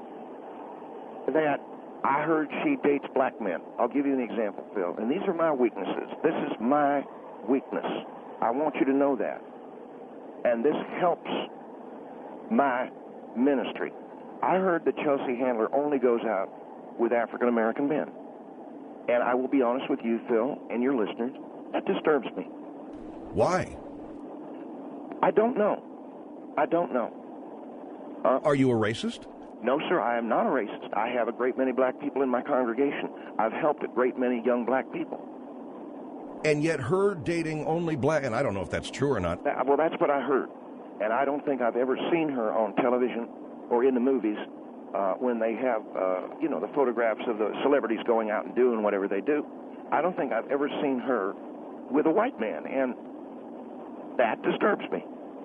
that I heard she dates black men. I'll give you an example, Phil, and these are my weaknesses. This is my weakness. I want you to know that, and this helps my ministry. I heard that Chelsea Handler only goes out with African-American men, and I will be honest with you, Phil, and your listeners, that disturbs me. Why? I don't know. I don't know. Uh, Are you a racist? No, sir, I am not a racist. I have a great many black people in my congregation. I've helped a great many young black people. And yet her dating only black, and I don't know if that's true or not. That, well, that's what I heard. And I don't think I've ever seen her on television or in the movies uh, when they have, uh, you know, the photographs of the celebrities going out and doing whatever they do. I don't think I've ever seen her with a white man, and that disturbs me.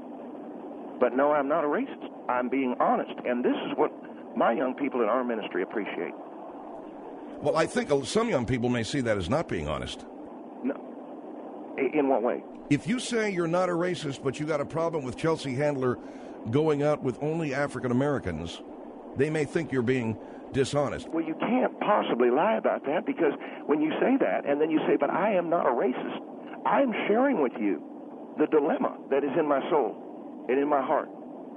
But no, I'm not a racist. I'm being honest, and this is what my young people in our ministry appreciate. Well, I think some young people may see that as not being honest. No. In what way? If you say you're not a racist, but you got a problem with Chelsea Handler going out with only African Americans, they may think you're being dishonest. Well, you can't possibly lie about that, because when you say that, and then you say, but I am not a racist, I'm sharing with you the dilemma that is in my soul and in my heart.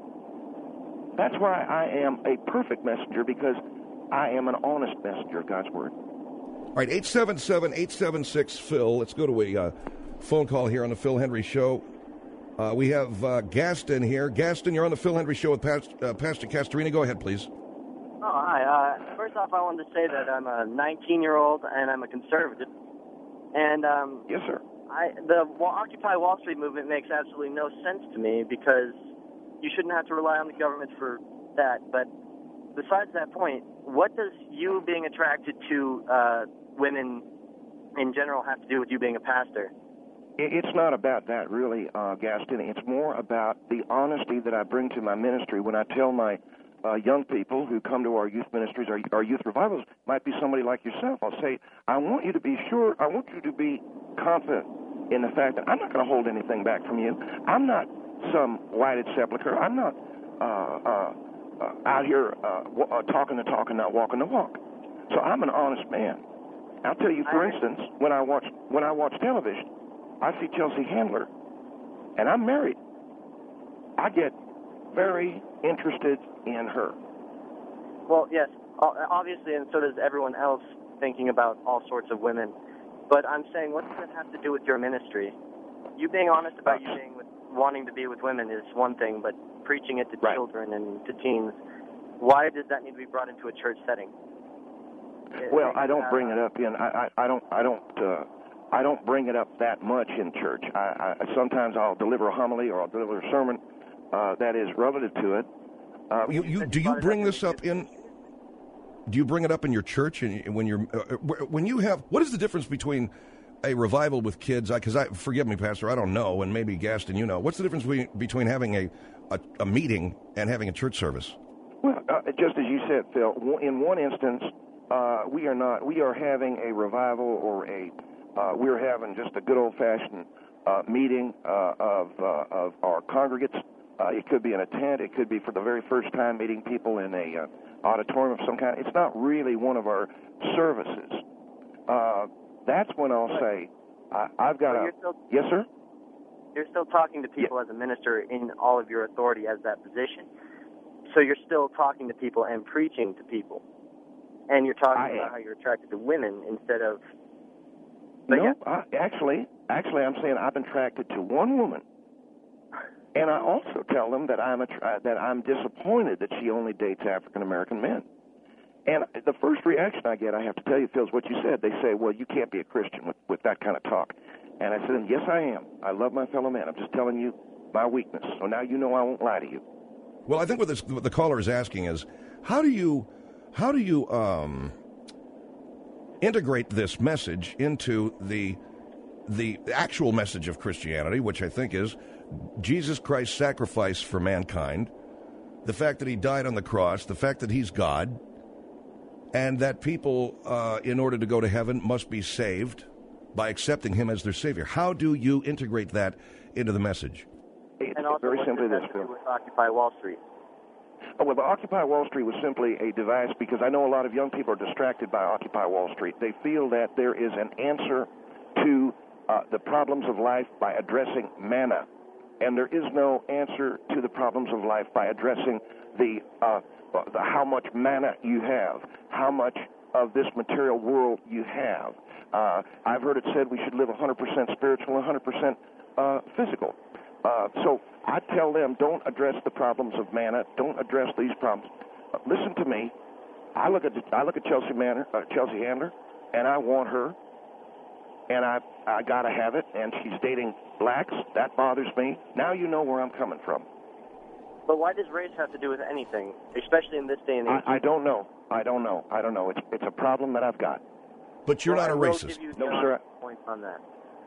That's why I am a perfect messenger, because I am an honest messenger of God's word. All right, eight seven seven, eight seven six, Phil. Let's go to a uh, phone call here on the Phil Hendry Show. Uh, we have uh, Gaston here. Gaston, you're on the Phil Hendry Show with Past, uh, Pastor Castorini. Go ahead, please. Oh, hi. Uh, first off, I wanted to say that I'm a nineteen-year-old and I'm a conservative. And um, yes, sir. I, the Occupy Wall Street movement makes absolutely no sense to me, because you shouldn't have to rely on the government for that. But besides that point, what does you being attracted to uh, women in general have to do with you being a pastor? It's not about that, really, uh, Gaston. It's more about the honesty that I bring to my ministry when I tell my uh, young people who come to our youth ministries, our, our youth revivals, might be somebody like yourself. I'll say, I want you to be sure, I want you to be confident in the fact that I'm not going to hold anything back from you. I'm not some whited sepulcher. I'm not uh, uh, uh, out here uh, w- uh, talking the talk and not walking the walk. So I'm an honest man. I'll tell you, for instance, when I watch when I watch television, I see Chelsea Handler, and I'm married. I get very interested in her. Well, yes, obviously, and so does everyone else thinking about all sorts of women. But I'm saying, what does that have to do with your ministry? You being honest about you being with, wanting to be with women is one thing, but preaching it to right. children and to teens, why does that need to be brought into a church setting? Well, I don't bring it up in. I, I, I don't. I don't. Uh, I don't bring it up that much in church. I, I sometimes I'll deliver a homily or I'll deliver a sermon uh, that is relative to it. Uh, you, you, do you bring this up in? do you bring it up in your church and when you're uh, when you have what is the difference between a revival with kids? Because I, I forgive me, Pastor, I don't know, and maybe Gaston, you know, what's the difference between, between having a, a a meeting and having a church service? Well, uh, just as you said, Phil, in one instance, uh, we are not we are having a revival or a uh, we're having just a good old fashioned uh, meeting uh, of uh, of our congregates. Uh, it could be in a tent. It could be for the very first time meeting people in a uh, auditorium of some kind. It's not really one of our services. Uh, that's when I'll say, I, I've got a... Still, yes, sir? You're still talking to people yeah. as a minister in all of your authority as that position. So you're still talking to people and preaching to people. And you're talking I about am. how you're attracted to women instead of... But no, yeah. I, actually, actually, I'm saying I've been attracted to one woman. And I also tell them that I'm a, that I'm disappointed that she only dates African American men. And the first reaction I get, I have to tell you, Phil, is what you said. They say, "Well, you can't be a Christian with, with that kind of talk." And I said, "Yes, I am. I love my fellow man. I'm just telling you my weakness. So now you know I won't lie to you." Well, I think what, this, what the caller is asking is, how do you how do you um, integrate this message into the the actual message of Christianity, which I think is Jesus Christ's sacrifice for mankind, the fact that he died on the cross, the fact that he's God, and that people, uh, in order to go to heaven, must be saved by accepting him as their Savior. How do you integrate that into the message? And also, very simply this, Phil. With Occupy Wall Street. Oh, well, the Occupy Wall Street was simply a device because I know a lot of young people are distracted by Occupy Wall Street. They feel that there is an answer to uh, the problems of life by addressing manna. And there is no answer to the problems of life by addressing the, uh, the how much manna you have, how much of this material world you have. Uh, I've heard it said we should live one hundred percent spiritual, one hundred percent uh, physical. Uh, so I tell them, don't address the problems of manna. Don't address these problems. Uh, listen to me. I look at the, I look at Chelsea Manor, uh, Chelsea Handler, and I want her. And I I gotta have it, and she's dating blacks. That bothers me. Now you know where I'm coming from. But why does race have to do with anything, especially in this day and age? I, I don't know. I don't know. I don't know. It's it's a problem that I've got. But you're well, not a I will racist. Give you no, sir. Points on that.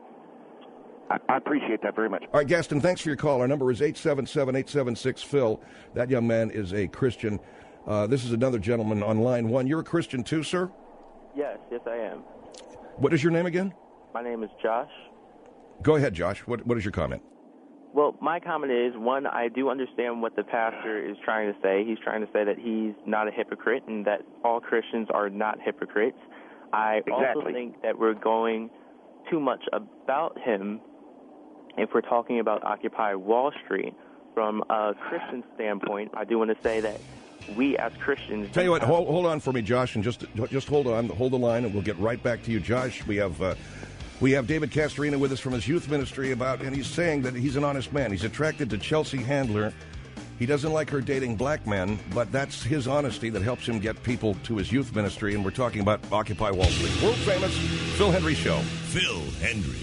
I, I appreciate that very much. All right, Gaston, thanks for your call. Our number is eight seven seven, eight seven six, Phil. That young man is a Christian. Uh, this is another gentleman on line one. You're a Christian too, sir? Yes, yes, I am. What is your name again? My name is Josh. Go ahead, Josh. What What is your comment? Well, my comment is, one, I do understand what the pastor is trying to say. He's trying to say that he's not a hypocrite and that all Christians are not hypocrites. I exactly. also think that we're going too much about him if we're talking about Occupy Wall Street. From a Christian standpoint, I do want to say that we as Christians... Tell you what, hold, hold on for me, Josh, and just just hold on, hold the line, and we'll get right back to you. Josh, we have... Uh, We have David Castorina with us from his youth ministry about, and he's saying that he's an honest man. He's attracted to Chelsea Handler. He doesn't like her dating black men, but that's his honesty that helps him get people to his youth ministry, and we're talking about Occupy Wall Street. World famous Phil Hendrie Show. Phil Hendrie.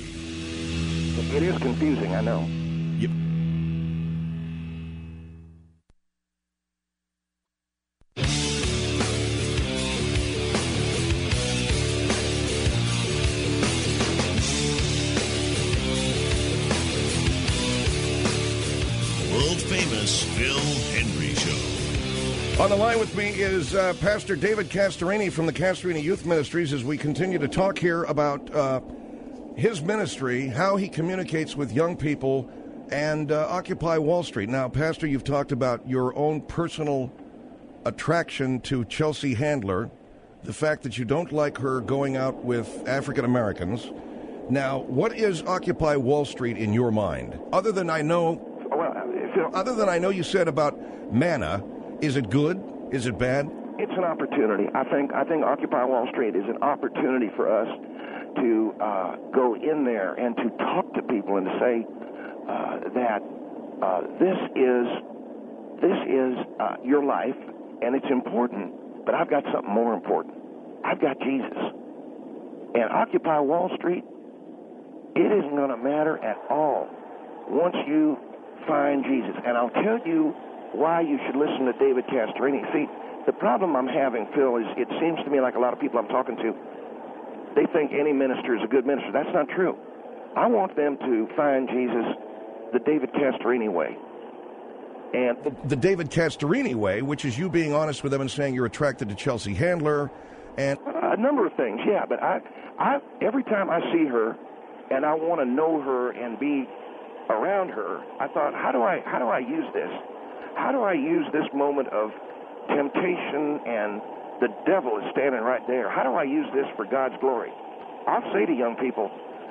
It is confusing, I know. Yep. Famous Phil Hendrie Show. On the line with me is uh, Pastor David Castorini from the Castorini Youth Ministries as we continue to talk here about uh, his ministry, how he communicates with young people, and uh, Occupy Wall Street. Now, Pastor, you've talked about your own personal attraction to Chelsea Handler, the fact that you don't like her going out with African Americans. Now, what is Occupy Wall Street in your mind? Other than I know... Other than I know you said about manna, is it good? Is it bad? It's an opportunity. I think I think Occupy Wall Street is an opportunity for us to uh, go in there and to talk to people and to say uh, that uh, this is this is uh, your life and it's important, but I've got something more important. I've got Jesus. And Occupy Wall Street, it isn't going to matter at all once you find Jesus. And I'll tell you why you should listen to David Castorini. See, The problem I'm having, Phil, is it seems to me like a lot of people I'm talking to, they think any minister is a good minister. That's not true. I want them to find Jesus the David Castorini way. And the, the David Castorini way, which is you being honest with them and saying you're attracted to Chelsea Handler, and a number of things, yeah. But I, I every time I see her, and I want to know her and be around her, I thought, how do I how do I use this? How do I use this moment of temptation and the devil is standing right there? How do I use this for God's glory? I'll say to young people,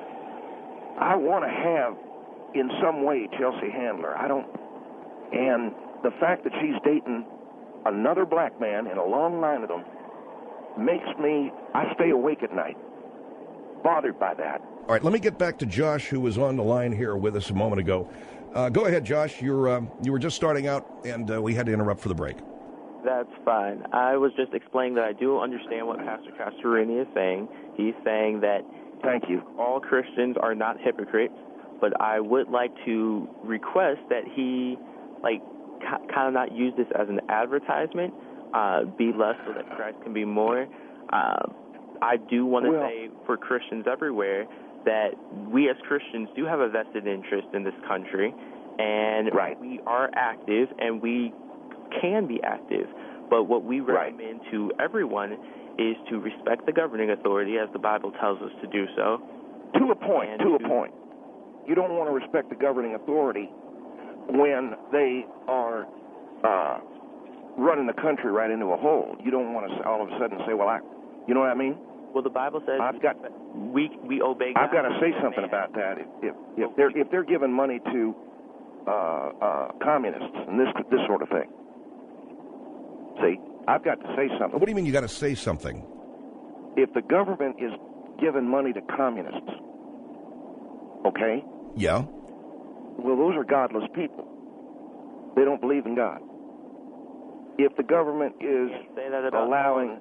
I want to have in some way Chelsea Handler. I don't. And the fact that she's dating another black man and a long line of them makes me, I stay awake at night, bothered by that. All right, let me get back to Josh, who was on the line here with us a moment ago. Uh, go ahead, Josh. You're, uh, you were just starting out, and uh, we had to interrupt for the break. That's fine. I was just explaining that I do understand what Pastor Castorini is saying. He's saying that Thank you. all Christians are not hypocrites, but I would like to request that he like kind of not use this as an advertisement, uh, be less so that Christ can be more. Uh, I do want to well, say for Christians everywhere that we as Christians do have a vested interest in this country, and right. we are active and we can be active. But what we recommend right. to everyone is to respect the governing authority as the Bible tells us to do so. To a point, and to a to, point. You don't want to respect the governing authority when they are uh, running the country right into a hole. You don't want to all of a sudden say, well, I, you know what I mean? Well, the Bible says I've got, we we obey God. I've got to say something man. about that. If, if, if, they're, if they're giving money to uh, uh, communists and this this sort of thing, see, I've got to say something. What do you mean you got to say something? If the government is giving money to communists, okay? Yeah. Well, those are godless people. They don't believe in God. If the government is say that about allowing,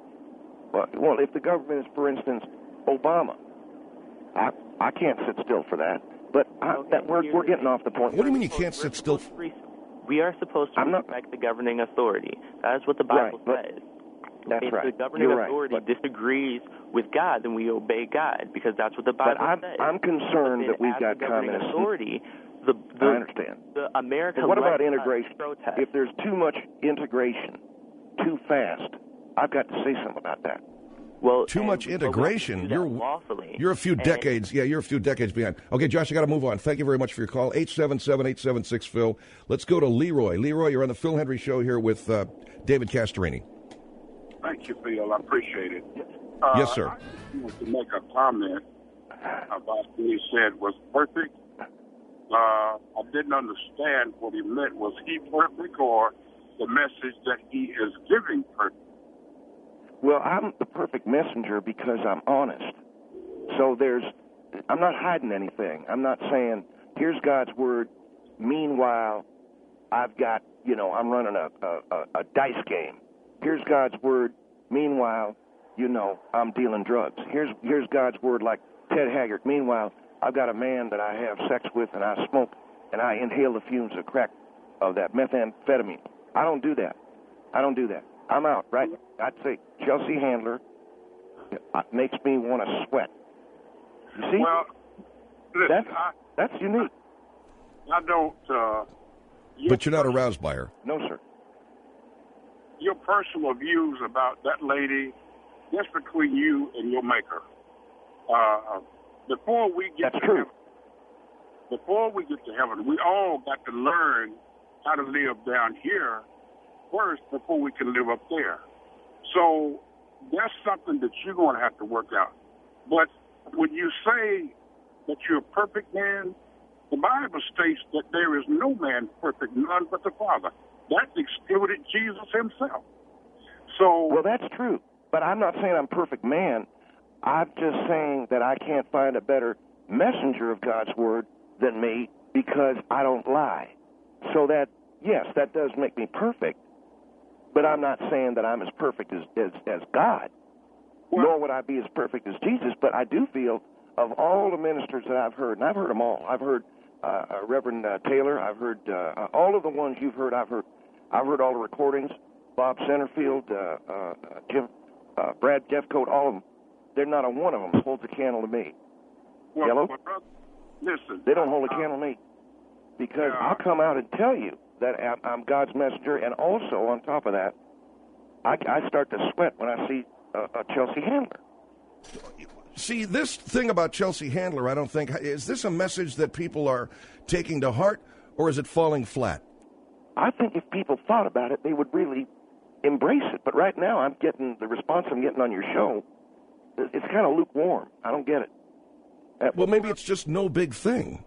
well, if the government is, for instance, Obama, I I can't sit still for that. But I, okay, that we're we're getting off the point. What do you mean you can't sit still? We are supposed to I'm respect not, the governing authority. That is what the Bible right, but, says. That's if right. the governing You're authority right, but, disagrees with God, then we obey God, because that's what the Bible but I'm, says. I'm concerned but that we've as got the governing communists. authority. The, the, I understand. The America but what about let us integration? protest. If there's too much integration, too fast, I've got to say something about that. Well, too and, much integration. You're lawfully. You're a few and, decades. Yeah, you're a few decades behind. Okay, Josh, I got to move on. Thank you very much for your call. eight seven seven, eight seven six, Phil. Let's go to Leroy. Leroy, you're on the Phil Hendry Show here with uh, David Castorini. Thank you, Phil. I appreciate it. Uh, yes, sir. I just wanted to make a comment about what he said was perfect. Uh, I didn't understand what he meant. Was he perfect, or the message that he is giving perfect? Well, I'm the perfect messenger because I'm honest. So there's, I'm not hiding anything. I'm not saying, here's God's word. Meanwhile, I've got, you know, I'm running a, a, a dice game. Here's God's word. Meanwhile, you know, I'm dealing drugs. Here's here's God's word, like Ted Haggard. Meanwhile, I've got a man that I have sex with, and I smoke, and I inhale the fumes of crack, of that methamphetamine. I don't do that. I don't do that. I'm out, right? I'd say Chelsea Handler makes me want to sweat. You see? Well, listen, that's, I, that's unique. I don't... Uh, but you're not aroused by her. No, sir. Your personal views about that lady, that's between you and your maker. Uh, before we get that's to true. heaven, before we get to heaven, we all got to learn how to live down here first before we can live up there. So that's something that you're going to have to work out. But when you say that you're a perfect man, the Bible states that there is no man perfect, none but the Father. That excluded Jesus himself. So well, that's true. But I'm not saying I'm a perfect man. I'm just saying that I can't find a better messenger of God's word than me because I don't lie. So that, yes, that does make me perfect. But I'm not saying that I'm as perfect as, as, as God, well, nor would I be as perfect as Jesus. But I do feel of all the ministers that I've heard, and I've heard them all. I've heard uh, uh, Reverend uh, Taylor. I've heard uh, all of the ones you've heard. I've heard. I've heard all the recordings. Bob Centerfield, uh, uh, Jim, uh, Brad Jeffcoat, all of them. They're not a one of them holds a candle to me. Well, Hello? well, brother, listen. They don't hold a uh, candle to me because yeah. I'll come out and tell you that I'm God's messenger, and also on top of that, I, I start to sweat when I see uh, a Chelsea Handler. See, this thing about Chelsea Handler, I don't think, is this a message that people are taking to heart, or is it falling flat? I think if people thought about it, they would really embrace it. But right now, I'm getting the response I'm getting on your show. It's kind of lukewarm. I don't get it. Uh, well, maybe it's just no big thing.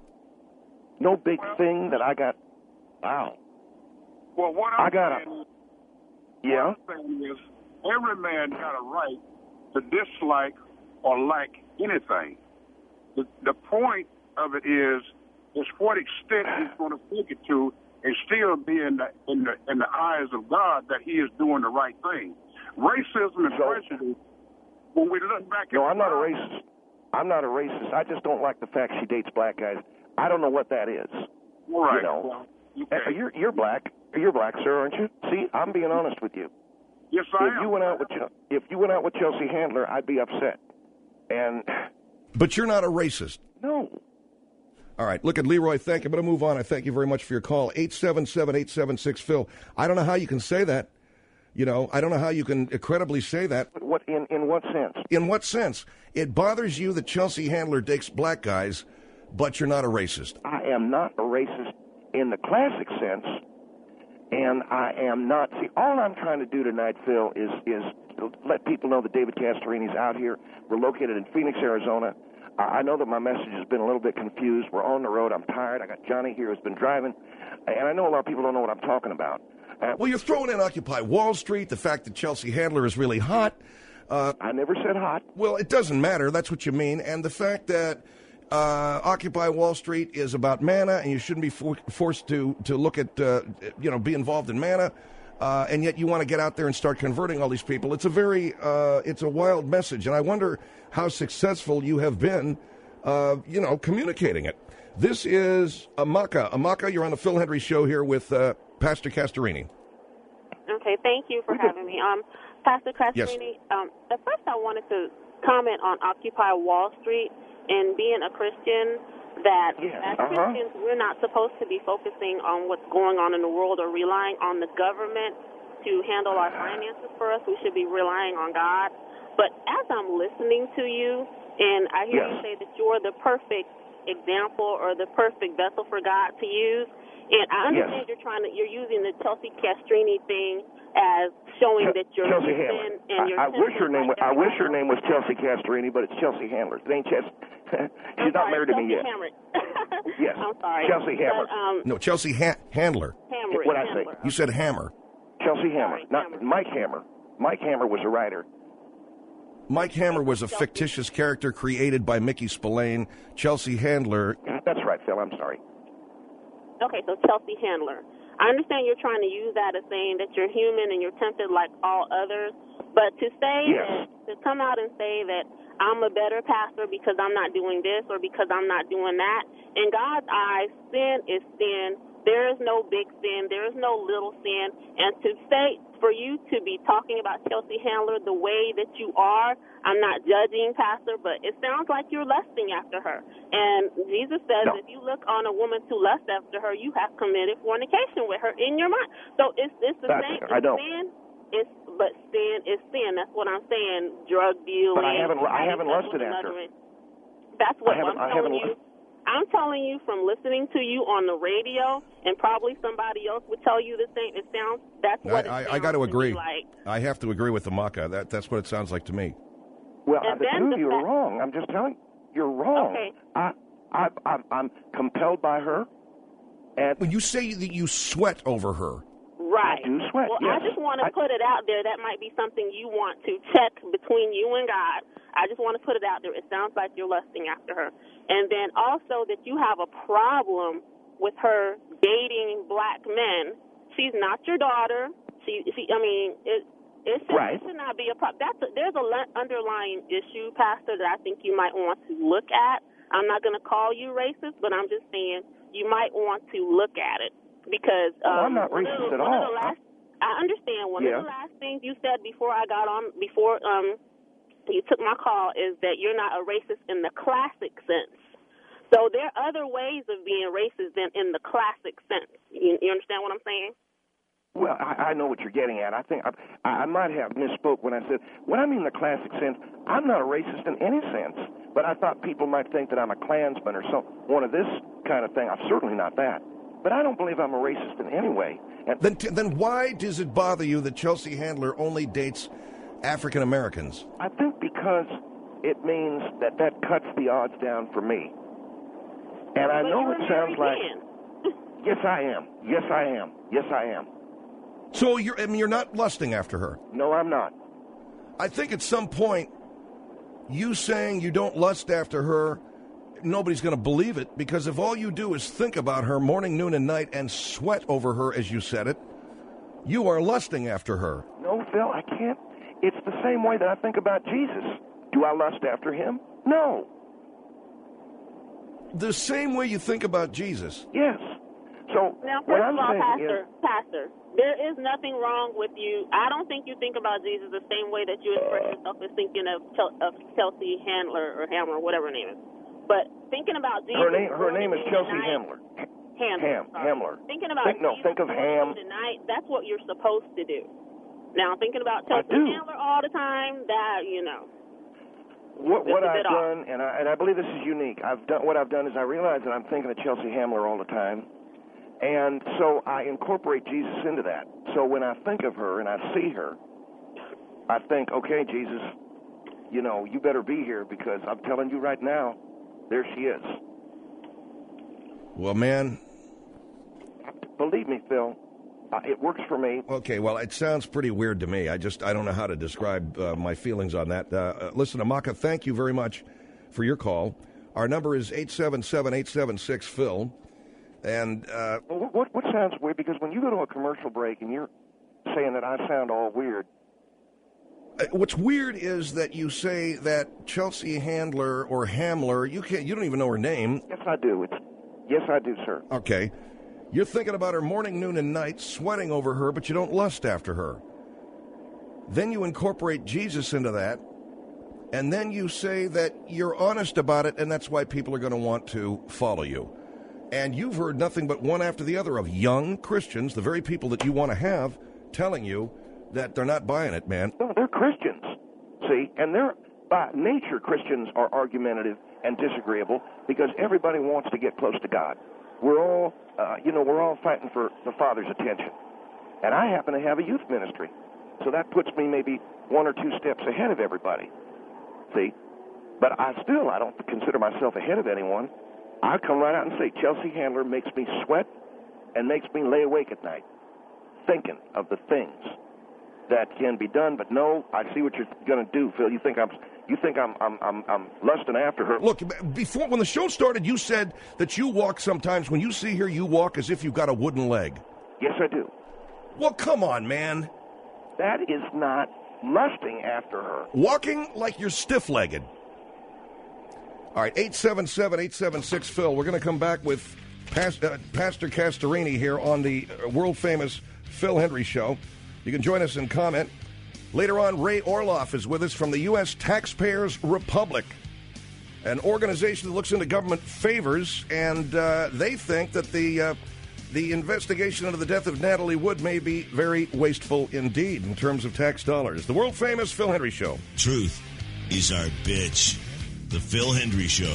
No big thing that I got. Wow. Well, what I'm I got saying a. is, Yeah. what I'm saying is, every man got a right to dislike or like anything. The, the point of it is, is what extent he's going to take it to, and still be in the in the in the eyes of God that he is doing the right thing. Racism and prejudice. When we look back at No, I'm not a racist. I'm not a racist. I just don't like the fact she dates black guys. I don't know what that is. Right. You know, okay. you're you're black. You're black, sir, aren't you? See, I'm being honest with you. Yes, I if am. You went out with if you went out with Chelsea Handler, I'd be upset. And but you're not a racist. No. All right. Look at Leroy. Thank you. I'm going to move on. I thank you very much for your call. eight seven seven, eight seven six, Phil. I don't know how you can say that. You know, I don't know how you can credibly say that. What in, in what sense? In what sense? It bothers you that Chelsea Handler dates black guys, but you're not a racist. I am not a racist in the classic sense, and I am not. See, all I'm trying to do tonight, Phil, is is let people know that David Castorini's out here. We're located in Phoenix, Arizona. I know that my message has been a little bit confused. We're on the road. I'm tired. I got Johnny here who's been driving, and I know a lot of people don't know what I'm talking about. Uh, well, you're throwing in Occupy Wall Street, the fact that Chelsea Handler is really hot. Uh, I never said hot. Well, it doesn't matter. That's what you mean. And the fact that uh, Occupy Wall Street is about manna, and you shouldn't be for- forced to to look at, uh, you know, be involved in manna, uh, and yet you want to get out there and start converting all these people. It's a very, uh, it's a wild message, and I wonder how successful you have been, uh, you know, communicating it. This is Amaka. Amaka, you're on the Phil Hendry Show here with uh, Pastor Castorini. Okay, thank you for having me. Um, Pastor Castorini, yes. um, at first I wanted to comment on Occupy Wall Street and being a Christian, that yes. as uh-huh. Christians, we're not supposed to be focusing on what's going on in the world or relying on the government to handle our finances for us. We should be relying on God. But as I'm listening to you, and I hear yes. you say that you're the perfect example or the perfect vessel for God to use, and I understand yes. you're trying to, you're using the Chelsea Castrini thing as showing Ch- that you're Chelsea human Handler. and you're I, I wish her name. like Was, I wish her name was Chelsea Castorini, but it's Chelsea Handler. It ain't Chelsea. She's not married to me yet. Yes. I'm sorry. Chelsea Hammer. But, um, No, Chelsea ha- Handler. Hammer. What I say? Handler. You said Hammer. Chelsea Hammer, not Hammer. Mike Hammer. Mike Hammer was a writer. Mike Hammer was a fictitious character created by Mickey Spillane. Chelsea Handler. That's right, Phil. I'm sorry. Okay, so Chelsea Handler. I understand you're trying to use that as saying that you're human and you're tempted like all others, but to say yes. that, to come out and say that I'm a better pastor because I'm not doing this or because I'm not doing that, in God's eyes, sin is sin. There is no big sin. There is no little sin. And to say, for you to be talking about Chelsea Handler the way that you are, I'm not judging, Pastor, but it sounds like you're lusting after her. And Jesus says no. if you look on a woman to lust after her, you have committed fornication with her in your mind. So it's, it's the That's, same. I don't. Sin, it's, but sin is sin. That's what I'm saying. Drug dealing. But I haven't, I haven't lusted after her. That's what I'm I telling you. I'm telling you from listening to you on the radio, and probably somebody else would tell you the same. It sounds, that's what I, it I, sounds I got to agree. like. I have to agree with the Maka. That, that's what it sounds like to me. Well, And the then two the of you are fact- wrong. I'm just telling you. You're wrong. Okay. I, I, I, I'm compelled by her. And when you say that you sweat over her. Right. I do sweat, Well, yes. I just want to I- put it out there. That might be something you want to check between you and God. I just want to put it out there. It sounds like you're lusting after her. And then also that you have a problem with her dating black men. She's not your daughter. She, she I mean, it, it, should, Right. it should not be a problem. That's a, there's a le- underlying issue, Pastor, that I think you might want to look at. I'm not going to call you racist, but I'm just saying you might want to look at it. Because um, Oh, I'm not one racist of the, at one all. Of the last, I understand. One Yeah. of the last things you said before I got on, before um, you took my call, is that you're not a racist in the classic sense. So there are other ways of being racist than in the classic sense. You, you understand what I'm saying? Well, I, I know what you're getting at. I think I, I might have misspoke when I said, when I mean the classic sense, I'm not a racist in any sense. But I thought people might think that I'm a Klansman or some one of this kind of thing. I'm certainly not that. But I don't believe I'm a racist in any way. And then, then why does it bother you that Chelsea Handler only dates African Americans? I think because it means that that cuts the odds down for me. And I but know you're it a sounds like, man. yes, I am. Yes, I am. Yes, I am. So you're, I mean, you're not lusting after her? No, I'm not. I think at some point, you saying you don't lust after her, nobody's going to believe it, because if all you do is think about her morning, noon, and night and sweat over her, as you said it, you are lusting after her. No, Phil, I can't. It's the same way that I think about Jesus. Do I lust after him? No. The same way you think about Jesus? Yes. So now, what first I'm of all, saying Pastor, is, Pastor, there is nothing wrong with you. I don't think you think about Jesus the same way that you express yourself as thinking of, Chel- of Chelsea Handler or Hamler, whatever her name is. But thinking about Jesus. her name, her name is morning, Chelsea night, Hamler. Hamler. Ham, sorry. Hamler. Thinking about think, no, Jesus think of Ham. tonight, that's what you're supposed to do. Now, thinking about I Chelsea do. Handler all the time, that, you know. What, what Just a I've bit off. done, and I, and I believe this is unique. I've done what I've done is I realize that I'm thinking of Chelsea Handler all the time, and so I incorporate Jesus into that. So when I think of her and I see her, I think, okay, Jesus, you know, you better be here because I'm telling you right now, there she is. Well, man, believe me, Phil, uh, it works for me. Okay, well, it sounds pretty weird to me. I just, I don't know how to describe uh, my feelings on that. Uh, uh, listen, Amaka, thank you very much for your call. Our number is eight seven seven, eight seven six, Phil. And uh, well, what, what sounds weird, because when you go to a commercial break and you're saying that I sound all weird. What's weird is that you say that Chelsea Handler or Hamler, you can't, you don't even know her name. Yes, I do. It's, yes, I do, sir. Okay. You're thinking about her morning, noon, and night, sweating over her, but you don't lust after her. Then you incorporate Jesus into that, and then you say that you're honest about it, and that's why people are going to want to follow you. And you've heard nothing but one after the other of young Christians, the very people that you want to have, telling you that they're not buying it, man. No, they're Christians, see? And they're, by nature, Christians are argumentative and disagreeable because everybody wants to get close to God. We're all, uh, you know, we're all fighting for the Father's attention. And I happen to have a youth ministry, so that puts me maybe one or two steps ahead of everybody, see? But I still, I don't consider myself ahead of anyone. I come right out and say, Chelsea Handler makes me sweat and makes me lay awake at night, thinking of the things that can be done. But no, I see what you're going to do, Phil. You think I'm, you think I'm, I'm, I'm, I'm lusting after her. Look, before when the show started, you said that you walk sometimes. When you see her, you walk as if you've got a wooden leg. Yes, I do. Well, come on, man. That is not lusting after her. Walking like you're stiff-legged. All right, eight seven seven, eight seven six, Phil. We're going to come back with Past, uh, Pastor Castorini here on the world-famous Phil Hendry Show. You can join us and comment. Later on, Ray Orloff is with us from the U S Taxpayers Republic, an organization that looks into government favors, and uh, they think that the uh, the investigation into the death of Natalie Wood may be very wasteful indeed in terms of tax dollars. The world-famous Phil Hendry Show. Truth is our bitch. The Phil Hendry Show.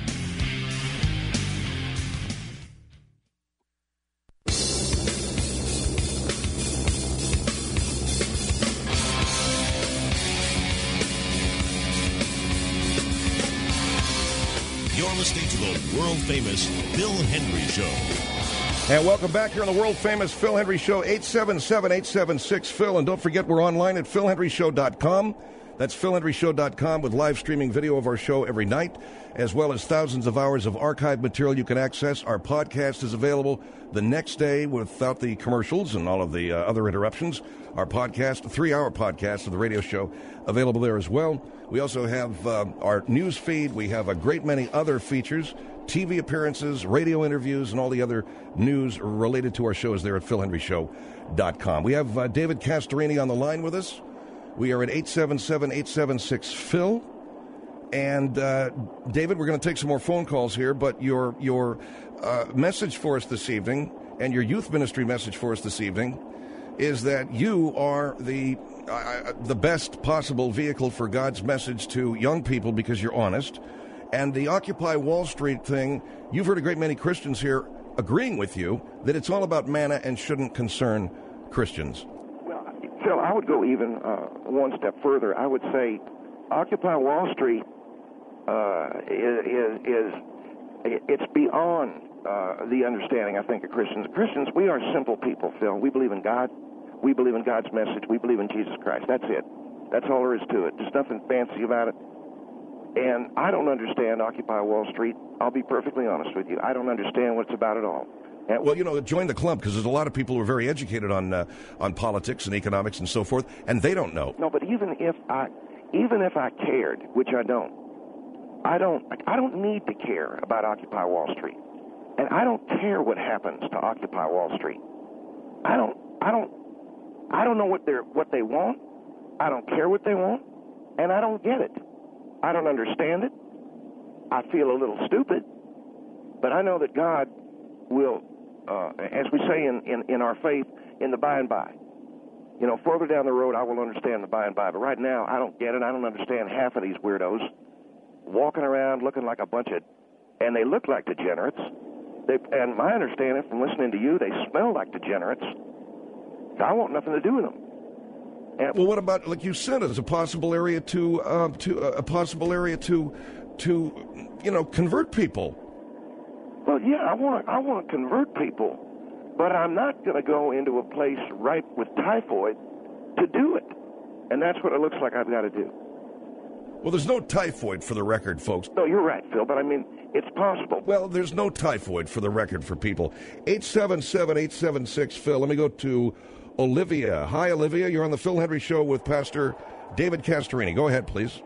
You're listening to the world-famous Phil Hendry Show. And welcome back here on the world-famous Phil Hendry Show, eight seven seven, eight seven six, Phil. And don't forget, we're online at phil hendry show dot com. That's phil henry show dot com with live streaming video of our show every night, as well as thousands of hours of archived material you can access. Our podcast is available the next day without the commercials and all of the uh, other interruptions. Our podcast, a three-hour podcast of the radio show, available there as well. We also have uh, our news feed. We have a great many other features, T V appearances, radio interviews, and all the other news related to our shows there at phil henry show dot com. We have uh, David Castorini on the line with us. We are at eight seven seven, eight seven six, Phil. And, uh, David, we're going to take some more phone calls here, but your, your uh, message for us this evening and your youth ministry message for us this evening is that you are the uh, the best possible vehicle for God's message to young people because you're honest. And the Occupy Wall Street thing, you've heard a great many Christians here agreeing with you that it's all about manna and shouldn't concern Christians. Well, Phil, I would go even uh, one step further. I would say Occupy Wall Street uh, is, is, is it's beyond uh, the understanding, I think, of Christians. Christians, we are simple people, Phil. We believe in God. We believe in God's message. We believe in Jesus Christ. That's it. That's all there is to it. There's nothing fancy about it. And I don't understand Occupy Wall Street. I'll be perfectly honest with you. I don't understand what it's about at all. And well, you know, join the club because there's a lot of people who are very educated on uh, on politics and economics and so forth, and they don't know. No, but even if I, even if I cared, which I don't, I don't, I don't need to care about Occupy Wall Street, and I don't care what happens to Occupy Wall Street. I don't, I don't, I don't know what they're what they want. I don't care what they want, and I don't get it. I don't understand it. I feel a little stupid, but I know that God will, uh, as we say in, in, in our faith, in the by and by. You know, further down the road, I will understand the by and by. But right now, I don't get it. I don't understand half of these weirdos walking around looking like a bunch of, and they look like degenerates. They, and my understanding from listening to you, they smell like degenerates. So I want nothing to do with them. And well, what about, like you said, as a possible area to uh, to uh, a possible area to to you know convert people? Well, yeah, I want I want to convert people, but I'm not going to go into a place ripe with typhoid to do it, and that's what it looks like I've got to do. Well, there's no typhoid for the record, folks. No, you're right, Phil, but I mean, it's possible. Well, there's no typhoid for the record for people. eight seven seven, eight seven six, Phil. Let me go to Olivia. Hi, Olivia. You're on the Phil Henry Show with Pastor David Castorini. Go ahead, please.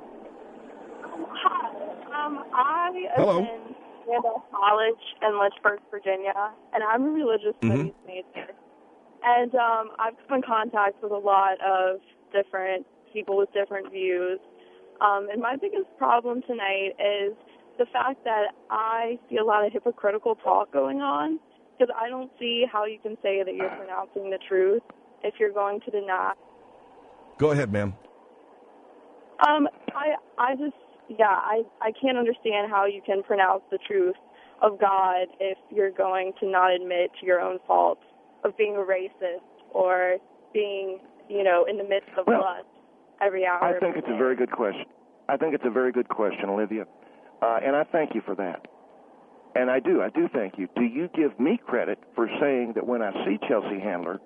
Hi. Um, I Hello. attend Randolph College in Lynchburg, Virginia, and I'm a religious studies Mm-hmm. major. And um, I've come in contact with a lot of different people with different views. Um, and my biggest problem tonight is the fact that I see a lot of hypocritical talk going on, because I don't see how you can say that you're pronouncing the truth if you're going to deny. Go ahead, ma'am. Um, I, I just, yeah, I, I can't understand how you can pronounce the truth of God if you're going to not admit to your own faults of being a racist or being, you know, in the midst of well, lust every hour. I think it's a very good question. I think it's a very good question, Olivia, uh, and I thank you for that. And I do, I do thank you. Do you give me credit for saying that when I see Chelsea Handler,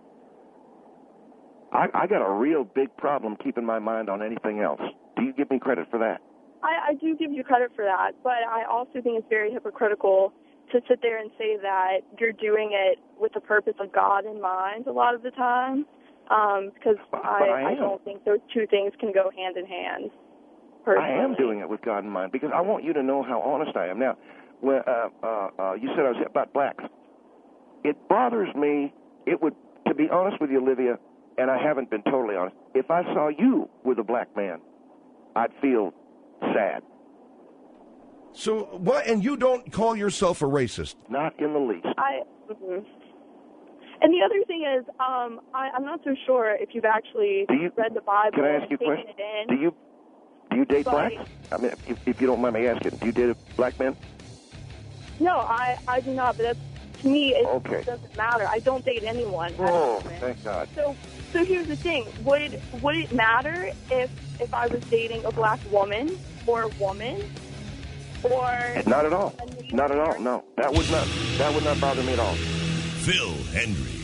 I, I got a real big problem keeping my mind on anything else? Do you give me credit for that? I, I do give you credit for that, but I also think it's very hypocritical to sit there and say that you're doing it with the purpose of God in mind a lot of the time, um, because I, I, I don't think those two things can go hand in hand. Personally. I am doing it with God in mind because I want you to know how honest I am. Now, when, uh, uh, uh, you said I was about blacks. It bothers me. It would, to be honest with you, Olivia, and I haven't been totally honest, if I saw you with a black man, I'd feel sad. So what? And you don't call yourself a racist? Not in the least. I. Mm-hmm. And the other thing is, um, I, I'm not so sure if you've actually you, read the Bible. Can I ask you a and question? taken it in. Do you do you date but, blacks? I mean, if, if you don't mind me asking, do you date a black man? No, I, I do not. But that's, to me, it okay. doesn't matter. I don't date anyone. Oh, thank God. So, so here's the thing: would would it matter if if I was dating a black woman or a woman, or not at all? Not at all. No, that would not that would not bother me at all. Phil Hendry.